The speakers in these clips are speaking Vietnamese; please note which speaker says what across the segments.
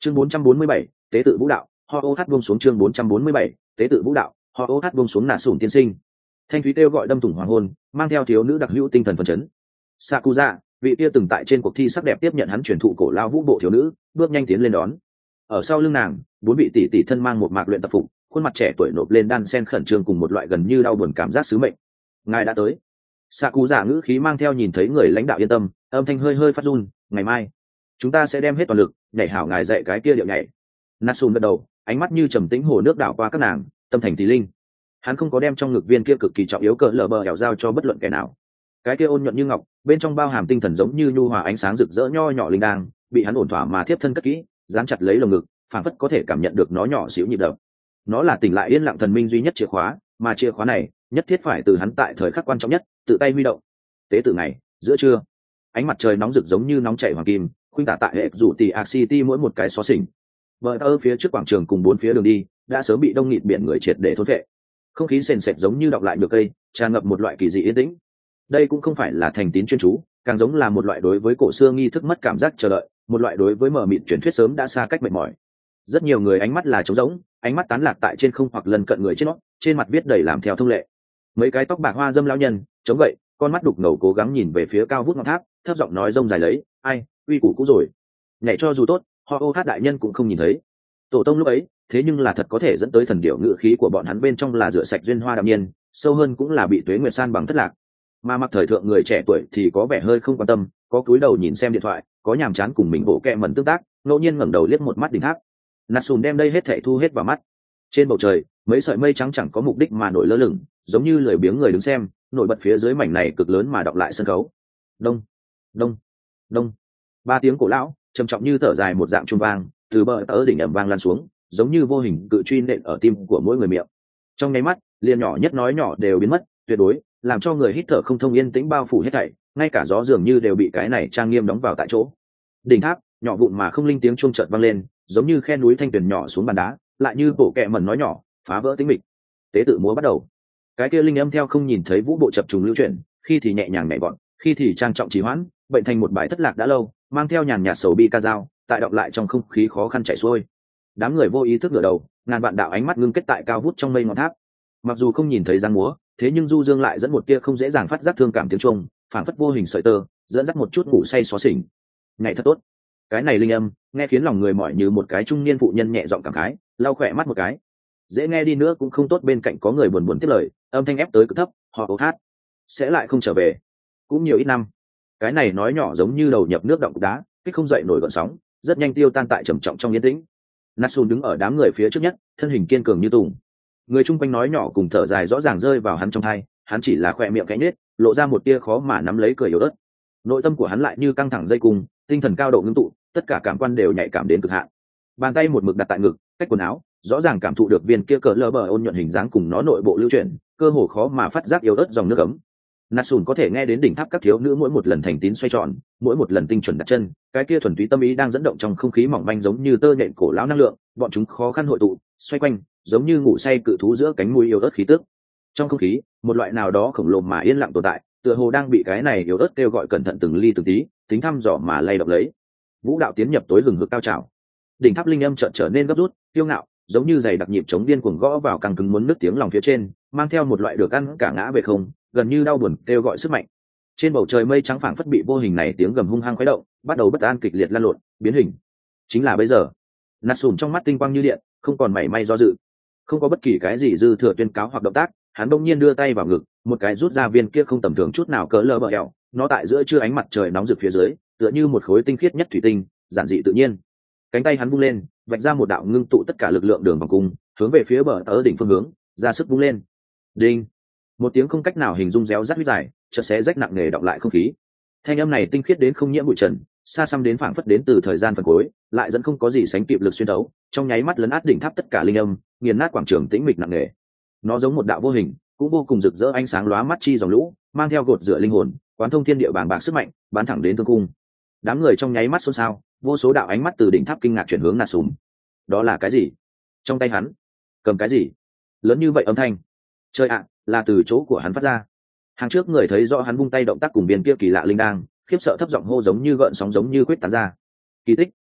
Speaker 1: chương 447, tế tự vũ đạo ho ô hát buông xuống. chương 447, tế tự vũ đạo ho ô hát buông xuống. Nà sủn tiên sinh. Thanh thúy kêu gọi đâm thủng hoàng hôn, mang theo thiếu nữ đặc hữu tinh thần phấn chấn. Sakuza, vị kia từng tại trên cuộc thi sắc đẹp tiếp nhận hắn truyền thụ cổ lao vũ bộ thiếu nữ, bước nhanh tiến lên đón. Ở sau lưng nàng, bốn vị tỷ tỷ thân mang một mạc luyện tập phục, khuôn mặt trẻ tuổi nộp lên đan sen khẩn trương cùng một loại gần như đau buồn cảm giác sứ mệnh. Ngài đã tới. Sakuza ngữ khí mang theo nhìn thấy người lãnh đạo yên tâm, âm thanh hơi hơi phát run. Ngày mai chúng ta sẽ đem hết toàn lực nhảy hảo ngài dạy cái kia điệu nhảy. Natsun gật đầu, ánh mắt như trầm tĩnh hồ nước đảo qua các nàng, tâm thành thì linh. Hắn không có đem trong ngực viên kia cực kỳ trọng yếu cỡ lờ bờ hẻo giao cho bất luận kẻ nào. Cái kia ôn nhuận như ngọc, bên trong bao hàm tinh thần giống như nhu hòa ánh sáng rực rỡ nho nhỏ linh đang, bị hắn ổn thỏa mà thiếp thân cất kỹ, dán chặt lấy lồng ngực, phảng phất có thể cảm nhận được nó nhỏ xíu nhịp đập. Nó là tỉnh lại yên lặng thần minh duy nhất chìa khóa, mà chìa khóa này nhất thiết phải từ hắn tại thời khắc quan trọng nhất tự tay huy động. Tế tự này, giữa trưa, ánh mặt trời nóng rực giống như nóng chảy hoàng kim, khuynh tả tại hệ rủ tỷ Arc City mỗi một cái xó xỉnh. Bờ tơ phía trước quảng trường cùng bốn phía đường đi đã sớm bị đông nghịt biển người triệt để thôn vệ. Không khí sền sệt giống như đọng lại được cây, tràn ngập một loại kỳ dị yên tĩnh. Đây cũng không phải là thành tín chuyên chú, càng giống là một loại đối với cổ xưa nghi thức mất cảm giác chờ đợi, một loại đối với mờ mịt truyền thuyết sớm đã xa cách mệt mỏi. Rất nhiều người ánh mắt là trống rỗng, ánh mắt tán lạc tại trên không hoặc lần cận người trên nó, trên mặt viết đầy làm theo thông lệ. Mấy cái tóc bạc hoa dâm lão nhân chống gậy, con mắt đục ngầu cố gắng nhìn về phía cao vút ngọn tháp, thấp giọng nói rông dài lấy, ai uy củ cũ rồi, nhảy cho dù tốt ho ô hát đại nhân cũng không nhìn thấy. Tổ tông lúc ấy thế nhưng là thật có thể dẫn tới thần điệu ngự khí của bọn hắn bên trong là rửa sạch duyên hoa đạm nhiên, sâu hơn cũng là bị tuế nguyệt san bằng thất lạc. Mà mặc thời thượng người trẻ tuổi thì có vẻ hơi không quan tâm, có cúi đầu nhìn xem điện thoại, có nhàm chán cùng mình bộ kẹ mẩn tương tác, ngẫu nhiên ngẩng đầu liếc một mắt đỉnh tháp. Natsun đem đây hết thảy thu hết vào mắt. Trên bầu trời mấy sợi mây trắng chẳng có mục đích mà nổi lơ lửng, giống như lười biếng người đứng xem, nổi bật phía dưới mảnh này cực lớn mà đọng lại sân khấu. Đông đông đông, ba tiếng cổ lão trầm trọng như thở dài một dạng trung vang từ bờ tớ đỉnh ẩm vang lan xuống, giống như vô hình cự truy nện ở tim của mỗi người miệng. Trong nháy mắt liền nhỏ nhất nói nhỏ đều biến mất tuyệt đối, làm cho người hít thở không thông yên tĩnh bao phủ hết thảy, ngay cả gió dường như đều bị cái này trang nghiêm đóng vào tại chỗ. Đỉnh tháp nhỏ vụn mà không linh tiếng chuông chợt vang lên, giống như khe núi thanh tuyền nhỏ xuống bàn đá, lại như bộ kẹ mẩn nói nhỏ phá vỡ tĩnh mịch. Tế tự múa bắt đầu. Cái kia linh âm theo không nhìn thấy vũ bộ chập trùng lưu chuyển, khi thì nhẹ nhàng nhảy vọt, khi thì trang trọng trì hoãn, bệnh thành một bài thất lạc đã lâu, mang theo nhàn nhạt sầu bi ca dao, tại đọng lại trong không khí khó khăn chảy xuôi. Đám người vô ý thức ngửa đầu, ngàn vạn đạo ánh mắt ngưng kết tại cao vút trong mây ngọn tháp. Mặc dù không nhìn thấy giang múa, thế nhưng du dương lại dẫn một tia không dễ dàng phát giác thương cảm tiếng trung, phảng phất vô hình sợi tơ, dẫn dắt một chút ngủ say xó xỉnh. Ngày thật tốt. Cái này linh âm nghe khiến lòng người mỏi như một cái trung niên phụ nhân nhẹ giọng cảm khái, lau khỏe mắt một cái. Dễ nghe đi nữa cũng không tốt, bên cạnh có người buồn buồn tiếp lời, âm thanh ép tới cực thấp, họ ố hát sẽ lại không trở về, cũng nhiều ít năm. Cái này nói nhỏ giống như đầu nhập nước động đá, kích không dậy nổi gợn sóng, rất nhanh tiêu tan tại trầm trọng trong yên tĩnh. Natsun đứng ở đám người phía trước nhất, thân hình kiên cường như tùng. Người chung quanh nói nhỏ cùng thở dài rõ ràng rơi vào hắn trong tai, hắn chỉ là khoe miệng cánh nết, lộ ra một tia khó mà nắm lấy cười yếu ớt. Nội tâm của hắn lại như căng thẳng dây cung, tinh thần cao độ ngưng tụ, tất cả cảm quan đều nhạy cảm đến cực hạn. Bàn tay một mực đặt tại ngực, cách quần áo, rõ ràng cảm thụ được viên kia cỡ lơ bờ ôn nhuận hình dáng cùng nó nội bộ lưu chuyển, cơ hồ khó mà phát giác yếu ớt dòng nước ấm. Natsun có thể nghe đến đỉnh tháp các thiếu nữ mỗi một lần thành tín xoay tròn, mỗi một lần tinh chuẩn đặt chân, cái kia thuần túy tâm ý đang dẫn động trong không khí mỏng manh giống như tơ nhện cổ lão năng lượng, bọn chúng khó khăn hội tụ, xoay quanh, giống như ngủ say cự thú giữa cánh mũi yếu ớt khí tức. Trong không khí, một loại nào đó khổng lồ mà yên lặng tồn tại, tựa hồ đang bị cái này yếu ớt kêu gọi cẩn thận từng ly từng tí, tính thăm dò mà lay động lấy. Vũ đạo tiến nhập tối hừng hực cao trào. Đỉnh tháp linh âm chợt trở nên gấp rút, kiêu ngạo, giống như giày đặc nhịp chống điên cuồng gõ vào căng cứng muốn nứt tiếng lòng phía trên, mang theo một loại được ăn cả ngã về không, gần như đau buồn kêu gọi sức mạnh. Trên bầu trời mây trắng phảng phất bị vô hình này tiếng gầm hung hăng khuấy động, bắt đầu bất an kịch liệt lan lộn, biến hình. Chính là bây giờ. Natsun trong mắt tinh quang như điện, không còn mảy may do dự, không có bất kỳ cái gì dư thừa tuyên cáo hoặc động tác, hắn đông nhiên đưa tay vào ngực, một cái rút ra viên kia không tầm thường chút nào cỡ lơ bờ ẻo, nó tại giữa trưa ánh mặt trời nóng rực phía dưới, tựa như một khối tinh khiết nhất thủy tinh, giản dị tự nhiên. Cánh tay hắn vung lên, vạch ra một đạo ngưng tụ tất cả lực lượng đường vòng cung, hướng về phía bờ tớ đỉnh phương hướng, ra sức vung lên. Đinh! Một tiếng không cách nào hình dung réo rắt huyết dài, chợt xé rách nặng nề đọng lại không khí. Thanh âm này tinh khiết đến không nhiễm bụi trần, xa xăm đến phảng phất đến từ thời gian phần cuối, lại dẫn không có gì sánh kịp lực xuyên đấu, trong nháy mắt lấn át đỉnh tháp tất cả linh âm, nghiền nát quảng trường tĩnh mịch nặng nề. Nó giống một đạo vô hình, cũng vô cùng rực rỡ ánh sáng lóa mắt chi dòng lũ, mang theo gột rửa linh hồn, quán thông thiên địa bàng bạc sức mạnh, bắn thẳng đến thương cung. Đám người trong nháy mắt xôn xao, vô số đạo ánh mắt từ đỉnh tháp kinh ngạc chuyển hướng Natsun. Đó là cái gì? Trong tay hắn cầm cái gì? Lớn như vậy âm thanh. Trời ạ, là từ chỗ của hắn phát ra. Hàng trước người thấy rõ hắn vung tay động tác cùng biên kia kỳ lạ linh đang, khiếp sợ thấp giọng hô giống như gợn sóng giống như quyết tán ra. Kỳ tích,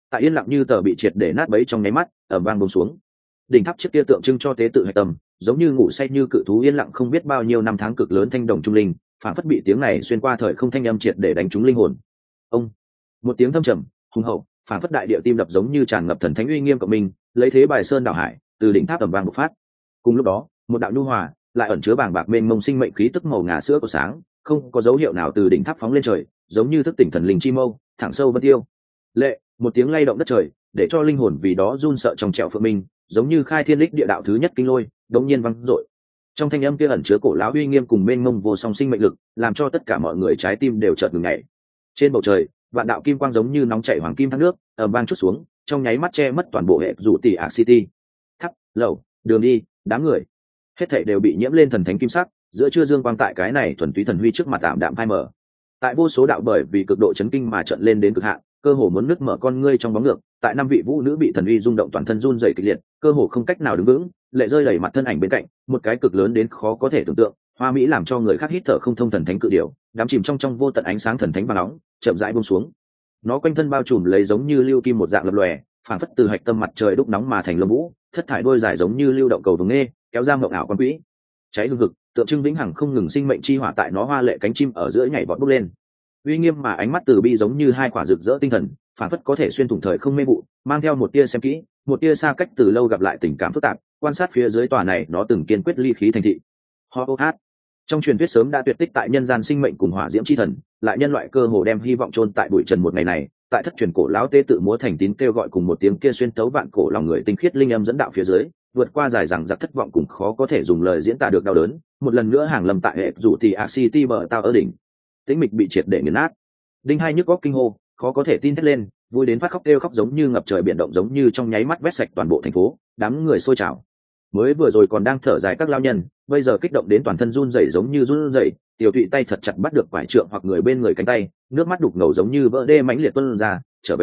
Speaker 1: tại yên lặng như tờ bị triệt để nát bấy trong nháy mắt ẩm vang bông xuống. Đỉnh tháp chiếc kia tượng trưng cho tế tự hạch tâm, giống như ngủ say như cự thú yên lặng không biết bao nhiêu năm tháng cực lớn thanh đồng trung linh, phản phất bị tiếng này xuyên qua thời không thanh âm triệt để đánh trúng linh hồn. Ông, một tiếng thâm trầm hùng hậu, phản phất đại địa tim đập giống như tràn ngập thần thánh uy nghiêm của mình, lấy thế bài sơn đảo hải, từ đỉnh tháp ầm vang bộc phát. Cùng lúc đó, một đạo nhu hòa lại ẩn chứa bàng bạc mênh mông sinh mệnh khí tức màu ngà sữa của sáng, không có dấu hiệu nào từ đỉnh tháp phóng lên trời, giống như thức tỉnh thần linh chi mâu, thẳng sâu vân tiêu. Lệ, một tiếng lay động đất trời, để cho linh hồn vì đó run sợ trong trẻo phượng minh, giống như khai thiên lịch địa đạo thứ nhất kinh lôi, đống nhiên vang dội. Trong thanh âm kia ẩn chứa cổ lão uy nghiêm cùng mênh mông vô song sinh mệnh lực, làm cho tất cả mọi người trái tim đều chợt ngừng nhảy. Trên bầu trời, vạn đạo kim quang giống như nóng chảy hoàng kim thác nước, ầm vang chút xuống, trong nháy mắt che mất toàn bộ hệ dù tỷ ạc city. Tháp, lầu, đường đi, đám người, hết thảy đều bị nhiễm lên thần thánh kim sắc, giữa trưa dương quang tại cái này thuần túy thần huy trước mặt tạm đạm phai mờ. Tại vô số đạo bởi vì cực độ chấn kinh mà trợn lên đến cực hạn, cơ hồ muốn nứt mở con ngươi trong bóng ngược, tại năm vị vũ nữ bị thần uy rung động toàn thân run rẩy kịch liệt, cơ hồ không cách nào đứng vững, lệ rơi đầy mặt thân ảnh bên cạnh, một cái cực lớn đến khó có thể tưởng tượng, hoa mỹ làm cho người khác hít thở không thông thần thánh cự điểu, đắm chìm trong vô tận ánh sáng thần thánh vàng nóng, chậm rãi buông xuống. Nó quanh thân bao trùm lấy giống như lưu kim một dạng lập lòe, phản phất từ hạch tâm mặt trời đúc nóng mà thành lông vũ, thất thải đôi dài giống như lưu động cầu vồng nghe, kéo ra mộng ảo quan quỹ. Cháy hương hực, tượng trưng vĩnh hằng không ngừng sinh mệnh chi hỏa tại nó hoa lệ cánh chim ở giữa nhảy vọt bốc lên. Uy nghiêm mà ánh mắt từ bi giống như hai quả rực rỡ tinh thần, phản phất có thể xuyên thủng thời không mê vụ, mang theo một tia xem kỹ, một tia xa cách từ lâu gặp lại tình cảm phức tạp, quan sát phía dưới tòa này nó từng kiên quyết ly khí thành thị. Ho-Oh-Hát. Trong truyền thuyết sớm đã tuyệt tích tại nhân gian sinh mệnh cùng hỏa diễm chi thần, lại nhân loại cơ hồ đem hy vọng chôn tại bụi trần một ngày này, tại thất truyền cổ lão tế tự múa thành tín kêu gọi cùng một tiếng kia xuyên tấu vạn cổ lòng người tinh khiết linh âm dẫn đạo phía dưới, vượt qua dài dằng dặc thất vọng cùng khó có thể dùng lời diễn tả được đau đớn, một lần nữa hàng lầm tại hệ dù thì City bờ tao ở đỉnh. Tĩnh mịch bị triệt để nghiền nát. Đinh hai nhức góc kinh hô, khó có thể tin thét lên, vui đến phát khóc kêu khóc giống như ngập trời biển động giống như trong nháy mắt vét sạch toàn bộ thành phố, đám người sôi trào. Mới vừa rồi còn đang thở dài các lao nhân, bây giờ kích động đến toàn thân run rẩy giống như run rẩy, Tiểu Thụy tay thật chặt bắt được quải trượng hoặc người bên người cánh tay, nước mắt đục ngầu giống như vỡ đê mãnh liệt tuôn ra,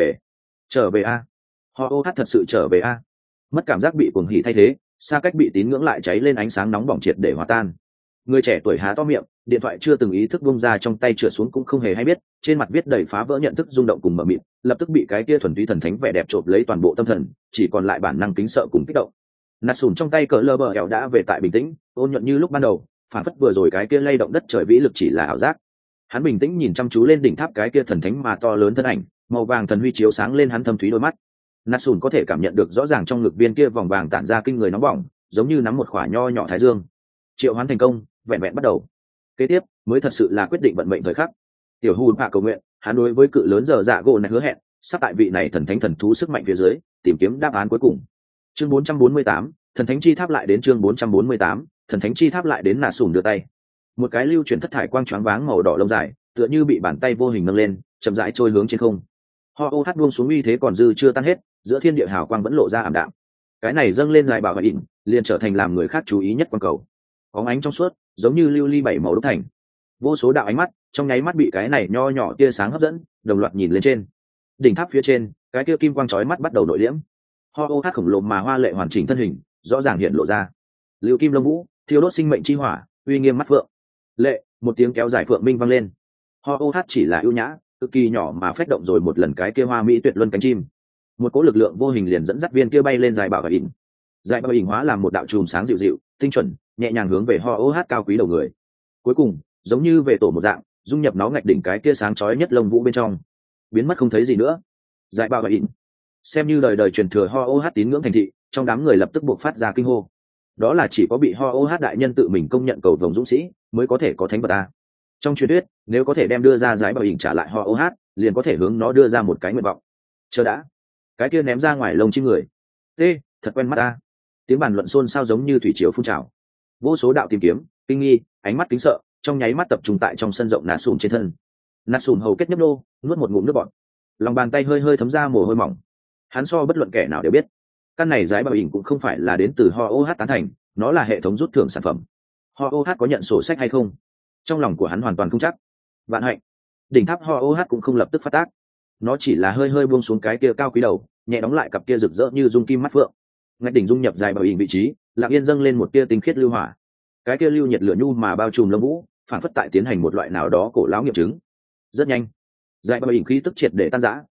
Speaker 1: trở về a. Ho-Oh-Hát thật sự trở về a. Mất cảm giác bị cuồng hỉ thay thế, xa cách bị tín ngưỡng lại cháy lên ánh sáng nóng bỏng triệt để hòa tan. Người trẻ tuổi há to miệng, điện thoại chưa từng ý thức bung ra trong tay trượt xuống cũng không hề hay biết, trên mặt viết đầy phá vỡ nhận thức rung động cùng mở mịt, lập tức bị cái kia thuần túy thần thánh vẻ đẹp trộm lấy toàn bộ tâm thần, chỉ còn lại bản năng kính sợ cùng kích động. Nạt sùn trong tay cỡ lơ bờ ẻo đã về tại bình tĩnh, ôn nhuận như lúc ban đầu, phản phất vừa rồi cái kia lay động đất trời vĩ lực chỉ là ảo giác. Hắn bình tĩnh nhìn chăm chú lên đỉnh tháp cái kia thần thánh mà to lớn thân ảnh, màu vàng thần huy chiếu sáng lên hắn thâm thúy đôi mắt. Nạt sùn có thể cảm nhận được rõ ràng trong ngực viên kia vòng vàng tản ra kinh người nóng bỏng, giống như nắm một khỏa nho nhỏ thái dương. Triệu hoán thành công, vẹn vẹn bắt đầu. Kế tiếp mới thật sự là quyết định vận mệnh thời khắc. Tiểu Hùn Phạ cầu nguyện, hắn đối với cự lớn giờ dạ gỗ này hứa hẹn, sắp tại vị này thần thánh thần thú sức mạnh phía dưới, tìm kiếm đáp án cuối cùng. Chương 448, thần thánh chi tháp lại đến chương 448, thần thánh chi tháp lại đến. Nà sùn đưa tay, một cái lưu chuyển thất thải quang choáng váng màu đỏ lông dài, tựa như bị bàn tay vô hình nâng lên, chậm rãi trôi hướng trên không. Ho-Oh-Hát buông xuống uy thế còn dư chưa tan hết, giữa thiên địa hào quang vẫn lộ ra ảm đạm. Cái này dâng lên dài bảo và ỉn, liền trở thành làm người khác chú ý nhất quang cầu. Bóng ánh trong suốt, giống như lưu ly bảy màu đúc thành. Vô số đạo ánh mắt trong nháy mắt bị cái này nho nhỏ tia sáng hấp dẫn, đồng loạt nhìn lên trên. Đỉnh tháp phía trên, cái kia kim quang chói mắt bắt đầu nội liễm. Ho-Oh-Hát khổng lồ mà hoa lệ hoàn chỉnh thân hình, rõ ràng hiện lộ ra. Lưu kim lông vũ, thiêu đốt sinh mệnh chi hỏa, uy nghiêm mắt phượng. Lệ, một tiếng kéo dài phượng minh vang lên. Ho-Oh-Hát chỉ là ưu nhã, cực kỳ nhỏ mà phách động rồi một lần cái kia hoa mỹ tuyệt luân cánh chim. Một cỗ lực lượng vô hình liền dẫn dắt viên kia bay lên dài bảo và ỉn. Dài bảo ỉn hóa làm một đạo chùm sáng dịu dịu, tinh chuẩn, nhẹ nhàng hướng về Ho-Oh-Hát cao quý đầu người. Cuối cùng, giống như về tổ một dạng, dung nhập nó ngạch đỉnh cái kia sáng chói nhất lông vũ bên trong, biến mất không thấy gì nữa. Dài bảo và ỉn, xem như đời đời truyền thừa Ho-Oh-Hát tín ngưỡng thành thị, trong đám người lập tức buộc phát ra kinh hô. Đó là chỉ có bị Ho-Oh-Hát đại nhân tự mình công nhận cầu vồng dũng sĩ mới có thể có thánh vật a. Trong truyền thuyết, nếu có thể đem đưa ra giải bảo ỉn trả lại Ho-Oh-Hát, liền có thể hướng nó đưa ra một cái nguyện vọng. Chờ đã, cái kia ném ra ngoài lông chim người, thật quen mắt a. Tiếng bàn luận xôn xao giống như thủy triều phun trào. Vô số đạo tìm kiếm, kinh nghi, ánh mắt kính sợ, trong nháy mắt tập trung tại trong sân rộng nà sùn trên thân. Nà sùn hầu kết nhấp nô, nuốt một ngụm nước bọt, lòng bàn tay hơi hơi thấm ra mồ hôi mỏng. Hắn so bất luận kẻ nào đều biết, căn này giải bảo ỉn cũng không phải là đến từ Ho-Oh-Hát tán thành, nó là hệ thống rút thưởng sản phẩm. Ho-Oh-Hát có nhận sổ sách hay không, trong lòng của hắn hoàn toàn không chắc. Vạn hạnh, đỉnh tháp Ho-Oh-Hát cũng không lập tức phát tác, nó chỉ là hơi hơi buông xuống cái kia cao quý đầu, nhẹ đóng lại cặp kia rực rỡ như dung kim mắt phượng. Ngạch đỉnh dung nhập dài bảo ỉn vị trí, lặng yên dâng lên một tia tinh khiết lưu hỏa. Cái kia lưu nhiệt lửa nhu mà bao trùm lông vũ, phản phất tại tiến hành một loại nào đó cổ lão nghiệm chứng. Rất nhanh, dài bảo ỉn khí tức triệt để tan rã,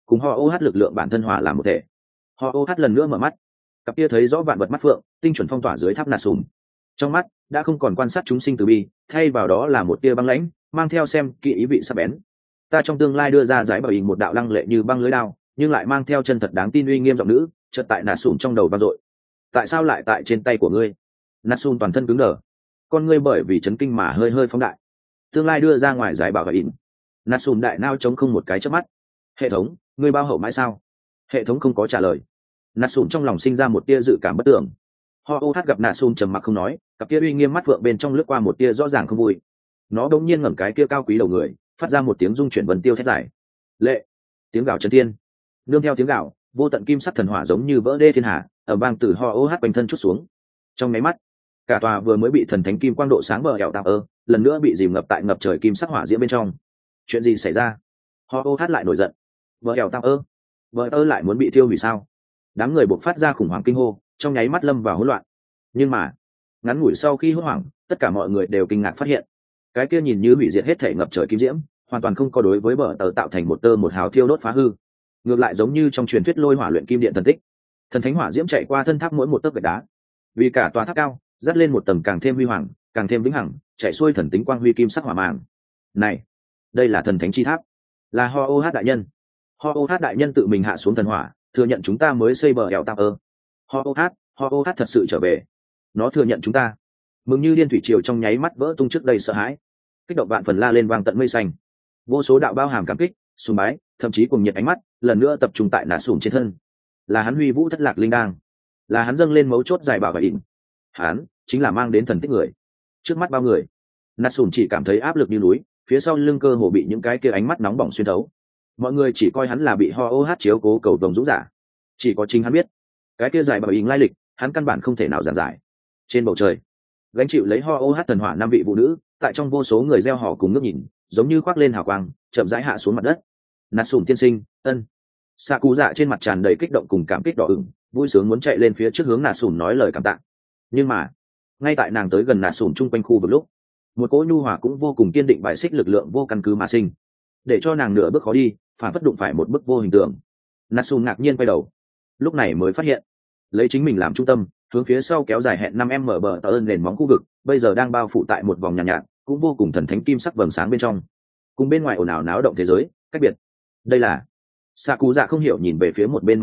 Speaker 1: cùng ho ô hát lực lượng bản thân hòa làm một thể. Ho ô hát lần nữa mở mắt, cặp kia thấy rõ vạn vật mắt phượng tinh chuẩn phong tỏa dưới tháp nà sùm. Trong mắt đã không còn quan sát chúng sinh từ bi, thay vào đó là một tia băng lãnh mang theo xem kỹ ý vị sắc bén. Ta trong tương lai đưa ra giải bảo hình một đạo lăng lệ như băng lưới đao, nhưng lại mang theo chân thật đáng tin uy nghiêm giọng nữ chợt tại nà sùm trong đầu vang dội. Tại sao lại tại trên tay của ngươi? Nà sùm toàn thân cứng đờ, con ngươi bởi vì chấn kinh mà hơi hơi phóng đại. Tương lai đưa ra ngoài giải bảo hình. Nà sùm đại nao chống không một cái chớp mắt. Hệ thống, ngươi bao hậu mãi sao? Hệ thống không có trả lời. Nà sùm trong lòng sinh ra một tia dự cảm bất tưởng. Ho ô hát gặp nà sùm trầm mặc không nói, cặp kia uy nghiêm mắt vượng bên trong lướt qua một tia rõ ràng không vui. Nó đống nhiên ngẩng cái kia cao quý đầu người, phát ra một tiếng rung chuyển vần tiêu thét dài. Lệ, tiếng gào chấn thiên. Nương theo tiếng gào, vô tận kim sắc thần hỏa giống như vỡ đê thiên hà, ở vang từ ho ô hát quanh thân chút xuống. Trong máy mắt, cả tòa vừa mới bị thần thánh kim quang độ sáng bờ ẻo tạo lần nữa bị dìm ngập tại ngập trời kim sắc hỏa diễm bên trong. Chuyện gì xảy ra? Ho ô hát lại nổi giận. Bờ ẻo tạo bờ lại muốn bị tiêu hủy sao? Đám người buộc phát ra khủng hoảng kinh hô, trong nháy mắt lâm vào hỗn loạn. Nhưng mà ngắn ngủi sau khi hốt hoảng, tất cả mọi người đều kinh ngạc phát hiện cái kia nhìn như hủy diệt hết thể ngập trời kim diễm hoàn toàn không có đối với bờ tờ tạo thành một tơ một hào thiêu đốt phá hư, ngược lại giống như trong truyền thuyết lôi hỏa luyện kim điện thần tích, thần thánh hỏa diễm chạy qua thân tháp mỗi một tấc gạch đá, vì cả tòa tháp cao dắt lên một tầng càng thêm huy hoàng, càng thêm vĩnh hằng, chạy xuôi thần tính quang huy kim sắc hỏa màng. Này, đây là thần thánh chi tháp, là ho ô hát đại nhân. Ho ô hát đại nhân tự mình hạ xuống thần hỏa, thừa nhận chúng ta mới xây bờ ẻo tạm ho ô hát thật sự trở về, nó thừa nhận chúng ta. Mừng như liên thủy triều trong nháy mắt vỡ tung trước đây sợ hãi, kích động vạn phần la lên vang tận mây xanh. Vô số đạo bao hàm cảm kích, sùng bái, thậm chí cùng nhiệt ánh mắt lần nữa tập trung tại nà sùm trên thân. Là hắn huy vũ thất lạc linh đang, là hắn dâng lên mấu chốt giải bảo và ỉn, hắn chính là mang đến thần tích người. Trước mắt bao người, nà sùm chỉ cảm thấy áp lực như núi, phía sau lưng cơ hồ bị những cái kia ánh mắt nóng bỏng xuyên thấu. Mọi người chỉ coi hắn là bị ho ô hát chiếu cố cầu vồng dũng giả, chỉ có chính hắn biết cái kia giải bảo ỉn lai lịch, hắn căn bản không thể nào giảng giải. Trên bầu trời gánh chịu lấy ho ô hát thần hỏa năm vị phụ nữ tại trong vô số người gieo họ cùng nước nhìn, giống như khoác lên hào quang chậm rãi hạ xuống mặt đất. Nà sùm tiên sinh, ân. Xạ cụ dạ trên mặt tràn đầy kích động cùng cảm kích đỏ ửng, vui sướng muốn chạy lên phía trước hướng nà sùm nói lời cảm tạ. Nhưng mà ngay tại nàng tới gần nà sùm chung quanh khu vực lúc, một cỗ nhu hòa cũng vô cùng kiên định bài xích lực lượng vô căn cứ mà sinh, để cho nàng nửa bước khó đi, phản phất đụng phải một bức vô hình tượng. Nà sùm ngạc nhiên quay đầu, lúc này mới phát hiện lấy chính mình làm trung tâm, hướng phía sau kéo dài hẹn 5 m bờ tờ ơn nền móng khu vực bây giờ đang bao phủ tại một vòng nhàn nhạt, cũng vô cùng thần thánh kim sắc vầng sáng bên trong, cùng bên ngoài ồn ào náo động thế giới cách biệt. Đây là xạ cụ dạ không hiểu nhìn về phía một bên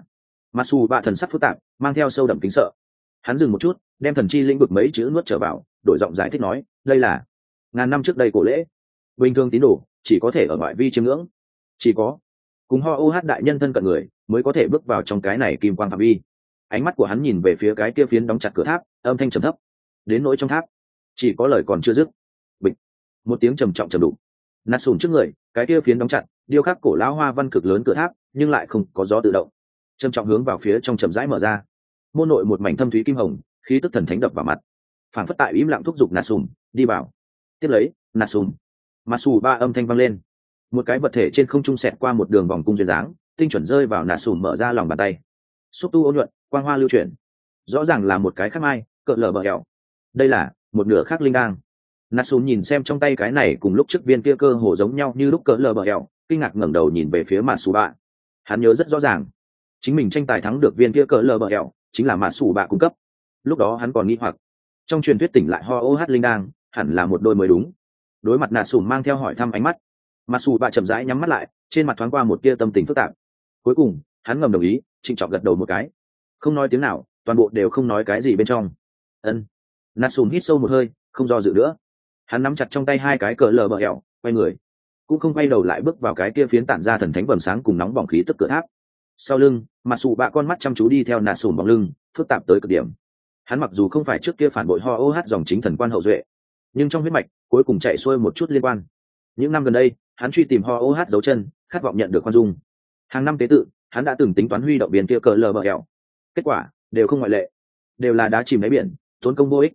Speaker 1: mà xù bạ thần sắc phức tạp, mang theo sâu đậm kính sợ. Hắn dừng một chút, đem thần chi lĩnh vực mấy chữ nuốt trở vào, đổi giọng giải thích nói, đây là ngàn năm trước đây cổ lễ, bình thường tín đồ chỉ có thể ở ngoại vi chiêm ngưỡng, chỉ có cùng ho ô hát đại nhân thân cận người mới có thể bước vào trong cái này kim quang phạm vi. Ánh mắt của hắn nhìn về phía cái kia phiến đóng chặt cửa tháp, âm thanh trầm thấp. Đến nỗi trong tháp chỉ có lời còn chưa dứt, bịch một tiếng trầm trọng trầm đục, nát sùn trước người cái kia phiến đóng chặt điêu khắc cổ lão hoa văn cực lớn cửa tháp, nhưng lại không có gió tự động, trầm trọng hướng vào phía trong chậm rãi mở ra. Môn nội một mảnh thâm thúy kim hồng, khí tức thần thánh đập vào mặt, phản phất tại im lặng thúc giục nát sùn đi vào. Tiếp lấy nát sùn mà xù ba âm thanh vang lên, một cái vật thể trên không trung xẹt qua một đường vòng cung duyên dáng, tinh chuẩn rơi vào nát sùn mở ra lòng bàn tay. Xúc tu ôn nhuận, quang hoa lưu chuyển, rõ ràng là một cái khắc mai cỡ lở bờ hẹo. Đây là một nửa khác linh đang. Natsun nhìn xem trong tay cái này cùng lúc trước viên kia cơ hồ giống nhau như lúc cỡ lở bờ hẹo, kinh ngạc ngẩng đầu nhìn về phía Matsuba. Hắn nhớ rất rõ ràng, chính mình tranh tài thắng được viên kia cỡ lở bờ hẹo chính là Matsuba cung cấp. Lúc đó hắn còn nghi hoặc, trong truyền thuyết tỉnh lại ho ô hát linh đang hẳn là một đôi mới đúng. Đối mặt Natsun mang theo hỏi thăm ánh mắt, Matsuba chậm rãi nhắm mắt lại, trên mặt thoáng qua một tia tâm tình phức tạp. Cuối cùng hắn ngầm đồng ý, trịnh trọng gật đầu một cái, không nói tiếng nào, toàn bộ đều không nói cái gì bên trong. Ân. Natsun hít sâu một hơi, không do dự nữa, hắn nắm chặt trong tay hai cái cờ lờ bờ hẹo, quay người, cũng không quay đầu lại bước vào cái kia phiến tản ra thần thánh vầng sáng cùng nóng bỏng khí tức cửa tháp. Sau lưng Matsuba con mắt chăm chú đi theo Natsun bóng lưng, phức tạp tới cực điểm. Hắn mặc dù không phải trước kia phản bội ho ô hát dòng chính thần quan hậu duệ, nhưng trong huyết mạch cuối cùng chạy xuôi một chút liên quan. Những năm gần đây hắn truy tìm ho ô hát dấu chân, khát vọng nhận được khoan dung. Hàng năm tế tự hắn đã từng tính toán huy động biển kia cờ lờ bờ hẹo, kết quả đều không ngoại lệ, đều là đá chìm đáy biển, tốn công vô ích.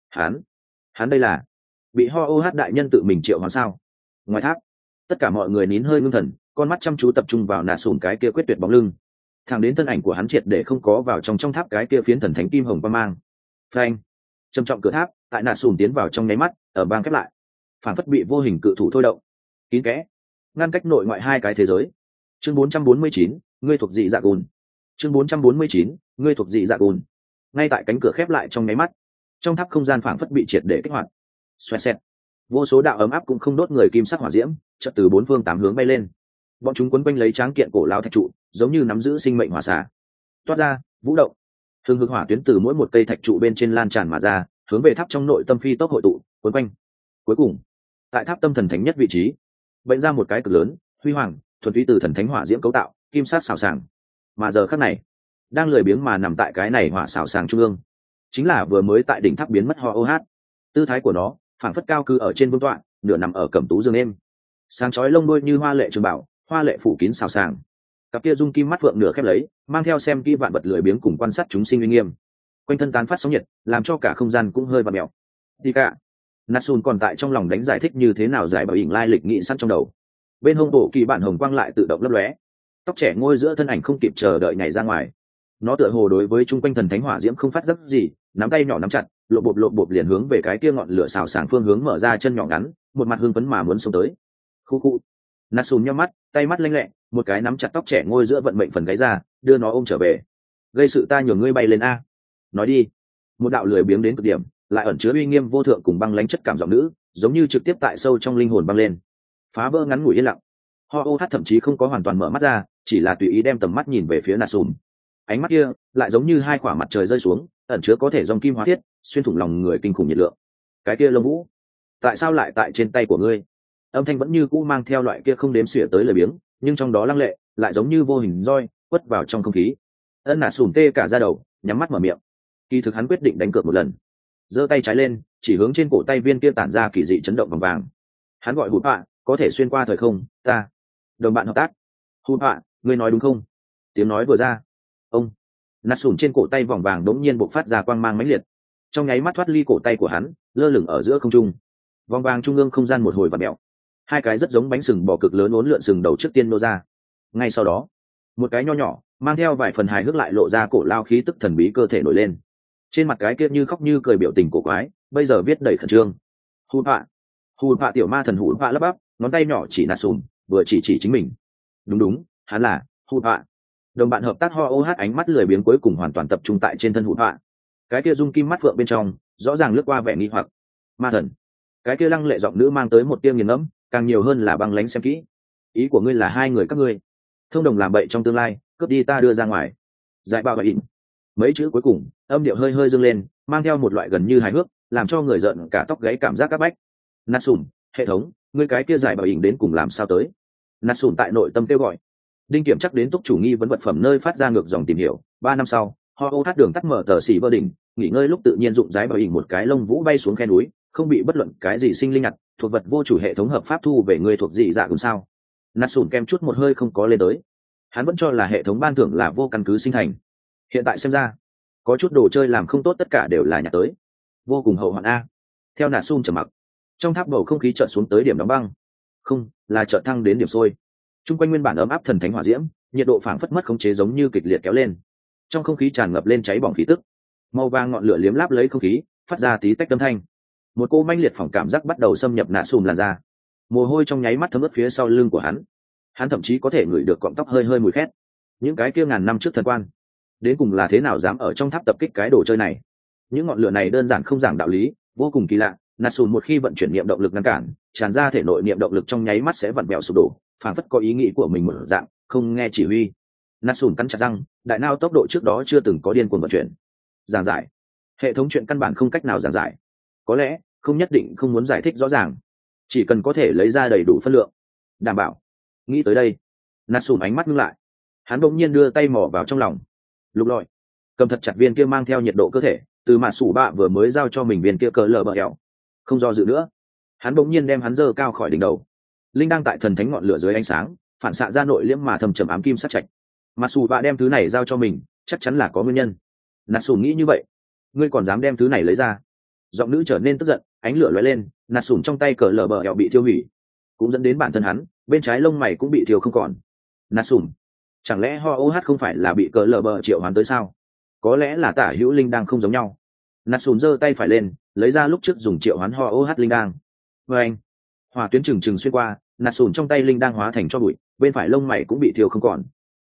Speaker 1: Hắn đây là bị ho ô hát đại nhân tự mình triệu hoán sao? Ngoài tháp tất cả mọi người nín hơi ngưng thần, con mắt chăm chú tập trung vào nà sùn cái kia quyết tuyệt bóng lưng, thẳng đến thân ảnh của hắn triệt để không có vào trong tháp cái kia phiến thần thánh kim hồng quang mang. Phanh, trầm trọng cửa tháp tại nà sùn tiến vào trong nháy mắt ở bang khép lại, phản phất bị vô hình cự thủ thôi động, kín kẽ ngăn cách nội ngoại hai cái thế giới. chương 449, ngươi thuộc dị dạ gùn. chương 449, ngươi thuộc dị dạ gùn. Ngay tại cánh cửa khép lại trong nháy mắt, trong tháp không gian phảng phất bị triệt để kích hoạt. Xoẹt xẹt, vô số đạo ấm áp cũng không đốt người kim sắc hỏa diễm chợt từ bốn phương tám hướng bay lên. Bọn chúng quấn quanh lấy tráng kiện cổ lão thạch trụ, giống như nắm giữ sinh mệnh hỏa xà. Toát ra, vũ động. Hừng hực hỏa tuyến từ mỗi một cây thạch trụ bên trên lan tràn mà ra, hướng về tháp trong nội tâm phi tốc hội tụ, quấn quanh. Cuối cùng, tại tháp tâm thần thánh nhất vị trí, bệnh ra một cái cực lớn, huy hoàng, thuần túy từ thần thánh hỏa diễm cấu tạo, kim sát xào sàng. Mà giờ khắc này, đang lười biếng mà nằm tại cái này hỏa xào sàng trung ương, chính là vừa mới tại đỉnh tháp biến mất OH. Tư thái của nó phảng phất cao cư ở trên vương tọa, nửa nằm ở cẩm tú giường êm, sáng chói lông đôi như hoa lệ trường bảo, hoa lệ phủ kín xào sàng. Cặp kia dung kim mắt phượng nửa khép lấy, mang theo xem kỹ vạn vật lười biếng cùng quan sát chúng sinh uy nghiêm. Quanh thân tán phát sóng nhiệt, làm cho cả không gian cũng hơi vặn mèo. Đi cả. Natsun còn tại trong lòng đánh giải thích như thế nào giải bảo ỉnh lai lịch nghĩ sẵn trong đầu. Bên hông bộ kỳ bản hồng quang lại tự động lấp lóe, tóc trẻ ngôi giữa thân ảnh không kịp chờ đợi nhảy ra ngoài. Nó tựa hồ đối với trung quanh thần thánh hỏa diễm không phát giác gì, nắm tay nhỏ nắm chặt, lộ bộp liền hướng về cái kia ngọn lửa xào sảng phương hướng mở ra chân nhỏ ngắn, một mặt hưng phấn mà muốn xông tới. Khu khu. Natsun nhắm mắt, tay mắt lanh lẹ, một cái nắm chặt tóc trẻ ngôi giữa vận mệnh phần gáy ra, đưa nó ôm trở về. Gây sự ta nhường ngươi bay lên a. Nói đi. Một đạo lười biếng đến cực điểm, lại ẩn chứa uy nghiêm vô thượng cùng băng lãnh chất cảm giọng nữ, giống như trực tiếp tại sâu trong linh hồn băng lên, phá vỡ ngắn ngủi yên lặng. OH thậm chí không có hoàn toàn mở mắt ra, chỉ là tùy ý đem tầm mắt nhìn về phía Natsun. Ánh mắt kia lại giống như hai quả mặt trời rơi xuống, ẩn chứa có thể dòng kim hóa thiết, xuyên thủng lòng người kinh khủng nhiệt lượng. Cái kia lông vũ, tại sao lại tại trên tay của ngươi? Âm thanh vẫn như cũ mang theo loại kia không đếm xỉa tới lời biếng, nhưng trong đó lăng lệ, lại giống như vô hình roi quất vào trong không khí. Natsun tê cả da đầu, nhắm mắt mở miệng. Kỳ thực hắn quyết định đánh cược một lần, giơ tay trái lên, chỉ hướng trên cổ tay viên kia tản ra kỳ dị chấn động vàng vàng. Hắn gọi hụt họa, có thể xuyên qua thời không, ta đồng bạn hợp tác. Hụt họa, ngươi nói đúng không? Tiếng nói vừa ra, ông Natsun trên cổ tay vòng vàng đống nhiên bộc phát ra quang mang mãnh liệt, trong nháy mắt thoát ly cổ tay của hắn, lơ lửng ở giữa không trung. Vòng vàng trung ương không gian một hồi vặn mèo, hai cái rất giống bánh sừng bò cực lớn uốn lượn sừng đầu trước tiên nô ra. Ngay sau đó, một cái nho nhỏ mang theo vài phần hài hước lại lộ ra cổ lao khí tức thần bí cơ thể nổi lên. Trên mặt cái kia như khóc như cười biểu tình cổ quái, bây giờ viết đầy khẩn trương. Hụt họa tiểu ma thần hụt họa lắp bắp, ngón tay nhỏ chỉ Natsun, vừa chỉ chính mình. Đúng, hắn là hụt họa. Đồng bạn hợp tác OH ánh mắt lười biếng cuối cùng hoàn toàn tập trung tại trên thân hụt họa. Cái kia dung kim mắt phượng bên trong rõ ràng lướt qua vẻ nghi hoặc. Ma thần. Cái kia lăng lệ giọng nữ mang tới một tia nghiền ngẫm, càng nhiều hơn là băng lãnh xem kỹ. Ý của ngươi là hai người các ngươi thông đồng làm bậy trong tương lai, cướp đi ta đưa ra ngoài. Giải bạo và ỉn. Mấy chữ cuối cùng âm điệu hơi dâng lên, mang theo một loại gần như hài hước, làm cho người giận cả tóc gáy cảm giác các bách. Natsun, hệ thống, ngươi cái kia giải bảo ỉnh đến cùng làm sao tới? Natsun tại nội tâm kêu gọi. Đinh kiểm chắc đến túc chủ nghi vấn vật phẩm nơi phát ra ngược dòng tìm hiểu. 3 năm sau, OH đường tắt mở tờ xỉ vơ đỉnh, nghỉ ngơi lúc tự nhiên dụng giải bảo ỉnh một cái lông vũ bay xuống khe núi, không bị bất luận cái gì sinh linh nhặt, thuộc vật vô chủ hệ thống hợp pháp thu về ngươi thuộc dị dạ cùng sao? Natsun kem chút một hơi không có lên tới. Hắn vẫn cho là hệ thống ban thưởng là vô căn cứ sinh thành. Hiện tại xem ra, có chút đồ chơi làm không tốt tất cả đều là nhặt tới. Vô cùng hậu hoạn a. Theo Natsun trầm mặc, trong tháp bầu không khí chợt xuống tới điểm đóng băng, không là chợt thăng đến điểm sôi. Trung quanh nguyên bản ấm áp thần thánh hỏa diễm, nhiệt độ phảng phất mất khống chế giống như kịch liệt kéo lên. Trong không khí tràn ngập lên cháy bỏng khí tức, màu vàng ngọn lửa liếm láp lấy không khí, phát ra tí tách âm thanh. Một cô manh liệt phỏng cảm giác bắt đầu xâm nhập Natsun làn da, mồ hôi trong nháy mắt thấm ướt phía sau lưng của hắn. Hắn thậm chí có thể ngửi được cọng tóc hơi mùi khét. Những cái kia ngàn năm trước thần quan, đến cùng là thế nào dám ở trong tháp tập kích cái đồ chơi này? Những ngọn lửa này đơn giản không giảng đạo lý, vô cùng kỳ lạ. Natsun một khi vận chuyển niệm động lực ngăn cản, tràn ra thể nội niệm động lực trong nháy mắt sẽ vặn vẹo sụp đổ, phản phất có ý nghĩ của mình mở dạng, không nghe chỉ huy. Natsun cắn chặt răng, đại não tốc độ trước đó chưa từng có điên cuồng vận chuyển. Giảng giải, hệ thống chuyện căn bản không cách nào giảng giải. Có lẽ không nhất định không muốn giải thích rõ ràng, chỉ cần có thể lấy ra đầy đủ phân lượng, đảm bảo. Nghĩ tới đây, Natsun ánh mắt ngưng lại, hắn đột nhiên đưa tay mò vào trong lòng, lục lọi, cầm thật chặt viên kia mang theo nhiệt độ cơ thể từ mà sủ bạ vừa mới giao cho mình viên kia cờ lờ bờ hẹo. Không do dự nữa, hắn bỗng nhiên đem hắn giơ cao khỏi đỉnh đầu. Linh đang tại thần thánh ngọn lửa dưới ánh sáng phản xạ ra nội liễm mà thầm trầm ám kim sắc trạch. Mà sủ bạ đem thứ này giao cho mình, chắc chắn là có nguyên nhân. Natsun nghĩ như vậy. Ngươi còn dám đem thứ này lấy ra? Giọng nữ trở nên tức giận, ánh lửa lóe lên. Natsun trong tay cờ lờ bờ hẹo bị tiêu hủy, cũng dẫn đến bản thân hắn bên trái lông mày cũng bị thiêu không còn. Natsun, chẳng lẽ OH không phải là bị cờ lờ bờ triệu hoán tới sao? Có lẽ là tả hữu linh đang không giống nhau. Natsun giơ tay phải lên, lấy ra lúc trước dùng triệu hoán OH linh đang. Và anh, hỏa tuyến trừng xuyên qua, Natsun trong tay linh đang hóa thành cho bụi, bên phải lông mày cũng bị thiêu không còn.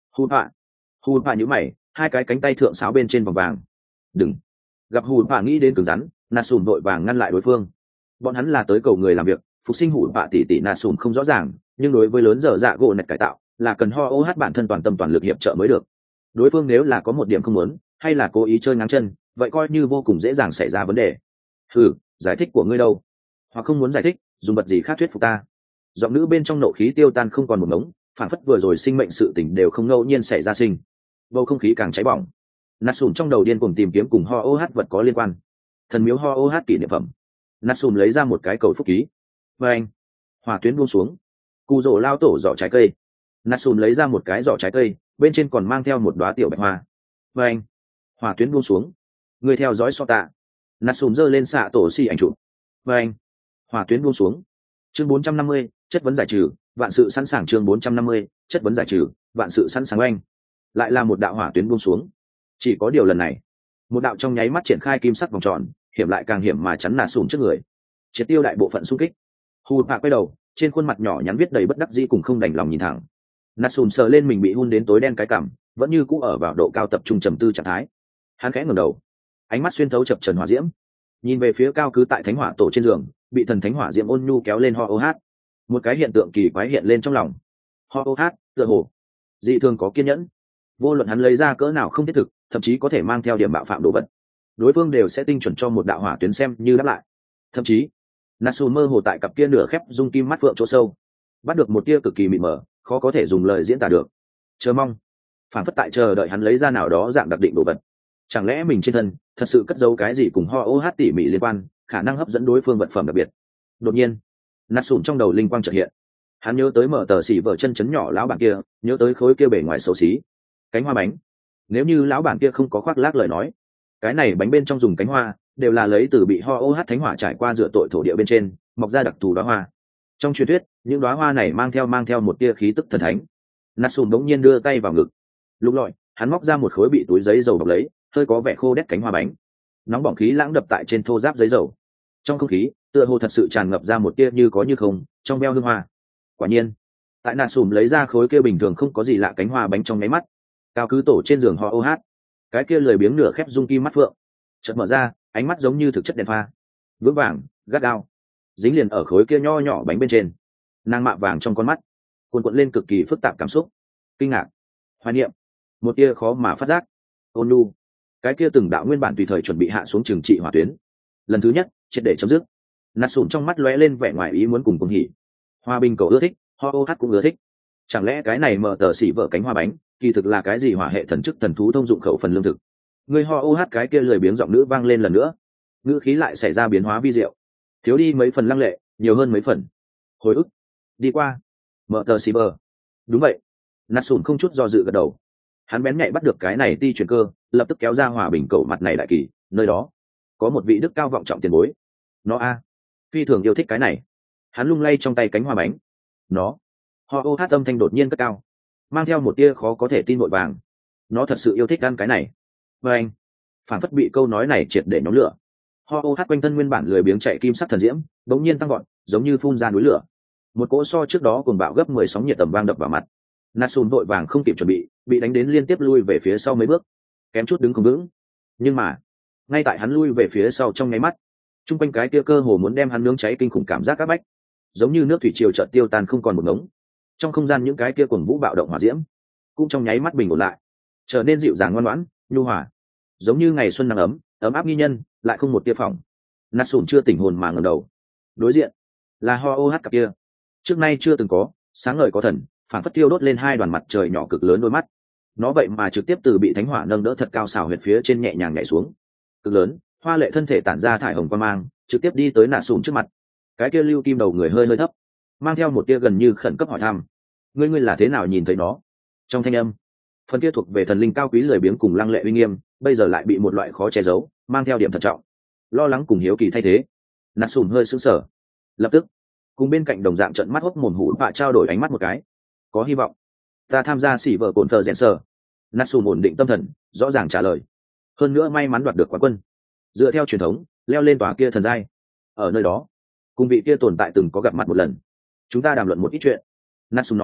Speaker 1: Hù bạ nhíu mày, hai cái cánh tay thượng sáo bên trên vòng vàng. Đừng. Gặp hù bạ nghĩ đến cứng rắn, nà sùn vội vàng ngăn lại đối phương. Bọn hắn là tới cầu người làm việc, phục sinh hù bạ tỷ nà sùn không rõ ràng, nhưng đối với lớn dở dạ gỗ nạch cải tạo là cần ho ô hát bản thân toàn tâm toàn lực hiệp trợ mới được. Đối phương nếu là có một điểm không muốn, hay là cố ý chơi ngáng chân, vậy coi như vô cùng dễ dàng xảy ra vấn đề. Giải thích của ngươi đâu? Hoặc không muốn giải thích, dùng vật gì khác thuyết phục ta? Giọng nữ bên trong nộ khí tiêu tan không còn một ngống, phản phất vừa rồi sinh mệnh sự tình đều không ngẫu nhiên xảy ra sinh. Bầu không khí càng cháy bỏng. Nát sùn trong đầu điên cuồng tìm kiếm cùng ho ô hát vật có liên quan. Thần miếu ho ô hát kỷ niệm phẩm. Nát sùn lấy ra một cái cầu phúc ký. Và anh, hỏa tuyến buông xuống. Cù rổ lao tổ giỏ trái cây. Nát sùn lấy ra một cái giỏ trái cây, bên trên còn mang theo một đóa tiểu bạch hoa. Và anh, hỏa tuyến buông xuống. Người theo dõi so tạ. Nát sùn giơ lên xạ tổ xì ảnh chụp. Và anh, hỏa tuyến buông xuống. Chương 450, chất vấn giải trừ, vạn sự sẵn sàng. Chương 450, chất vấn giải trừ, vạn sự sẵn sàng. Anh, lại là một đạo hỏa tuyến buông xuống. Chỉ có điều lần này, một đạo trong nháy mắt triển khai kim sắc vòng tròn, hiểm lại càng hiểm mà chắn nà sùn trước người, triệt tiêu đại bộ phận xung kích. Hù bạ quay đầu, trên khuôn mặt nhỏ nhắn viết đầy bất đắc dĩ cùng không đành lòng nhìn thẳng. Nà sùn sờ lên mình bị hun đến tối đen cái cằm, vẫn như cũ ở vào độ cao tập trung trầm tư trạng thái. Hắn khẽ ngẩng đầu, ánh mắt xuyên thấu chập trần hỏa diễm, nhìn về phía cao cứ tại thánh hỏa tổ trên giường, bị thần thánh hỏa diễm ôn nhu kéo lên ho ô hát. Một cái hiện tượng kỳ quái hiện lên trong lòng. Ho ô hát tựa hồ dị thường có kiên nhẫn, vô luận hắn lấy ra cỡ nào không thiết thực, thậm chí có thể mang theo điểm bạo phạm đồ vật, đối phương đều sẽ tinh chuẩn cho một đạo hỏa tuyến xem như đáp lại. Thậm chí Natsu mơ hồ tại cặp kia nửa khép dung kim mắt phượng chỗ sâu bắt được một tia cực kỳ mịt mờ, khó có thể dùng lời diễn tả được. Chờ mong, phản phất tại chờ đợi hắn lấy ra nào đó dạng đặc định đồ vật. Chẳng lẽ mình trên thân thật sự cất giấu cái gì cùng ho ô hát tỉ mỉ liên quan, khả năng hấp dẫn đối phương vật phẩm đặc biệt. Đột nhiên Natsu trong đầu linh quang chợt hiện, hắn nhớ tới mở tờ xỉ vở chân chấn nhỏ lão bản kia, nhớ tới khối kia bề ngoài xấu xí cánh hoa bánh. Nếu như lão bản kia không có khoác lác lời nói, cái này bánh bên trong dùng cánh hoa đều là lấy từ bị ho ô hát thánh hỏa trải qua rửa tội thổ địa bên trên mọc ra đặc thù đóa hoa. Trong truyền thuyết những đóa hoa này mang theo một tia khí tức thần thánh. Natsun bỗng nhiên đưa tay vào ngực, lục lọi hắn móc ra một khối bị túi giấy dầu bọc lấy, hơi có vẻ khô đét cánh hoa bánh. Nóng bỏng khí lãng đập tại trên thô giáp giấy dầu, trong không khí tựa hồ thật sự tràn ngập ra một tia như có như không trong veo hương hoa. Quả nhiên tại Natsun lấy ra khối kia bình thường không có gì lạ cánh hoa bánh trong nháy mắt, cao cứ tổ trên giường ho ô hát cái kia lười biếng nửa khép dung kim mắt phượng chợt mở ra, ánh mắt giống như thực chất đèn pha, vững vàng gắt gao dính liền ở khối kia nho nhỏ bánh bên trên. Nàng mạ vàng trong con mắt cuồn cuộn lên cực kỳ phức tạp cảm xúc, kinh ngạc, hoài niệm, một tia khó mà phát giác, ôn nhu. Cái kia từng đạo nguyên bản tùy thời chuẩn bị hạ xuống trừng trị hỏa tuyến, lần thứ nhất triệt để chấm dứt. Nạt sụn trong mắt lóe lên vẻ ngoài ý muốn cùng cuồng hỉ. Hoa binh cầu ưa thích, ho ô hát cũng ưa thích. Chẳng lẽ cái này mở tờ xỉ vợ cánh hoa bánh kỳ thực là cái gì hỏa hệ thần chức thần thú thông dụng khẩu phần lương thực? Người ho ô hát cái kia lười biếng giọng nữ vang lên lần nữa, ngữ khí lại xảy ra biến hóa vi diệu, thiếu đi mấy phần lăng lệ, nhiều hơn mấy phần hồi ức. Đi qua mở tờ xỉ vợ. Đúng vậy. Nạt sụn không chút do dự gật đầu. Hắn bén nhạy bắt được cái này ti chuyển cơ, lập tức kéo ra hòa bình cầu mặt này đại kỳ, nơi đó có một vị đức cao vọng trọng tiền bối. Nó phi thường yêu thích cái này. Hắn lung lay trong tay cánh hoa bánh. Nó ho ô hát âm thanh đột nhiên cất cao, mang theo một tia khó có thể tin vội vàng. Nó thật sự yêu thích ăn cái này. Và anh phản phất bị câu nói này triệt để nhóm lửa. Ho ô hát quanh thân nguyên bản lười biếng chạy kim sắc thần diễm bỗng nhiên tăng gọn, giống như phun ra núi lửa. Một cỗ so trước đó cuồng bạo gấp 10 sóng nhiệt tầm vang đập vào mặt. Natsun vội vàng không kịp chuẩn bị đánh đến liên tiếp lui về phía sau mấy bước, kém chút đứng không vững. Nhưng mà ngay tại hắn lui về phía sau trong nháy mắt, trung quanh cái kia cơ hồ muốn đem hắn nướng cháy kinh khủng cảm giác áp bách, giống như nước thủy triều chợt tiêu tan không còn một ngống. Trong không gian những cái kia cuồng vũ bạo động hỏa diễm cũng trong nháy mắt bình ổn lại, trở nên dịu dàng ngoan ngoãn nhu hòa, giống như ngày xuân nắng ấm áp nghi nhân, lại không một tia phỏng. Natsun chưa tỉnh hồn mà ngẩng đầu, đối diện là ho ô hát cặp kia trước nay chưa từng có sáng ngời có thần, phản phất tiêu đốt lên hai đoàn mặt trời nhỏ cực lớn đôi mắt. Nó vậy mà trực tiếp từ bị thánh hỏa nâng đỡ thật cao xào huyệt phía trên nhẹ nhàng nhảy xuống, cực lớn hoa lệ thân thể tản ra thải hồng quang mang, trực tiếp đi tới Natsun trước mặt. Cái kia lưu kim đầu người hơi hơi thấp, mang theo một tia gần như khẩn cấp hỏi thăm: ngươi là thế nào nhìn thấy nó? Trong thanh âm, phần kia thuộc về thần linh cao quý lười biếng cùng lăng lệ uy nghiêm, bây giờ lại bị một loại khó che giấu, mang theo điểm thận trọng, lo lắng cùng hiếu kỳ thay thế. Natsun hơi sững sờ, lập tức cùng bên cạnh đồng dạng trợn mắt hốc mồm hủ và trao đổi ánh mắt một cái. Có hy vọng. Ta tham gia xỉ vợ cồn thờ rèn sờ. Natsun ổn định tâm thần, rõ ràng trả lời. Hơn nữa may mắn đoạt được quán quân. Dựa theo truyền thống, leo lên tòa kia thần giai. Ở nơi đó, cùng vị kia tồn tại từng có gặp mặt một lần. Chúng ta đàm luận một ít chuyện. Natsun nói,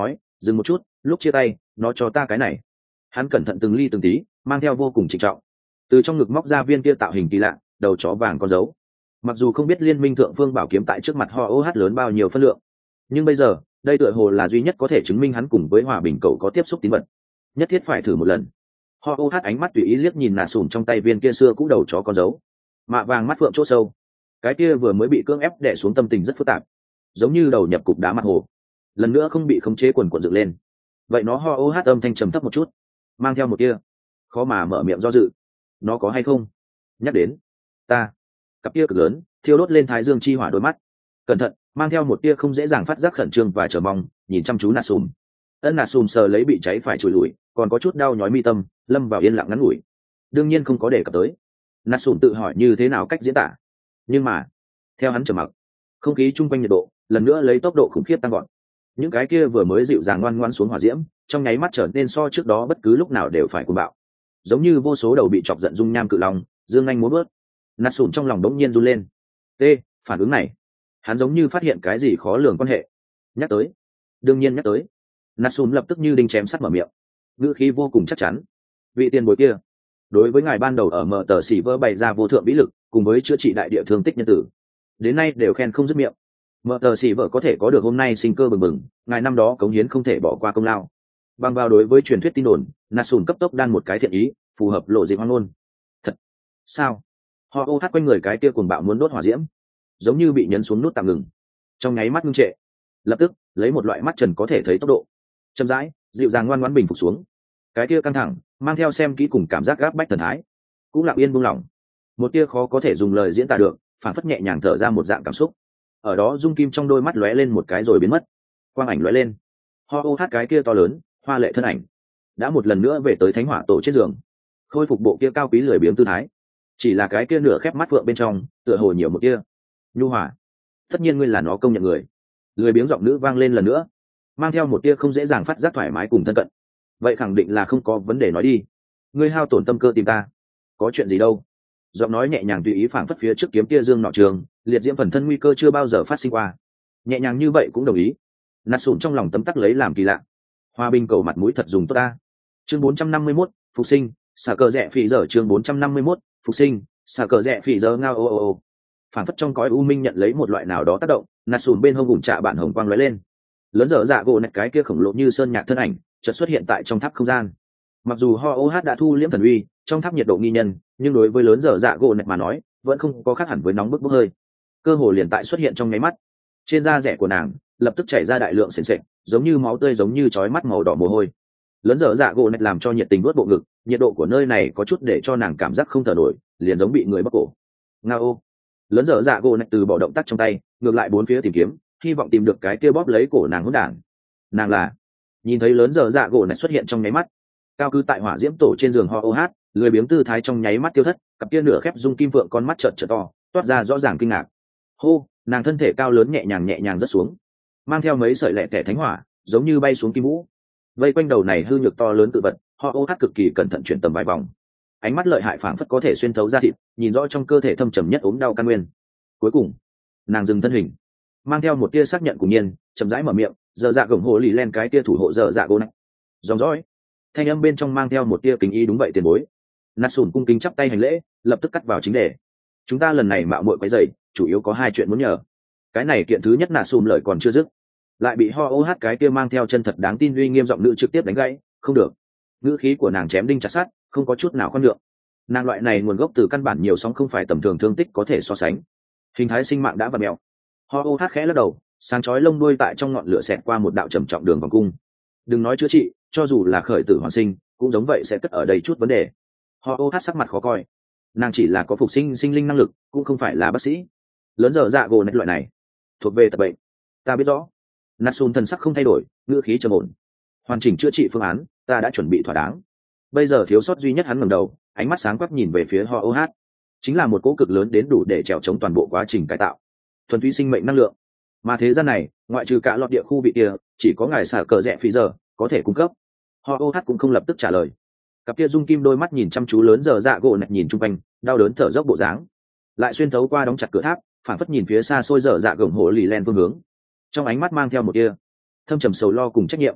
Speaker 1: dừng một chút, lúc chia tay nó cho ta cái này. Hắn cẩn thận từng ly từng tí, mang theo vô cùng trịnh trọng, từ trong ngực móc ra viên kia tạo hình kỳ lạ đầu chó vàng con dấu. Mặc dù không biết liên minh thượng phương bảo kiếm tại trước mặt ho oh lớn bao nhiêu phân lượng, nhưng bây giờ đây tựa hồ là duy nhất có thể chứng minh hắn cùng với hòa bình cầu có tiếp xúc tín vật, nhất thiết phải thử một lần. Ho oh ánh mắt tùy ý liếc nhìn nà sùn trong tay viên kia xưa cũ đầu chó con dấu, mạ vàng mắt phượng chỗ sâu, cái kia vừa mới bị cưỡng ép đè xuống tâm tình rất phức tạp, giống như đầu nhập cục đá mặt hồ, lần nữa không bị khống chế quần dựng lên. Vậy nó ho oh âm thanh trầm thấp một chút, mang theo một tia khó mà mở miệng do dự. Nó có hay không nhắc đến ta? Cặp kia cực lớn thiêu đốt lên thái dương chi hỏa đôi mắt cẩn thận mang theo một tia không dễ dàng phát giác khẩn trương và chờ mong nhìn chăm chú nà sùm. Nà sùm sờ lấy bị cháy phải chùi lùi còn có chút đau nhói mi tâm, lâm vào yên lặng ngắn ngủi, đương nhiên không có đề cập tới. Nà sùm tự hỏi như thế nào cách diễn tả, nhưng mà theo hắn trầm mặc, không khí chung quanh nhiệt độ lần nữa lấy tốc độ khủng khiếp tăng gọn. Những cái kia vừa mới dịu dàng ngoan ngoãn xuống hỏa diễm trong nháy mắt trở nên so trước đó bất cứ lúc nào đều phải cuồng bạo, giống như vô số đầu bị chọc giận dung nham cự long dương anh muốn bớt. Nà sùn trong lòng đống nhiên run lên. Phản ứng này, hắn giống như phát hiện cái gì khó lường quan hệ. Nhắc tới, đương nhiên nhắc tới. Nà sùn lập tức như đinh chém sắt mở miệng, ngữ khí vô cùng chắc chắn. Vị tiền bối kia, đối với ngài ban đầu ở mở tờ xỉ vỡ bày ra vô thượng vĩ lực cùng với chữa trị đại địa thương tích nhân tử, đến nay đều khen không dứt miệng. Mở tờ xỉ vỡ có thể có được hôm nay sinh cơ bừng bừng, ngài năm đó cống hiến không thể bỏ qua công lao. Bằng vào đối với truyền thuyết tin đồn, Nà sùn cấp tốc đan một cái thiện ý phù hợp lộ dịp hoang ngôn. Thật sao? Họ ô hát quanh người cái kia cuồng bạo muốn đốt hỏa diễm giống như bị nhấn xuống nút tạm ngừng, trong nháy mắt ngưng trệ, lập tức lấy một loại mắt trần có thể thấy tốc độ chậm rãi dịu dàng ngoan ngoãn bình phục xuống. Cái kia căng thẳng mang theo xem kỹ cùng cảm giác gáp bách thần thái cũng lặng yên buông lỏng, một tia khó có thể dùng lời diễn tả được, phản phất nhẹ nhàng thở ra một dạng cảm xúc. Ở đó dung kim trong đôi mắt lóe lên một cái rồi biến mất, quang ảnh lóe lên, ho ô hát cái kia to lớn hoa lệ thân ảnh đã một lần nữa về tới thánh hỏa tổ trên giường, khôi phục bộ kia cao quý lười biếng tư thái. Chỉ là cái kia nửa khép mắt phượng bên trong tựa hồ nhiều một kia nhu hòa. Tất nhiên ngươi là nó công nhận người. Lười biếng giọng nữ vang lên lần nữa, mang theo một tia không dễ dàng phát giác thoải mái cùng thân cận. Vậy khẳng định là không có vấn đề, nói đi. Ngươi hao tổn tâm cơ tìm ta, có chuyện gì đâu? Giọng nói nhẹ nhàng tùy ý phảng phất phía trước kiếm kia dương nọ trường liệt diễm phần thân nguy cơ chưa bao giờ phát sinh qua. Nhẹ nhàng như vậy cũng đồng ý. Nạt sụn trong lòng tấm tắc lấy làm kỳ lạ. Hòa bình cầu mặt mũi thật dùng tốt ta. Chương 451, phục sinh, xả cờ rẽ phỉ giờ. Chương 451, phục sinh, xả cờ rẽ phỉ giờ. Ngao ô ô ô. Phảng phất trong cõi u minh nhận lấy một loại nào đó tác động, nạt sùn bên hông vùng trạ bạn hồng quang lóe lên, lớn dở dạ gỗ nẹt cái kia khổng lồ như sơn nhạc thân ảnh chợt xuất hiện tại trong tháp không gian. Mặc dù ho oh đã thu liễm thần uy, trong tháp nhiệt độ nghi nhân, nhưng đối với lớn dở dạ gỗ nẹt mà nói vẫn không có khác hẳn với nóng bức bốc hơi. Cơ hồ liền tại xuất hiện trong nháy mắt, trên da rẻ của nàng lập tức chảy ra đại lượng sền sệt, giống như máu tươi, giống như chói mắt màu đỏ mồ hôi. Lớn dở dạ gỗ nẹt làm cho nhiệt tình vớt bộ ngực, nhiệt độ của nơi này có chút để cho nàng cảm giác không thở nổi, liền giống bị người bóp cổ. Ngao. Lớn dở dạ gỗ nẹt từ bỏ động tác trong tay, ngược lại bốn phía tìm kiếm, hy vọng tìm được cái kia bóp lấy cổ nàng hỗn đản. Nàng là nhìn thấy lớn dở dạ gỗ nẹt xuất hiện trong nháy mắt, cao cư tại hỏa diễm tổ trên giường ho oh, lười biếng tư thái trong nháy mắt tiêu thất, cặp kia nửa khép dung kim vượng con mắt trợn trợn to, toát ra rõ ràng kinh ngạc. Hô, nàng thân thể cao lớn nhẹ nhàng rớt xuống, mang theo mấy sợi lẹ tẻ thánh hỏa, giống như bay xuống kim vũ. Vây quanh đầu này hư nhược to lớn tự vật, ho oh cực kỳ cẩn thận chuyển tầm vài vòng, ánh mắt lợi hại phảng phất có thể xuyên thấu ra thịt, nhìn rõ trong cơ thể thâm trầm nhất ốm đau căn nguyên. Cuối cùng nàng dừng thân hình, mang theo một tia xác nhận cùng nhiên, chậm rãi mở miệng, giờ dạ gồng hồ lì len cái tia thủ hộ giờ dạ gỗ này. Dòng dõi thanh âm bên trong mang theo một tia kính ý. Đúng vậy tiền bối. Nạt sùn cung kính chắp tay hành lễ, lập tức cắt vào chính đề. Chúng ta lần này mạo muội quấy rầy, chủ yếu có hai chuyện muốn nhờ. Cái này kiện thứ nhất, nạt sùn lời còn chưa dứt, lại bị ho oh cái kia mang theo chân thật đáng tin uy nghiêm giọng nữ trực tiếp đánh gãy. Không được. Ngữ khí của nàng chém đinh chặt sắt, không có chút nào khoan nhượng. Nàng loại này nguồn gốc từ căn bản nhiều sóng, không phải tầm thường thương tích có thể so sánh. Hình thái sinh mạng đã vặn mèo. Ho oh khẽ lắc đầu, sáng chói lông đuôi tại trong ngọn lửa xẹt qua một đạo trầm trọng đường vòng cung. Đừng nói chữa trị, cho dù là khởi tử hoàn sinh cũng giống vậy sẽ cất ở đây chút vấn đề. Ho oh sắc mặt khó coi, nàng chỉ là có phục sinh sinh linh năng lực, cũng không phải là bác sĩ. Lớn giờ dạ gỗ nét loại này thuộc về tập bệnh, ta biết rõ. Natsun thần sắc không thay đổi, ngữ khí trầm ổn. Hoàn chỉnh chữa trị phương án ta đã chuẩn bị thỏa đáng. Bây giờ thiếu sót duy nhất, hắn ngẩng đầu, ánh mắt sáng quắc nhìn về phía ho oh, chính là một cỗ cực lớn đến đủ để trèo chống toàn bộ quá trình cải tạo, thuần túy sinh mệnh năng lượng. Mà thế gian này ngoại trừ cả lọt địa khu vị kia, chỉ có ngài xả cờ rẽ phí giờ có thể cung cấp. Ho oh cũng không lập tức trả lời, cặp kia dung kim đôi mắt nhìn chăm chú lớn giờ dạ gỗ nẹt, nhìn chung quanh đau đớn thở dốc bộ dáng, lại xuyên thấu qua đóng chặt cửa tháp, phản phất nhìn phía xa xôi giờ dạ gồng hồ lì len phương hướng, trong ánh mắt mang theo một tia thâm trầm sầu lo cùng trách nhiệm.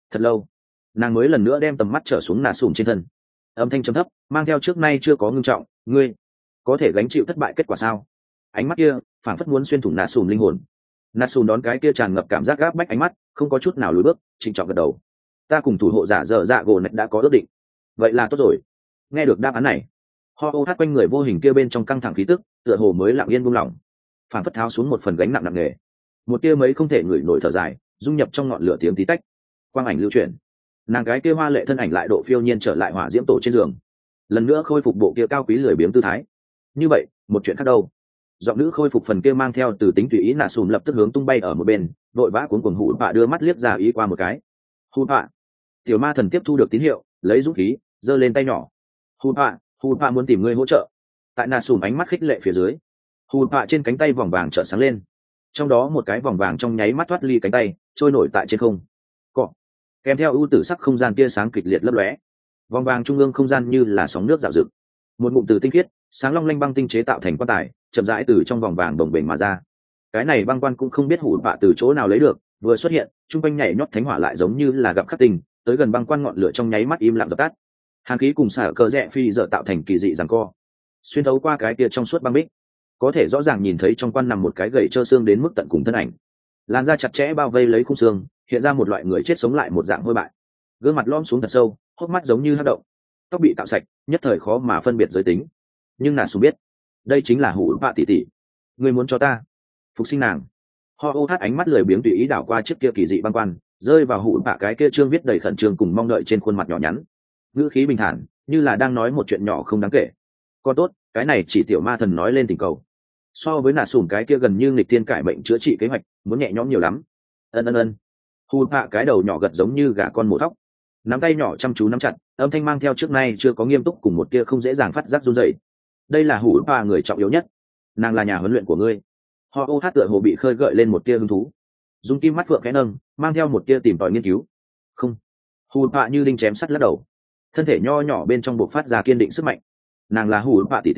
Speaker 1: thật lâu nàng mới lần nữa đem tầm mắt trở xuống nà sùn trên thân, âm thanh trầm thấp mang theo trước nay chưa có ngưng trọng. Ngươi có thể gánh chịu thất bại kết quả sao? Ánh mắt kia phảng phất muốn xuyên thủng nà sùn linh hồn. Nà sùn đón cái kia tràn ngập cảm giác gáp bách ánh mắt, không có chút nào lùi bước, trịnh trọng gật đầu. Ta cùng thủ hộ giả dở dạ gỗ này đã có ước định. Vậy là tốt rồi. Nghe được đáp án này, ho ô hát quanh người vô hình kia bên trong căng thẳng khí tức tựa hồ mới lặng yên buông lỏng, phảng phất tháo xuống một phần gánh nặng nặng nề. Một tia mấy không thể ngửi nổi thở dài dung nhập trong ngọn lửa tiếng tí tách, quang ảnh lưu chuyển. Nàng gái kia hoa lệ thân ảnh lại độ phiêu nhiên trở lại hỏa diễm tổ trên giường, lần nữa khôi phục bộ kia cao quý lười biếng tư thái. Như vậy một chuyện khác đâu? Giọng nữ khôi phục phần kia mang theo từ tính tùy ý nạ sùm lập tức hướng tung bay ở một bên, vội vã cuống cuồng hụ bạ đưa mắt liếc ra ý qua một cái. Hụ bạ. Tiểu ma thần tiếp thu được tín hiệu, lấy dũng khí giơ lên tay nhỏ. Hụ bạ muốn tìm ngươi hỗ trợ. Tại nạ sùm ánh mắt khích lệ phía dưới, hụ bạ trên cánh tay vòng vàng chợt sáng lên, trong đó một cái vòng vàng trong nháy mắt thoát ly cánh tay trôi nổi tại trên không. Cọ. Kèm theo ưu tử sắc không gian tia sáng kịch liệt lấp lóe, vòng vàng trung ương không gian như là sóng nước dạo dực, một ngụm từ tinh khiết sáng long lanh băng tinh chế tạo thành quan tài chậm rãi từ trong vòng vàng đồng bềnh mà ra. Cái này băng quan cũng không biết hủ bạ từ chỗ nào lấy được, vừa xuất hiện trung quanh nhảy nhót thánh hỏa lại giống như là gặp khắc tinh, tới gần băng quan ngọn lửa trong nháy mắt im lặng dập tắt. Hàn khí cùng xả cờ rẽ phi dở tạo thành kỳ dị giằng co, xuyên thấu qua cái kia trong suốt băng bích, có thể rõ ràng nhìn thấy trong quan nằm một cái gậy trơ xương đến mức tận cùng thân ảnh, làn da chặt chẽ bao vây lấy khung xương, hiện ra một loại người chết sống lại một dạng hôi bại, gương mặt lõm xuống thật sâu, hốc mắt giống như hắc động, tóc bị cạo sạch, nhất thời khó mà phân biệt giới tính. Nhưng nà sù biết đây chính là hủ bạ tỷ tỷ. Ngươi muốn cho ta phục sinh nàng? Ho ô hát ánh mắt lười biếng tùy ý đảo qua chiếc kia kỳ dị băng quan, rơi vào hủ bạ cái kia trương viết đầy khẩn trương cùng mong đợi trên khuôn mặt nhỏ nhắn, ngữ khí bình thản như là đang nói một chuyện nhỏ không đáng kể. Con tốt, cái này chỉ tiểu ma thần nói lên tình cầu, so với nà sùn cái kia gần như nghịch thiên cải bệnh chữa trị kế hoạch muốn nhẹ nhõm nhiều lắm. Ân. Hù bạ cái đầu nhỏ gật giống như gà con mổ thóc, nắm tay nhỏ chăm chú nắm chặt, âm thanh mang theo trước nay chưa có nghiêm túc cùng một tia không dễ dàng phát giác run rẩy. Đây là hủ bạ người trọng yếu nhất, nàng là nhà huấn luyện của ngươi. Ho ô hát tựa hồ bị khơi gợi lên một tia hứng thú, dung kim mắt phượng khẽ nâng, mang theo một tia tìm tòi nghiên cứu. Không. Hủ bạ như đinh chém sắt lắc đầu, thân thể nho nhỏ bên trong buộc phát ra kiên định sức mạnh. Nàng là hủ bạ tỷ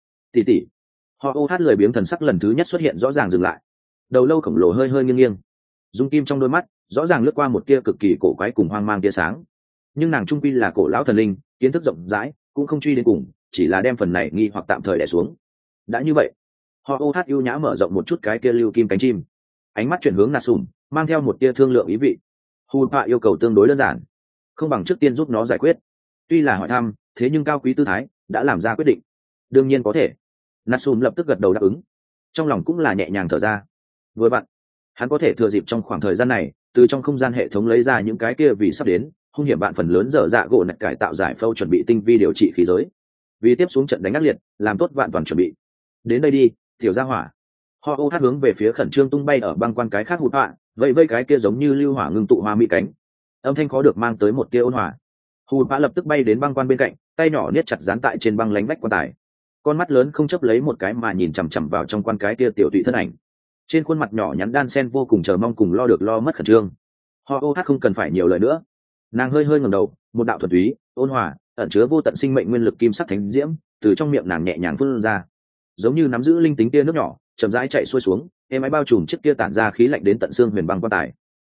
Speaker 1: tỷ. Ho ô hát lười biếng thần sắc lần thứ nhất xuất hiện rõ ràng dừng lại, đầu lâu khổng lồ hơi hơi nghiêng, dung kim trong đôi mắt rõ ràng lướt qua một tia cực kỳ cổ quái cùng hoang mang tia sáng. Nhưng nàng trung quy là cổ lão thần linh, kiến thức rộng rãi, cũng không truy đến cùng, chỉ là đem phần này nghi hoặc tạm thời đè xuống. Đã như vậy, họ ô hát ưu nhã mở rộng một chút cái kia lưu kim cánh chim, ánh mắt chuyển hướng nà sùm, mang theo một tia thương lượng ý vị. Hu Pạ yêu cầu tương đối đơn giản, không bằng trước tiên giúp nó giải quyết. Tuy là hỏi thăm, thế nhưng cao quý tư thái đã làm ra quyết định, đương nhiên có thể. Nà sùm lập tức gật đầu đáp ứng, trong lòng cũng là nhẹ nhàng thở ra. Vừa vặn, hắn có thể thừa dịp trong khoảng thời gian này, từ trong không gian hệ thống lấy ra những cái kia vì sắp đến hung hiểm bạn phần lớn dở dạ gỗ nạch cải tạo giải phẫu chuẩn bị tinh vi điều trị khí giới, vì tiếp xuống trận đánh ác liệt làm tốt vạn toàn chuẩn bị. Đến đây đi tiểu gia hỏa. Ho ô hát hướng về phía khẩn trương tung bay ở băng quan cái khác hụt họa, vậy vây cái kia giống như lưu hỏa ngưng tụ hoa mỹ cánh, âm thanh khó được mang tới một tia ôn hòa. Hụt họa lập tức bay đến băng quan bên cạnh, tay nhỏ niết chặt dán tại trên băng lánh vách quan tài, con mắt lớn không chấp lấy một cái mà nhìn chằm chằm vào trong quan cái kia tiểu tụy thân ảnh, trên khuôn mặt nhỏ nhắn đan sen vô cùng chờ mong cùng lo được lo mất khẩn trương. Ho ô hát không cần phải nhiều lời nữa, nàng hơi hơi ngẩng đầu, một đạo thuần túy ôn hòa ẩn chứa vô tận sinh mệnh nguyên lực kim sắc thánh diễm từ trong miệng nàng nhẹ nhàng phun ra, giống như nắm giữ linh tính tia nước nhỏ chậm rãi chạy xuôi xuống, êm ái bao trùm chiếc kia tản ra khí lạnh đến tận xương huyền băng quan tài.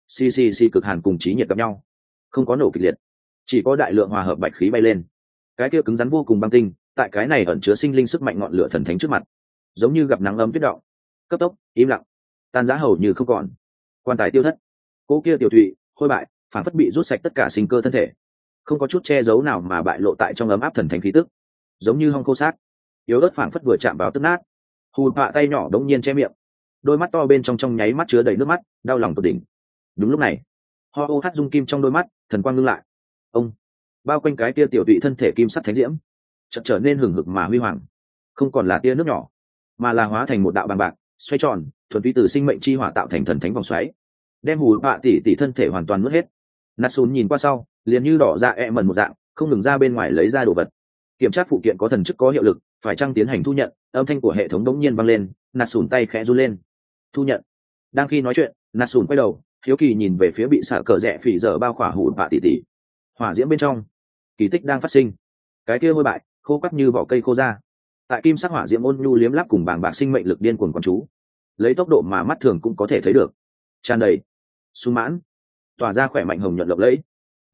Speaker 1: Xì cực hàn cùng trí nhiệt gặp nhau, không có nổ kịch liệt, chỉ có đại lượng hòa hợp bạch khí bay lên. Cái kia cứng rắn vô cùng băng tinh, tại cái này ẩn chứa sinh linh sức mạnh ngọn lửa thần thánh trước mặt, giống như gặp nắng ấm tuyết động, cấp tốc im lặng, tan rã hầu như không còn. Quan tài tiêu thất, cô kia tiểu thụy hôi bại phản phất bị rút sạch tất cả sinh cơ thân thể, không có chút che giấu nào mà bại lộ tại trong ấm áp thần thánh khí tức, giống như hong khô xác yếu ớt phản phất vừa chạm vào tức nát. Hù bạ tay nhỏ đống nhiên che miệng, đôi mắt to bên trong nháy mắt chứa đầy nước mắt, đau lòng tột đỉnh. Đúng lúc này, ho ô hát dung kim trong đôi mắt thần quang ngưng lại, ông bao quanh cái tia tiểu tụy thân thể kim sắc thánh diễm chợt trở nên hừng hực mà huy hoàng, không còn là tia nước nhỏ, mà là hóa thành một đạo bằng bạc xoay tròn thuần túy từ sinh mệnh chi hỏa tạo thành thần thánh vòng xoáy, đem hù bạ tỷ thân thể hoàn toàn nuốt hết. Natsun nhìn qua sau, liền như đỏ dạ mần một dạng, không ngừng ra bên ngoài lấy ra đồ vật, kiểm tra phụ kiện có thần chức có hiệu lực, phải chăng tiến hành thu nhận. Âm thanh của hệ thống đống nhiên vang lên, Natsun tay khẽ run lên. Thu nhận. Đang khi nói chuyện, Natsun quay đầu, hiếu kỳ nhìn về phía bị xạ cờ rẽ phỉ giờ bao khỏa hù bạ tỷ. Hỏa diễm bên trong, kỳ tích đang phát sinh. Cái kia hôi bại, khô quắt như vỏ cây khô ra. Tại kim sắc hỏa diễm ôn nhu liếm láp cùng bàng bạc sinh mệnh lực điên cuồng quán chú, lấy tốc độ mà mắt thường cũng có thể thấy được, tràn đầy sung mãn, tỏa ra khỏe mạnh hồng nhuận lộng lẫy.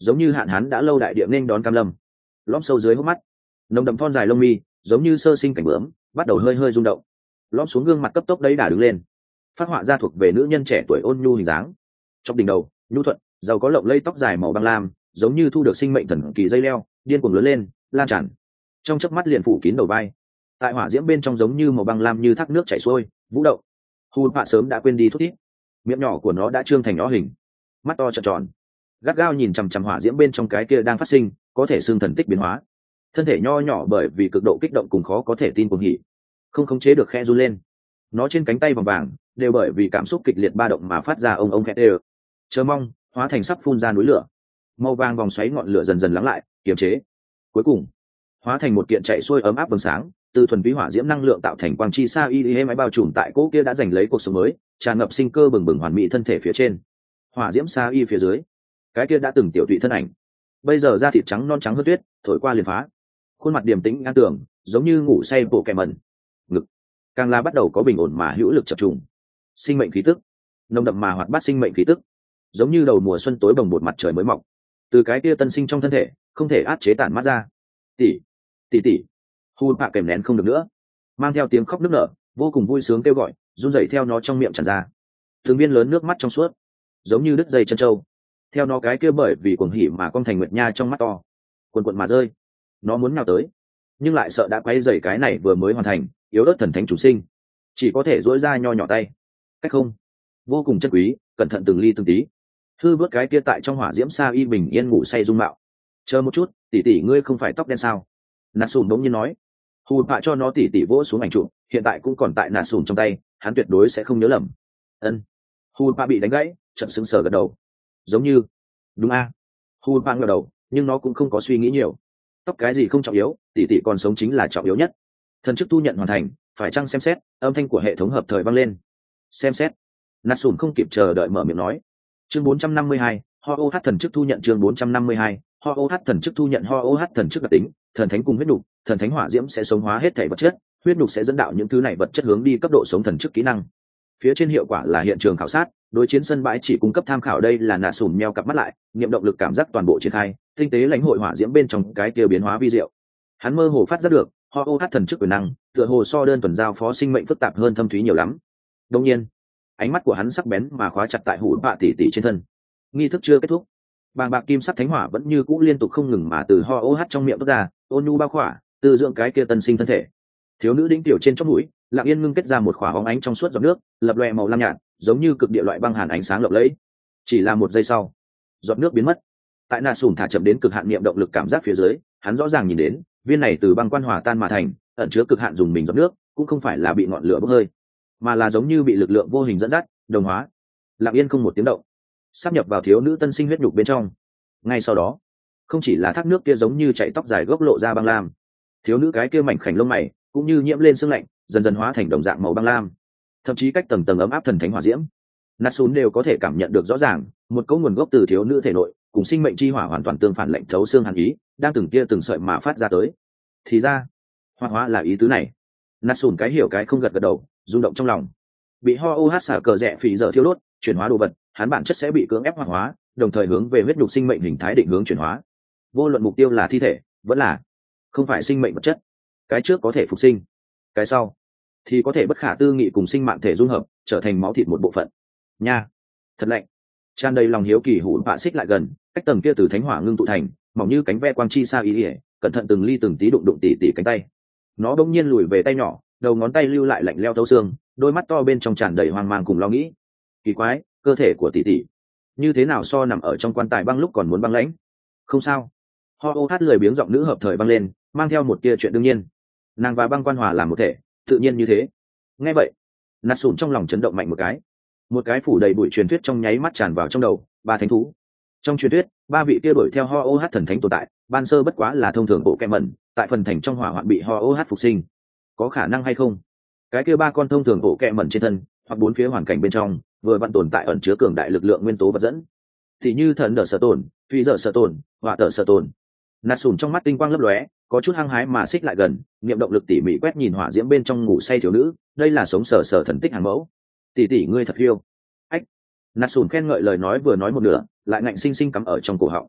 Speaker 1: giống như hạn hán đã lâu đại địa nên đón cam lâm. Lõm sâu dưới hốc mắt, nồng đậm thon dài lông mi giống như sơ sinh cảnh bướm bắt đầu hơi hơi rung động. Lõm xuống gương mặt cấp tốc đấy đà đứng lên, phát họa ra thuộc về nữ nhân trẻ tuổi ôn nhu hình dáng. Trong đỉnh đầu nhu thuận giàu có lộng lây tóc dài màu băng lam giống như thu được sinh mệnh thần kỳ dây leo điên cuồng lớn lên lan tràn, trong chớp mắt liền phủ kín đầu vai. Tại hỏa diễm bên trong giống như màu băng lam như thác nước chảy xuôi vũ động. Hù Bạ sớm đã quên đi thút thít, miệng nhỏ của nó đã trương thành nhỏ hình, mắt to tròn tròn gắt gao nhìn chằm chằm hỏa diễm bên trong cái kia đang phát sinh có thể xương thần tích biến hóa. Thân thể nho nhỏ bởi vì cực độ kích động cùng khó có thể tin cuồng hỉ không khống chế được khe run lên. Nó trên cánh tay vòng vàng đều bởi vì cảm xúc kịch liệt ba động mà phát ra ông khẽ đều. Chờ mong hóa thành sắp phun ra núi lửa, màu vàng vòng xoáy ngọn lửa dần dần lắng lại kiềm chế, cuối cùng hóa thành một kiện chạy xuôi ấm áp vầng sáng từ thuần túy hỏa diễm năng lượng tạo thành quang chi sa y máy bao trùm tại cỗ kia đã giành lấy cuộc sống mới tràn ngập sinh cơ bừng bừng hoàn mỹ thân thể phía trên. Hỏa diễm sa y phía dưới cái kia đã từng tiểu thụy thân ảnh bây giờ da thịt trắng non trắng hơn tuyết thổi qua liền phá, khuôn mặt điềm tĩnh an tường giống như ngủ say bộ kẻ mẩn. Ngực càng là bắt đầu có bình ổn mà hữu lực chập trùng, sinh mệnh khí tức nồng đậm mà hoạt bát sinh mệnh khí tức giống như đầu mùa xuân tối bồng bột mặt trời mới mọc từ cái kia tân sinh trong thân thể không thể át chế tản mát ra. Tỷ tỷ Hu Bạ kèm nén không được nữa, mang theo tiếng khóc nức nở vô cùng vui sướng kêu gọi run rẩy theo nó trong miệng tràn ra từng viên lớn nước mắt trong suốt giống như đứt dây chân trâu theo nó cái kia bởi vì cuồng hỉ mà cong thành nguyệt nha trong mắt to quần quần mà rơi. Nó muốn nào tới nhưng lại sợ đã quay dày cái này vừa mới hoàn thành yếu ớt thần thánh chủ sinh, chỉ có thể dỗi ra nho nhỏ tay cách không vô cùng chân quý cẩn thận từng ly từng tí hư bước cái kia tại trong hỏa diễm sa y bình yên ngủ say dung mạo. Chờ một chút, tỷ ngươi không phải tóc đen sao? Nạt sùm đống nhiên nói. Hù Bạ cho nó tỷ vỗ xuống ảnh chụp hiện tại cũng còn tại nạt sùm trong tay, hắn tuyệt đối sẽ không nhớ lầm. Ân. Hù Bạ bị đánh gãy chậm sững sờ gật đầu giống như đúng a. Hù Bạ ngẩng đầu nhưng nó cũng không có suy nghĩ nhiều. Tóc cái gì không trọng yếu, tỷ còn sống chính là trọng yếu nhất. Thần chức thu nhận hoàn thành, phải chăng xem xét? Âm thanh của hệ thống hợp thời vang lên. Xem xét. Nạt sùm không kịp chờ đợi mở miệng nói. Chương 452, ho thần chức thu nhận. Chương 452, ho thần chức thu nhận. Ho thần chức đặc tính thần thánh cùng huyết nục, thần thánh hỏa diễm sẽ sống hóa hết thể vật chất, huyết nục sẽ dẫn đạo những thứ này vật chất hướng đi cấp độ sống thần chức kỹ năng. Phía trên hiệu quả là hiện trường khảo sát, đối chiến sân bãi chỉ cung cấp tham khảo. Đây là nạ sùm meo cặp mắt lại, niệm động lực cảm giác toàn bộ triển khai, tinh tế lãnh hội hỏa diễm bên trong cái kia biến hóa vi diệu. Hắn mơ hồ phát giác được ho thần chức quyền năng tựa hồ so đơn thuần giao phó sinh mệnh phức tạp hơn thâm thúy nhiều lắm. Đương nhiên ánh mắt của hắn sắc bén mà khóa chặt tại Hủ Bạ tỷ trên thân. Nghi thức chưa kết thúc, bàng bạc kim sắc thánh hỏa vẫn như cũ liên tục không ngừng mà từ ho trong miệng toát ra, ôn nhu bao khỏa từ dưỡng cái kia tân sinh thân thể. Thiếu nữ đĩnh tiểu trên chóp mũi lặng yên ngưng kết ra một khỏa hóng ánh trong suốt giọt nước, lập lòe màu lam nhạt giống như cực địa loại băng hàn ánh sáng lộng lẫy. Chỉ là một giây sau, giọt nước biến mất. Tại nạ sùm thả chậm đến cực hạn niệm động lực cảm giác phía dưới, hắn rõ ràng nhìn đến viên này từ băng quan hòa tan mà thành ẩn chứa cực hạn dùng mình giọt nước cũng không phải là bị ngọn lửa bốc hơi, mà là giống như bị lực lượng vô hình dẫn dắt đồng hóa, lặng yên không một tiếng động sáp nhập vào thiếu nữ tân sinh huyết nhục bên trong. Ngay sau đó, không chỉ là thác nước kia giống như chạy tóc dài gốc lộ ra băng lam, thiếu nữ cái kia mảnh khảnh lông mày cũng như nhiễm lên sương lạnh dần dần hóa thành đồng dạng màu băng lam, thậm chí cách tầng tầng ấm áp thần thánh hỏa diễm Natsun đều có thể cảm nhận được rõ ràng một cấu nguồn gốc từ thiếu nữ thể nội cùng sinh mệnh chi hỏa hoàn toàn tương phản, lạnh thấu xương hàn ý đang từng tia từng sợi mà phát ra tới. Thì ra hoạt hóa là ý tứ này. Natsun cái hiểu cái không gật gật đầu, rung động trong lòng. Bị xả cờ rẽ phì giờ thiêu đốt chuyển hóa đồ vật, hắn bản chất sẽ bị cưỡng ép hoạt hóa, đồng thời hướng về huyết nhục sinh mệnh hình thái định hướng chuyển hóa. Vô luận mục tiêu là thi thể vẫn là không phải sinh mệnh vật chất, cái trước có thể phục sinh, cái sau thì có thể bất khả tư nghị cùng sinh mạng thể dung hợp trở thành máu thịt một bộ phận. Nha, thật lạnh. Tràn đầy lòng hiếu kỳ, Hủ Bạ xích lại gần, cách tầng kia từ thánh hỏa ngưng tụ thành mỏng như cánh ve quang chi sa ý ỉa, cẩn thận từng ly từng tí đụng tỉ cánh tay. Nó bỗng nhiên lùi về tay nhỏ, đầu ngón tay lưu lại lạnh leo thấu xương, đôi mắt to bên trong tràn đầy hoang mang cùng lo nghĩ. Kỳ quái, cơ thể của tỷ như thế nào so nằm ở trong quan tài băng lúc còn muốn băng lãnh? Không sao. lười biếng giọng nữ hợp thời băng lên, mang theo một tia chuyện đương nhiên. Nàng và băng quan hòa làm một thể, tự nhiên như thế. Nghe vậy, Natsun trong lòng chấn động mạnh một cái phủ đầy bụi truyền thuyết trong nháy mắt tràn vào trong đầu. Ba thánh thú trong truyền thuyết, ba vị kia đuổi theo thần thánh tồn tại ban sơ bất quá là thông thường bộ kẹm mẩn, tại phần thành trong hỏa hoạn bị phục sinh. Có khả năng hay không cái kia ba con thông thường bộ kẹm mẩn trên thân hoặc bốn phía hoàn cảnh bên trong vừa vặn tồn tại ẩn chứa cường đại lực lượng nguyên tố vật dẫn, thì như thần đờ sở tồn, phi dở sở tồn, hỏa tờ sở tồn. Natsun trong mắt tinh quang lấp lóe, có chút hăng hái mà xích lại gần, niệm động lực tỉ mỉ quét nhìn hỏa diễm bên trong ngủ say thiếu nữ. Đây là sống sờ thần tích hàng mẫu. Tỷ ngươi thật phiêu. Ách. Natsun khen ngợi lời nói vừa nói một nửa, lại ngạnh sinh sinh cắm ở trong cổ họng.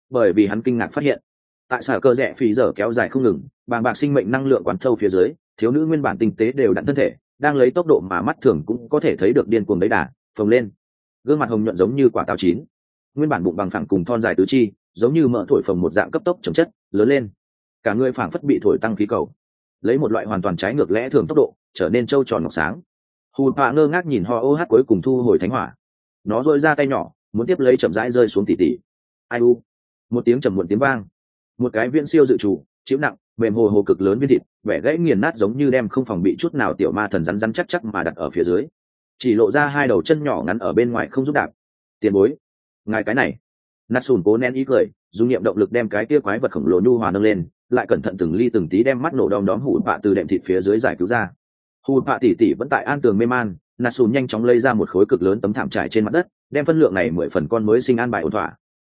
Speaker 1: bởi vì hắn kinh ngạc phát hiện tại sở cơ rẽ phì giờ kéo dài không ngừng, bàng bạc sinh mệnh năng lượng quán thâu phía dưới, thiếu nữ nguyên bản tinh tế đều đặn thân thể đang lấy tốc độ mà mắt thường cũng có thể thấy được điên cuồng đấy đà phồng lên, gương mặt hồng nhuận giống như quả táo chín, nguyên bản bụng bằng phẳng cùng thon dài tứ chi giống như mỡ thổi phồng một dạng cấp tốc chồng chất lớn lên, cả người phảng phất bị thổi tăng khí cầu, lấy một loại hoàn toàn trái ngược lẽ thường tốc độ trở nên trâu tròn ngọc sáng. Hù Pạ ngơ ngác nhìn ho ô hát cuối cùng thu hồi thánh hỏa, nó dội ra tay nhỏ muốn tiếp lấy chậm rãi rơi xuống tỉ tỉ. Ai u, một tiếng trầm muộn tiếng vang, một cái viễn siêu dự trù chịu nặng mềm hồ hồ cực lớn viên thịt vẻ gãy nghiền nát giống như đem không phòng bị chút nào tiểu ma thần rắn rắn chắc chắc mà đặt ở phía dưới, chỉ lộ ra hai đầu chân nhỏ ngắn ở bên ngoài không giúp đạp. Tiền bối, ngài cái này. Natsun cố nén ý cười, dùng niệm động lực đem cái kia quái vật khổng lồ nhu hòa nâng lên, lại cẩn thận từng ly từng tí đem mắt nổ đom đóm Hù Pạ từ đệm thịt phía dưới giải cứu ra. Hù Pạ tỉ tỉ vẫn tại an tường mê man, Natsun nhanh chóng lấy ra một khối cực lớn tấm thảm trải trên mặt đất, đem phân lượng này 10 phần con mới sinh an bài ổn thỏa.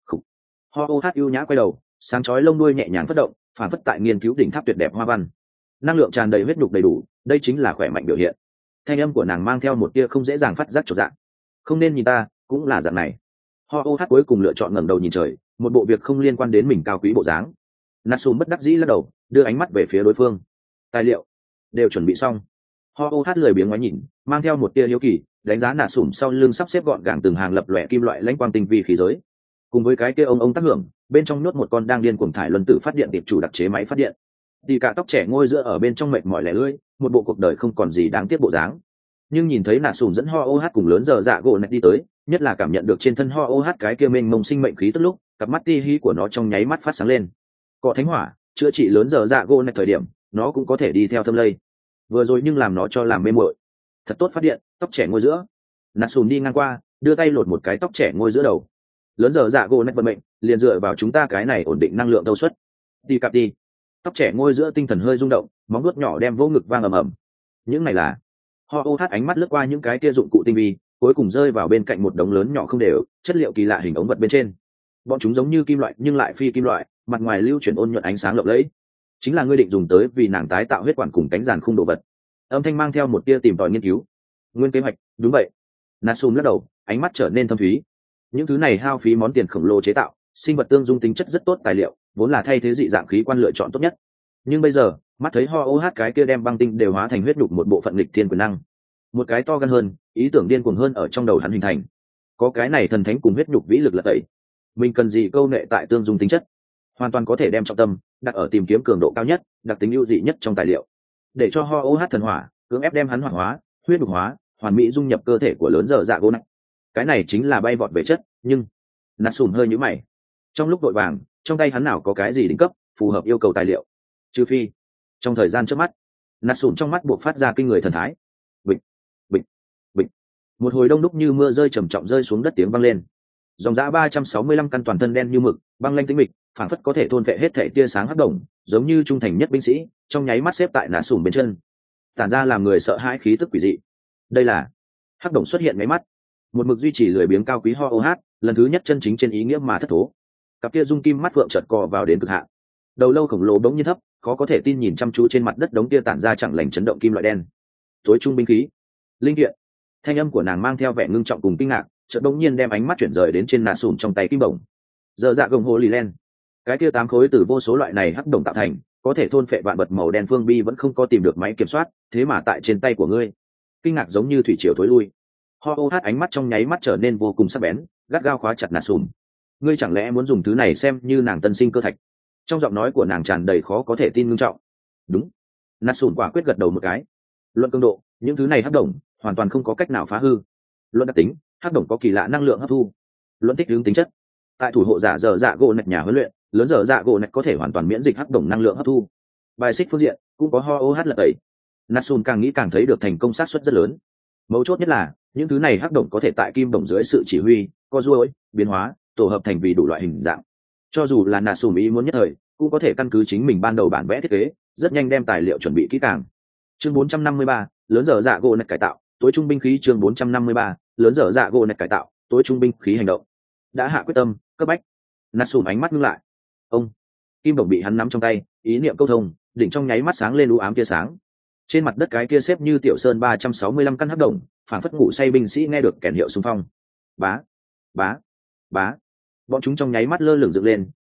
Speaker 1: Ho ô hát ưu nhã quay đầu, sáng chói lông đuôi nhẹ nhàng phất động, phản phất tại nghiên cứu đỉnh tháp tuyệt đẹp hoa văn. Năng lượng tràn đầy, huyết nhục đầy đủ, đây chính là khỏe mạnh biểu hiện. Thanh âm của nàng mang theo một tia không dễ dàng phát giác chột dạ. Không nên nhìn ta, cũng là dạng này. Ho ô hát cuối cùng lựa chọn ngẩng đầu nhìn trời, một bộ việc không liên quan đến mình cao quý bộ dáng. Natsun bất đắc dĩ lắc đầu, đưa ánh mắt về phía đối phương. Tài liệu đều chuẩn bị xong. Ho ô hát lười biếng ngoái nhìn, mang theo một tia hiếu kỳ, đánh giá Natsun sau lưng sắp xếp gọn gàng từng hàng lập lòe kim loại lãnh quang tinh vi khí giới, cùng với cái kia ông tác hưởng bên trong nhốt một con đang điên cuồng thải luân tử phát điện tiệp chủ đặc chế máy phát điện. Đi cả tóc trẻ ngôi giữa ở bên trong mệt mỏi lẻ lưỡi, một bộ cuộc đời không còn gì đáng tiếc bộ dáng. Nhưng nhìn thấy Natsun dẫn Ho ô hát cùng lớn giờ dạ gỗ này đi tới, nhất là cảm nhận được trên thân Ho ô hát cái kia mênh mông sinh mệnh khí tức lúc, cặp mắt ti hí của nó trong nháy mắt phát sáng lên. Cọ thánh hỏa chữa trị lớn giờ dạ gỗ này thời điểm nó cũng có thể đi theo thâm lây, vừa rồi nhưng làm nó cho làm mê muội. Thật tốt phát điện, tóc trẻ ngôi giữa. Natsun đi ngang qua, đưa tay lột một cái tóc trẻ ngôi giữa đầu. Lớn giờ dạ gỗ này vận mệnh liền dựa vào chúng ta cái này ổn định năng lượng đâu suất. Đi cặp đi. Tóc trẻ ngôi giữa tinh thần hơi rung động, móng vuốt nhỏ đem vỗ ngực vang ầm ầm. Những này là Ho ô hát ánh mắt lướt qua những cái kia dụng cụ tinh vi, cuối cùng rơi vào bên cạnh một đống lớn nhỏ không đều chất liệu kỳ lạ hình ống vật bên trên. Bọn chúng giống như kim loại nhưng lại phi kim loại, mặt ngoài lưu chuyển ôn nhuận ánh sáng lộng lẫy. Chính là ngươi định dùng tới vì nàng tái tạo huyết quản cùng cánh giàn khung đồ vật. Âm thanh mang theo một tia tìm tòi nghiên cứu. Nguyên kế hoạch, đúng vậy. Natsun lắc đầu, ánh mắt trở nên thâm thúy. Những thứ này hao phí món tiền khổng lồ chế tạo, sinh vật tương dung tính chất rất tốt tài liệu, vốn là thay thế dị dạng khí quan lựa chọn tốt nhất. Nhưng bây giờ, mắt thấy Ho ô hát cái kia đem băng tinh đều hóa thành huyết nhục một bộ phận nghịch thiên quyền năng, một cái to gan hơn, ý tưởng điên cuồng hơn ở trong đầu hắn hình thành. Có cái này thần thánh cùng huyết nhục vĩ lực là tẩy, mình cần gì câu nệ tại tương dung tính chất, hoàn toàn có thể đem trọng tâm đặt ở tìm kiếm cường độ cao nhất, đặc tính ưu dị nhất trong tài liệu, để cho Ho ô hát thần hỏa cưỡng ép đem hắn hỏa hóa, huyết nhục hóa, hoàn mỹ dung nhập cơ thể của lớn giờ dạ gỗ này. Cái này chính là bay vọt về chất. Nhưng Natsun hơi nhíu mày, trong lúc vội vàng trong tay hắn nào có cái gì đỉnh cấp phù hợp yêu cầu tài liệu, trừ phi trong thời gian trước mắt. Natsun trong mắt buộc phát ra kinh người thần thái. Bịch bịch bịch, một hồi đông đúc như mưa rơi trầm trọng rơi xuống đất tiếng vang lên. Dòng dã 365 căn toàn thân đen như mực, băng lanh tĩnh mịch, phảng phất có thể thôn vệ hết thể tia sáng hắc đồng, giống như trung thành nhất binh sĩ, trong nháy mắt xếp tại Natsun bên chân, tản ra làm người sợ hãi khí tức quỷ dị. Đây là hắc đồng xuất hiện mấy mắt, một mực duy trì lười biếng cao quý Ho ô hát, lần thứ nhất chân chính trên ý nghĩa mà thất thố. Cặp kia dung kim mắt phượng chợt cò vào đến cực hạn, đầu lâu khổng lồ bỗng nhiên thấp, khó có thể tin nhìn chăm chú trên mặt đất đống tia tản ra chẳng lành chấn động kim loại đen. Tối trung binh khí, linh kiện. Thanh âm của nàng mang theo vẻ ngưng trọng cùng kinh ngạc, chợt bỗng nhiên đem ánh mắt chuyển rời đến trên Natsun trong tay kim bổng. Giờ dạ gồng hồ lì len, cái kia 8 khối từ vô số loại này hắc đồng tạo thành, có thể thôn phệ vạn vật màu đen phương bi vẫn không có tìm được máy kiểm soát, thế mà tại trên tay của ngươi. Kinh ngạc giống như thủy triều thối lui. Ho ô hát ánh mắt trong nháy mắt trở nên vô cùng sắc bén, gắt gao khóa chặt Natsun. Ngươi chẳng lẽ muốn dùng thứ này xem như nàng tân sinh cơ thạch? Trong giọng nói của nàng tràn đầy khó có thể tin ngưng trọng. Đúng. Natsun quả quyết gật đầu một cái. Luận cường độ, những thứ này hắc đồng hoàn toàn không có cách nào phá hư. Luận đặc tính, hắc đồng có kỳ lạ năng lượng hấp thu. Luận thích ứng tính chất, tại thủ hộ giả giờ dạ gỗ nạch nhà huấn luyện, lớn giờ dạ gỗ nạch có thể hoàn toàn miễn dịch hắc đồng năng lượng hấp thu. Bài xích phương diện cũng có Ho ô hát lật tẩy. Natsun càng nghĩ càng thấy được thành công xác suất rất lớn. Mấu chốt nhất là những thứ này hắc đồng có thể tại kim đồng dưới sự chỉ huy co duỗi biến hóa tổ hợp thành vì đủ loại hình dạng. Cho dù là Natsun ý muốn nhất thời cũng có thể căn cứ chính mình ban đầu bản vẽ thiết kế rất nhanh đem tài liệu chuẩn bị kỹ càng. Chương 453, lớn dở dạ gỗ nạch cải tạo tối trung binh khí. Chương 453, lớn dở dạ gỗ nạch cải tạo tối trung binh khí hành động. Đã hạ quyết tâm cấp bách. Natsun ánh mắt ngưng lại. Ông kim đồng bị hắn nắm trong tay, ý niệm câu thông, đỉnh trong nháy mắt sáng lên u ám tia sáng. Trên mặt đất cái kia xếp như tiểu sơn 365 căn hắc đồng, phảng phất ngủ say binh sĩ nghe được kèn hiệu xung phong. Bá, bá, bá. Bọn chúng trong nháy mắt lơ lửng dựng lên,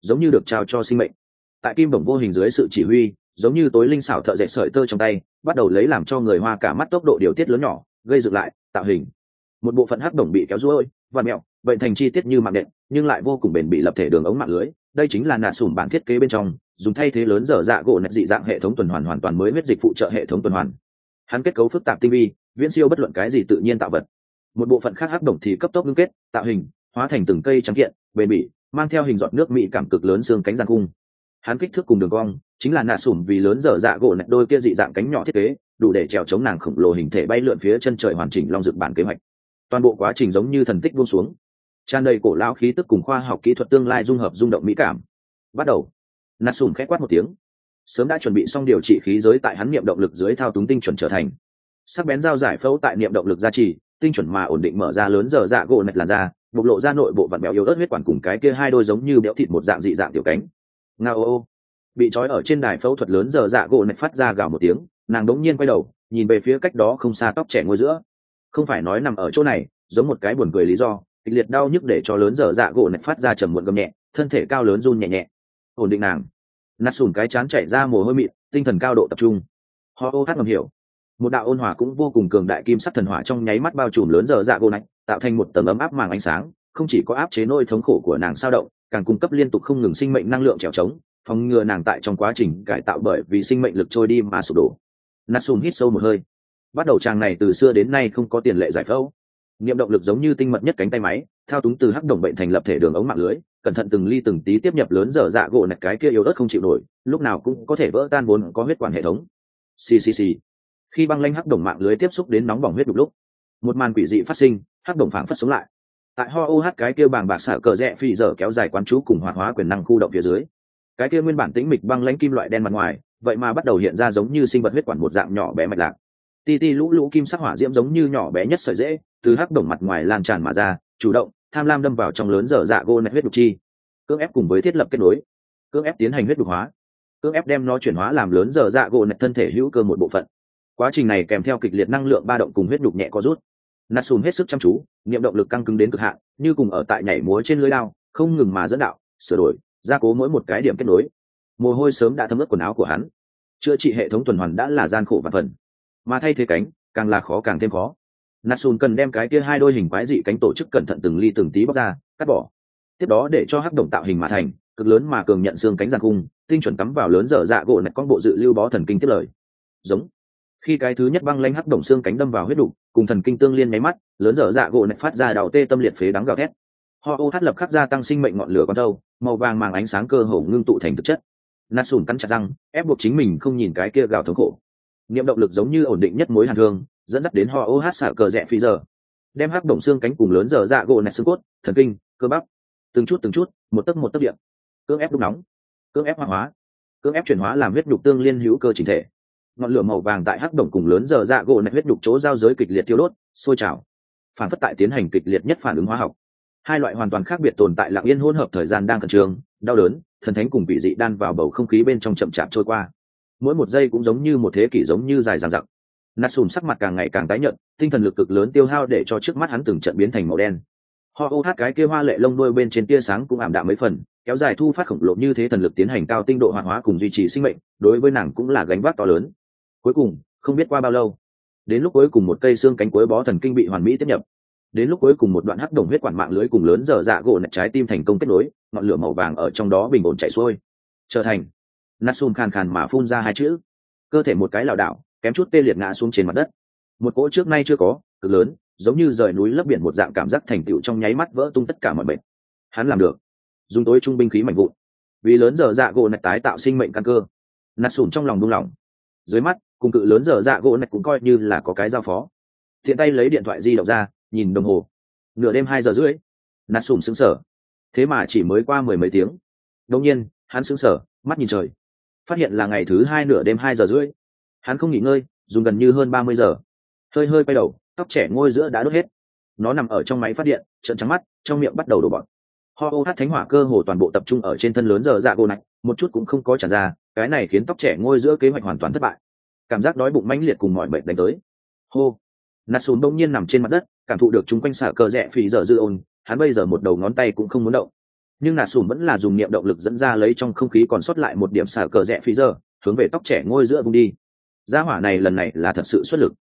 Speaker 1: giống như được trao cho sinh mệnh. Tại kim bổng vô hình dưới sự chỉ huy, giống như tối linh xảo thợ dệt sợi tơ trong tay bắt đầu lấy làm cho người hoa cả mắt tốc độ điều tiết lớn nhỏ, gây dựng lại tạo hình. Một bộ phận hắc đồng bị kéo ruôi vặn mẹo vậy thành chi tiết như mạng nện, nhưng lại vô cùng bền bị lập thể đường ống mạng lưới. Đây chính là nạt sủn bản thiết kế bên trong dùng thay thế lớn dở dạ gỗ nạch dị dạng hệ thống tuần hoàn hoàn toàn mới huyết dịch phụ trợ hệ thống tuần hoàn. Hắn kết cấu phức tạp tinh vi, viễn siêu bất luận cái gì tự nhiên tạo vật. Một bộ phận khác hắc đồng thì cấp tốc ngưng kết tạo hình, hóa thành từng cây trắng kiện bền bỉ, mang theo hình giọt nước mỹ cảm cực lớn xương cánh giàn cung. Hắn kích thước cùng đường cong chính là nạ sủm vì lớn dở dạ gỗ nạch đôi kia dị dạng cánh nhỏ thiết kế, đủ để trèo chống nàng khổng lồ hình thể bay lượn phía chân trời hoàn chỉnh long dược bản kế hoạch. Toàn bộ quá trình giống như thần tích buông xuống, tràn đầy cổ lão khí tức cùng khoa học kỹ thuật tương lai dung hợp rung động mỹ cảm. Bắt đầu. Nạ sủm khẽ quát một tiếng, sớm đã chuẩn bị xong điều trị khí giới tại hắn niệm động lực dưới thao túng tinh chuẩn trở thành sắc bén dao giải phẫu tại niệm động lực gia trì tinh chuẩn mà ổn định mở ra lớn dở dạ gỗ nạch làn da, bộc lộ ra nội bộ vặn béo yếu ớt huyết quản cùng cái kia hai đôi giống như béo thịt một dạng dị dạng tiểu cánh. Ngao ô. Bị trói ở trên đài phẫu thuật lớn dở dạ gỗ nạch phát ra gào một tiếng, nàng đống nhiên quay đầu nhìn về phía cách đó không xa tóc trẻ ngôi giữa. Không phải nói nằm ở chỗ này giống một cái buồn cười lý do, kịch liệt đau nhức để cho lớn dở dạ gỗ nạch phát ra trầm muộn gầm nhẹ, thân thể cao lớn run nhẹ nhẹ. Ổn định nàng. Nát sùn cái chán chảy ra mồ hôi mịn, tinh thần cao độ tập trung. Ho ô hát ngầm hiểu. Một đạo ôn hòa cũng vô cùng cường đại kim sắc thần hỏa trong nháy mắt bao trùm lớn dở dạ gỗ nạch, tạo thành một tầng ấm áp màng ánh sáng, không chỉ có áp chế nỗi thống khổ của nàng sao động, càng cung cấp liên tục không ngừng sinh mệnh năng lượng trèo trống, phòng ngừa nàng tại trong quá trình cải tạo bởi vì sinh mệnh lực trôi đi mà sụp đổ. Natsum hít sâu một hơi. Bắt đầu chàng này từ xưa đến nay không có tiền lệ giải phẫu. Niệm động lực giống như tinh mật nhất cánh tay máy, thao túng từ hắc động bệnh thành lập thể đường ống mạng lưới, cẩn thận từng ly từng tí tiếp nhập lớn dở dạ gỗ nạch cái kia yếu ớt không chịu nổi, lúc nào cũng có thể vỡ tan vốn có huyết quản hệ thống. Xì xì xì. Khi băng lanh hắc động mạng lưới tiếp xúc đến nóng bỏng huyết đục lúc, một màn quỷ dị phát sinh, hắc động phảng phất sống lại. Tại ho oh cái kia bàng bạc xả cờ rẽ phi dở kéo dài quán chú cùng hoạt hóa quyền năng khu động phía dưới, cái kia nguyên bản tĩnh mịch băng lãnh kim loại đen mặt ngoài vậy mà bắt đầu hiện ra giống như sinh vật huyết quản một dạng nhỏ bé mạch lạc. Ti ti lũ lũ kim sắc hỏa diễm giống như nhỏ bé nhất sợi rễ từ hắc động mặt ngoài lan tràn mà ra, chủ động tham lam đâm vào trong lớn dở dạ gỗ nạch huyết đục chi, cưỡng ép cùng với thiết lập kết nối, cưỡng ép tiến hành huyết đục hóa, cưỡng ép đem nó chuyển hóa làm lớn dở dạ gỗ nạch thân thể hữu cơ một bộ phận. Quá trình này kèm theo kịch liệt năng lượng ba động cùng huyết đục nhẹ co rút. Natsum hết sức chăm chú, niệm động lực căng cứng đến cực hạn, như cùng ở tại nhảy múa trên lưới đao, không ngừng mà dẫn đạo, sửa đổi, gia cố mỗi một cái điểm kết nối. Mồ hôi sớm đã thấm ướt quần áo của hắn. Chữa trị hệ thống tuần hoàn đã là gian khổ và phần, mà thay thế cánh, càng là khó càng thêm khó. Natsum cần đem cái kia hai đôi hình quái dị cánh tổ chức cẩn thận từng ly từng tí bóc ra, cắt bỏ. Tiếp đó để cho hắc động tạo hình mà thành, cực lớn mà cường nhận xương cánh giàn cung, tinh chuẩn cắm vào lớn dở dạ gỗ nạch con bộ dự lưu bó thần kinh tiếp lời. Giống. Khi cái thứ nhất băng lãnh hắc động xương cánh đâm vào huyết đục, cùng thần kinh tương liên nháy mắt, lớn dở dạ gỗ nạch phát ra đào tê tâm liệt phế đắng gào thét. Ho ô hát lập khắc gia tăng sinh mệnh ngọn lửa con đâu, màu vàng màng ánh sáng cơ hồ ngưng tụ thành thực chất. Natsum cắn chặt răng, ép buộc chính mình không nhìn cái kia gào thống khổ. Niệm động lực giống như ổn định nhất mối hàn thương, dẫn dắt đến ho ô hát xả cờ rẽ phi giờ, đem hắc động xương cánh cùng lớn dở dạ gỗ nạch xương cốt, thần kinh, cơ bắp, từng chút, một tấc điện, cưỡng ép đúc nóng, cưỡng ép hóa, cưỡng ép chuyển hóa làm huyết nhục tương liên hữu cơ chỉnh thể. Ngọn lửa màu vàng tại hắc động cùng lớn dở dạ gỗ nạch huyết nhục chỗ giao giới kịch liệt tiêu đốt, sôi trào, phản phất tại tiến hành kịch liệt nhất phản ứng hóa học. Hai loại hoàn toàn khác biệt tồn tại lặng yên hỗn hợp thời gian đang khẩn trương, đau đớn, thần thánh cùng bị dị đan vào bầu không khí bên trong chậm chạp trôi qua. Mỗi một giây cũng giống như một thế kỷ, giống như dài dằng dặc. Natsum sắc mặt càng ngày càng tái nhợt, tinh thần lực cực lớn tiêu hao để cho trước mắt hắn từng trận biến thành màu đen. Ho ô hát cái kia hoa lệ lông đuôi bên trên tia sáng cũng ảm đạm mấy phần, kéo dài thu phát khổng lồ như thế thần lực tiến hành cao tinh độ hoạt hóa cùng duy trì sinh mệnh, đối với nàng cũng là gánh vác to lớn. Cuối cùng, không biết qua bao lâu, đến lúc cuối cùng một cây xương cánh cuối bó thần kinh bị hoàn mỹ tiếp nhập, đến lúc cuối cùng một đoạn hắc đồng huyết quản mạng lưới cùng lớn dở dạ gỗ nạch trái tim thành công kết nối, ngọn lửa màu vàng ở trong đó bình ổn chảy xuôi, trở thành. Natsum khàn khàn mà phun ra hai chữ, cơ thể một cái lảo đảo, kém chút tê liệt ngã xuống trên mặt đất. Một cỗ trước nay chưa có, cực lớn, giống như rời núi lấp biển một dạng cảm giác thành tựu trong nháy mắt vỡ tung tất cả mọi bệnh. Hắn làm được, dùng tối trung binh khí mạnh vụn, vì lớn dở dạ gỗ nạch tái tạo sinh mệnh căn cơ. Natsum trong lòng buông lỏng, dưới mắt cùng cự lớn dở dạ gỗ nạch cũng coi như là có cái giao phó. Tiện tay lấy điện thoại di động ra, nhìn đồng hồ, nửa đêm 2:30. Natsum sững sờ, thế mà chỉ mới qua mười mấy tiếng. Đột nhiên hắn sững sờ, mắt nhìn trời, phát hiện là ngày thứ hai nửa đêm 2:30. Hắn không nghỉ ngơi, dùng gần như hơn 30 giờ, hơi quay đầu, tóc trẻ ngôi giữa đã đốt hết. Nó nằm ở trong máy phát điện, trợn trắng mắt, trong miệng bắt đầu đổ bọt. Ho ô hát thánh hỏa cơ hồ toàn bộ tập trung ở trên thân lớn dở dạ gỗ nạch, một chút cũng không có tràn ra. Cái này khiến tóc trẻ ngôi giữa kế hoạch hoàn toàn thất bại. Cảm giác đói bụng mãnh liệt cùng mọi bệnh đánh tới. Hô. Natsum đông nhiên nằm trên mặt đất, cảm thụ được chúng quanh xả cờ rẽ phì giờ dư ôn, hắn bây giờ một đầu ngón tay cũng không muốn động. nhưng nà sùn vẫn là dùng niệm động lực dẫn ra lấy trong không khí còn sót lại một điểm xả cờ rẽ phi giờ hướng về tóc trẻ ngôi giữa vùng đi. Gia hỏa này lần này là thật sự xuất lực.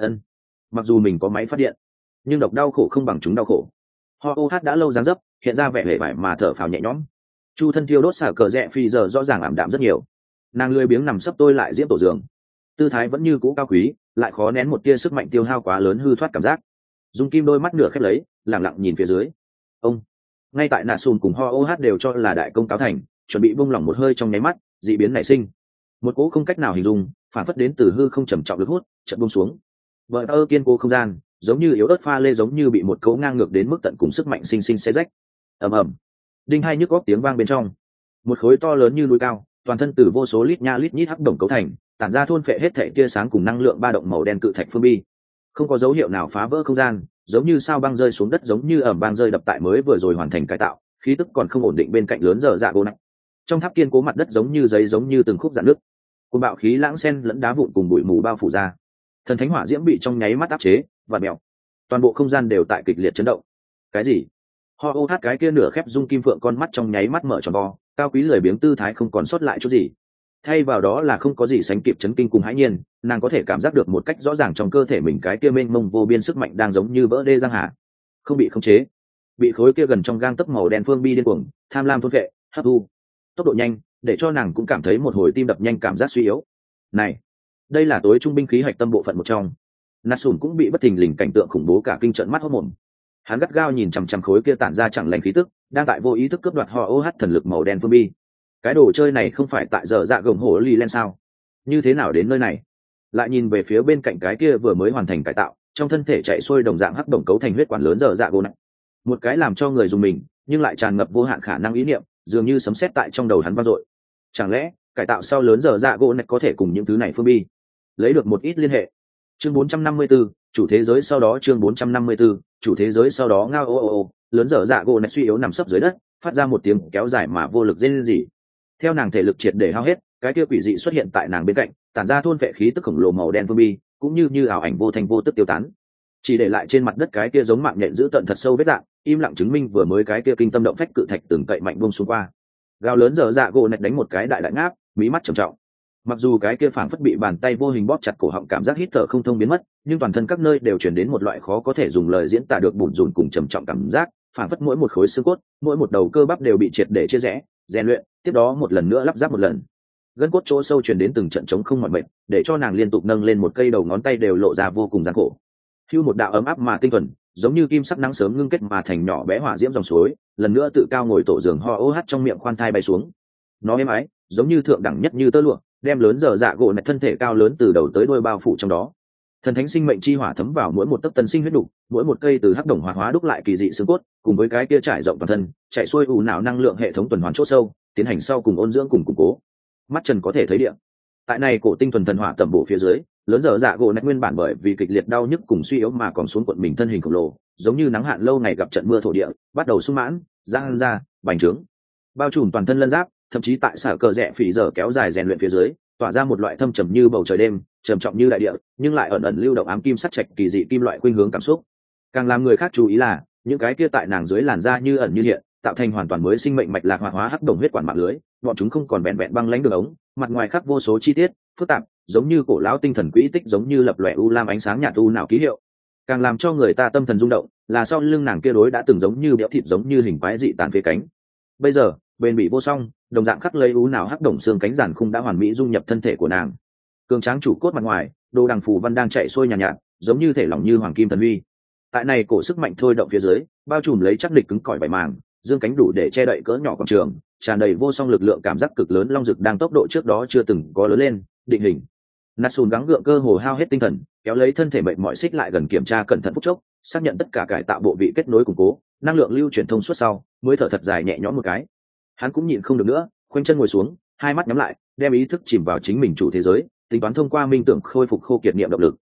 Speaker 1: Mặc dù mình có máy phát điện nhưng độc đau khổ không bằng chúng đau khổ. Ho ô hát đã lâu dáng dấp hiện ra vẻ hề vải mà thở phào nhẹ nhõm. Chu thân thiêu đốt xả cờ rẽ phi giờ rõ ràng ảm đạm rất nhiều. Nàng lười biếng nằm sấp tôi lại diễm tổ giường, tư thái vẫn như cũ cao quý, lại khó nén một tia sức mạnh tiêu hao quá lớn hư thoát cảm giác. Dung Kim đôi mắt nửa khép lấy, lẳng lặng nhìn phía dưới. Ông ngay tại nạ sùn cùng Ho ô hát đều cho là đại công cáo thành, chuẩn bị buông lỏng một hơi trong nháy mắt, dị biến nảy sinh. Một cỗ không cách nào hình dung phản phất đến từ hư không trầm trọng lực hút chợt buông xuống. Vợ ơ kiên cố không gian giống như yếu ớt pha lê, giống như bị một cấu ngang ngược đến mức tận cùng sức mạnh sinh sinh xé rách. Ầm ầm, đinh hai nhức góc tiếng vang bên trong, một khối to lớn như núi cao, toàn thân từ vô số lít nha lít nhít hắc đồng cấu thành, tản ra thôn phệ hết thảy tia sáng cùng năng lượng ba động màu đen cự thạch phương bi, không có dấu hiệu nào phá vỡ không gian, giống như sao băng rơi xuống đất, giống như ẩm băng rơi đập tại mới vừa rồi hoàn thành cải tạo, khí tức còn không ổn định bên cạnh lớn dở dạ gỗ nặng. Trong tháp kiên cố mặt đất giống như giấy, giống như từng khúc dạn nước, cuồng bạo khí lãng xen lẫn đá vụn cùng bụi mù bao phủ ra. Thần thánh hỏa diễm bị trong nháy mắt áp chế và mèo, toàn bộ không gian đều tại kịch liệt chấn động. Cái gì? Ho ô hát cái kia nửa khép dung kim phượng con mắt trong nháy mắt mở tròn vo, cao quý lười biếng tư thái không còn sót lại chút gì, thay vào đó là không có gì sánh kịp chấn kinh cùng hãi nhiên. Nàng có thể cảm giác được một cách rõ ràng trong cơ thể mình cái kia mênh mông vô biên sức mạnh đang giống như vỡ đê giang hà, không bị khống chế, bị khối kia gần trong gang tấc màu đen phương bi điên cuồng tham lam thôn vệ hấp thu. Tốc độ nhanh để cho nàng cũng cảm thấy một hồi tim đập nhanh, cảm giác suy yếu. Này, đây là tối trung binh khí hạch tâm bộ phận một trong. Nasun cũng bị bất thình lình cảnh tượng khủng bố cả kinh trợn mắt hốt mồm. Hắn gắt gao nhìn chằm chằm khối kia tản ra chẳng lành khí tức, đang tại vô ý thức cướp đoạt Ho ô hát thần lực màu đen phương bi. Cái đồ chơi này không phải tại giờ dạ gồng hổ lì lên sao? Như thế nào đến nơi này? Lại nhìn về phía bên cạnh cái kia vừa mới hoàn thành cải tạo, trong thân thể chạy xuôi đồng dạng hắc đồng cấu thành huyết quản lớn giờ dạ gỗ nặng. Một cái làm cho người dùng mình, nhưng lại tràn ngập vô hạn khả năng ý niệm, dường như sấm sét tại trong đầu hắn vang dội. Chẳng lẽ cải tạo sau lớn giờ dạ gỗ nặng có thể cùng những thứ này phương bi lấy được một ít liên hệ? Chương 454, chủ thế giới sau đó. Chương 454, chủ thế giới sau đó. Ngao ô, lớn giờ dạ gỗ nặng suy yếu nằm sấp dưới đất, phát ra một tiếng kéo dài mà vô lực rên rỉ. Theo nàng thể lực triệt để hao hết, cái kia quỷ dị xuất hiện tại nàng bên cạnh, tản ra thôn vệ khí tức khổng lồ màu đen phương bi, cũng như ảo ảnh vô thành vô tức tiêu tán, chỉ để lại trên mặt đất cái kia giống mạng nhện giữ tận thật sâu vết dạng, im lặng chứng minh vừa mới cái kia kinh tâm động phách cự thạch từng cậy mạnh buông xuống qua. Gào lớn giờ dạ gỗ nạch đánh một cái đại ngáp, mí mắt trầm trọng. Mặc dù cái kia phảng phất bị bàn tay vô hình bóp chặt cổ họng, cảm giác hít thở không thông biến mất, nhưng toàn thân các nơi đều truyền đến một loại khó có thể dùng lời diễn tả được bủn rủn cùng trầm trọng cảm giác, phảng phất mỗi một khối xương cốt, mỗi một đầu cơ bắp đều bị triệt để chia rẽ, rèn luyện, tiếp đó một lần nữa lắp ráp một lần. Gân cốt chỗ sâu truyền đến từng trận trống không mỏi mệt, để cho nàng liên tục nâng lên một cây đầu ngón tay đều lộ ra vô cùng gian khổ. Hưu một đạo ấm áp mà tinh thuần, giống như kim sắc nắng sớm ngưng kết mà thành nhỏ bé hỏa diễm dòng suối, lần nữa tự cao ngồi tổ giường Ho ô hát trong miệng khoan thai bay xuống. Nó êm ái, giống như thượng đẳng nhất như tơ lụa, đem lớn giờ dạ gỗ nạch thân thể cao lớn từ đầu tới đuôi bao phủ trong đó. Thần thánh sinh mệnh chi hỏa thấm vào mỗi một tấc tân sinh huyết đục, mỗi một cây từ hắc đồng hoạt hóa đúc lại kỳ dị xương cốt, cùng với cái kia trải rộng toàn thân, chạy xuôi ù não năng lượng hệ thống tuần hoàn chỗ sâu, tiến hành sau cùng ôn dưỡng cùng củng cố. Mắt trần có thể thấy địa. Tại này cổ tinh thuần thần hỏa tầm bổ phía dưới, lớn giờ dạ gỗ nạch nguyên bản bởi vì kịch liệt đau nhức cùng suy yếu mà còn xuống cuộn mình thân hình khổng lồ, giống như nắng hạn lâu ngày gặp trận mưa thổ địa, bắt đầu sung mãn, giãn ra, bành trướng, bao trùm toàn thân lân giáp, thậm chí tại xả cờ rẽ phỉ giờ kéo dài rèn luyện phía dưới, tỏa ra một loại thâm trầm như bầu trời đêm, trầm trọng như đại địa, nhưng lại ẩn ẩn lưu động ám kim sắc trạch kỳ dị kim loại khuynh hướng cảm xúc. Càng làm người khác chú ý là những cái kia tại nàng dưới làn da như ẩn như hiện, tạo thành hoàn toàn mới sinh mệnh mạch lạc hoạt hóa hắc đồng huyết quản mạng lưới, bọn chúng không còn vẹn vẹn băng lãnh đường ống, mặt ngoài khắc vô số chi tiết phức tạp, giống như cổ lão tinh thần quỹ tích, giống như lập lòe u lam ánh sáng nhạt u nào ký hiệu. Càng làm cho người ta tâm thần rung động là sau lưng nàng kia đối đã từng giống như béo thịt, giống như hình quái dị tàn phế cánh, bây giờ bền bỉ vô song, đồng dạng khắc lấy u nào hắc đồng xương cánh giản khung đã hoàn mỹ dung nhập thân thể của nàng. Cường tráng chủ cốt mặt ngoài, đồ đằng phù văn đang chạy xuôi nhàn nhạt, giống như thể lỏng như hoàng kim thần uy. Tại này cổ sức mạnh thôi động phía dưới, bao trùm lấy chắc địch cứng cỏi bảy màng, dương cánh đủ để che đậy cỡ nhỏ quảng trường, tràn đầy vô song lực lượng, cảm giác cực lớn long dực đang tốc độ trước đó chưa từng có lớn lên, định hình. Nasun gắng gượng cơ hồ hao hết tinh thần, kéo lấy thân thể mệt mỏi xích lại gần kiểm tra cẩn thận phút chốc, xác nhận tất cả cải tạo bộ vị kết nối củng cố, năng lượng lưu chuyển thông suốt sau, mới thở thật dài nhẹ nhõm một cái. Hắn cũng nhịn không được nữa, khoanh chân ngồi xuống, hai mắt nhắm lại, đem ý thức chìm vào chính mình chủ thế giới, tính toán thông qua minh tưởng khôi phục khô kiệt niệm động lực.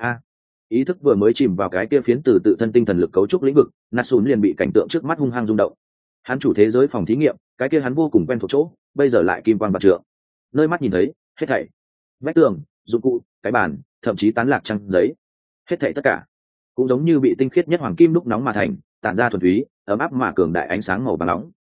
Speaker 1: Ý thức vừa mới chìm vào cái kia phiến từ tự thân tinh thần lực cấu trúc lĩnh vực, Nasun liền bị cảnh tượng trước mắt hung hăng rung động. Hắn chủ thế giới phòng thí nghiệm, cái kia hắn vô cùng quen thuộc chỗ, bây giờ lại kim quang bạc trượng. Nơi mắt nhìn thấy, hết thảy, vách tường, dụng cụ, cái bàn, thậm chí tán lạc trang giấy, hết thảy tất cả cũng giống như bị tinh khiết nhất hoàng kim đúc nóng mà thành, tản ra thuần túy, ấm áp mà cường đại ánh sáng màu vàng nóng.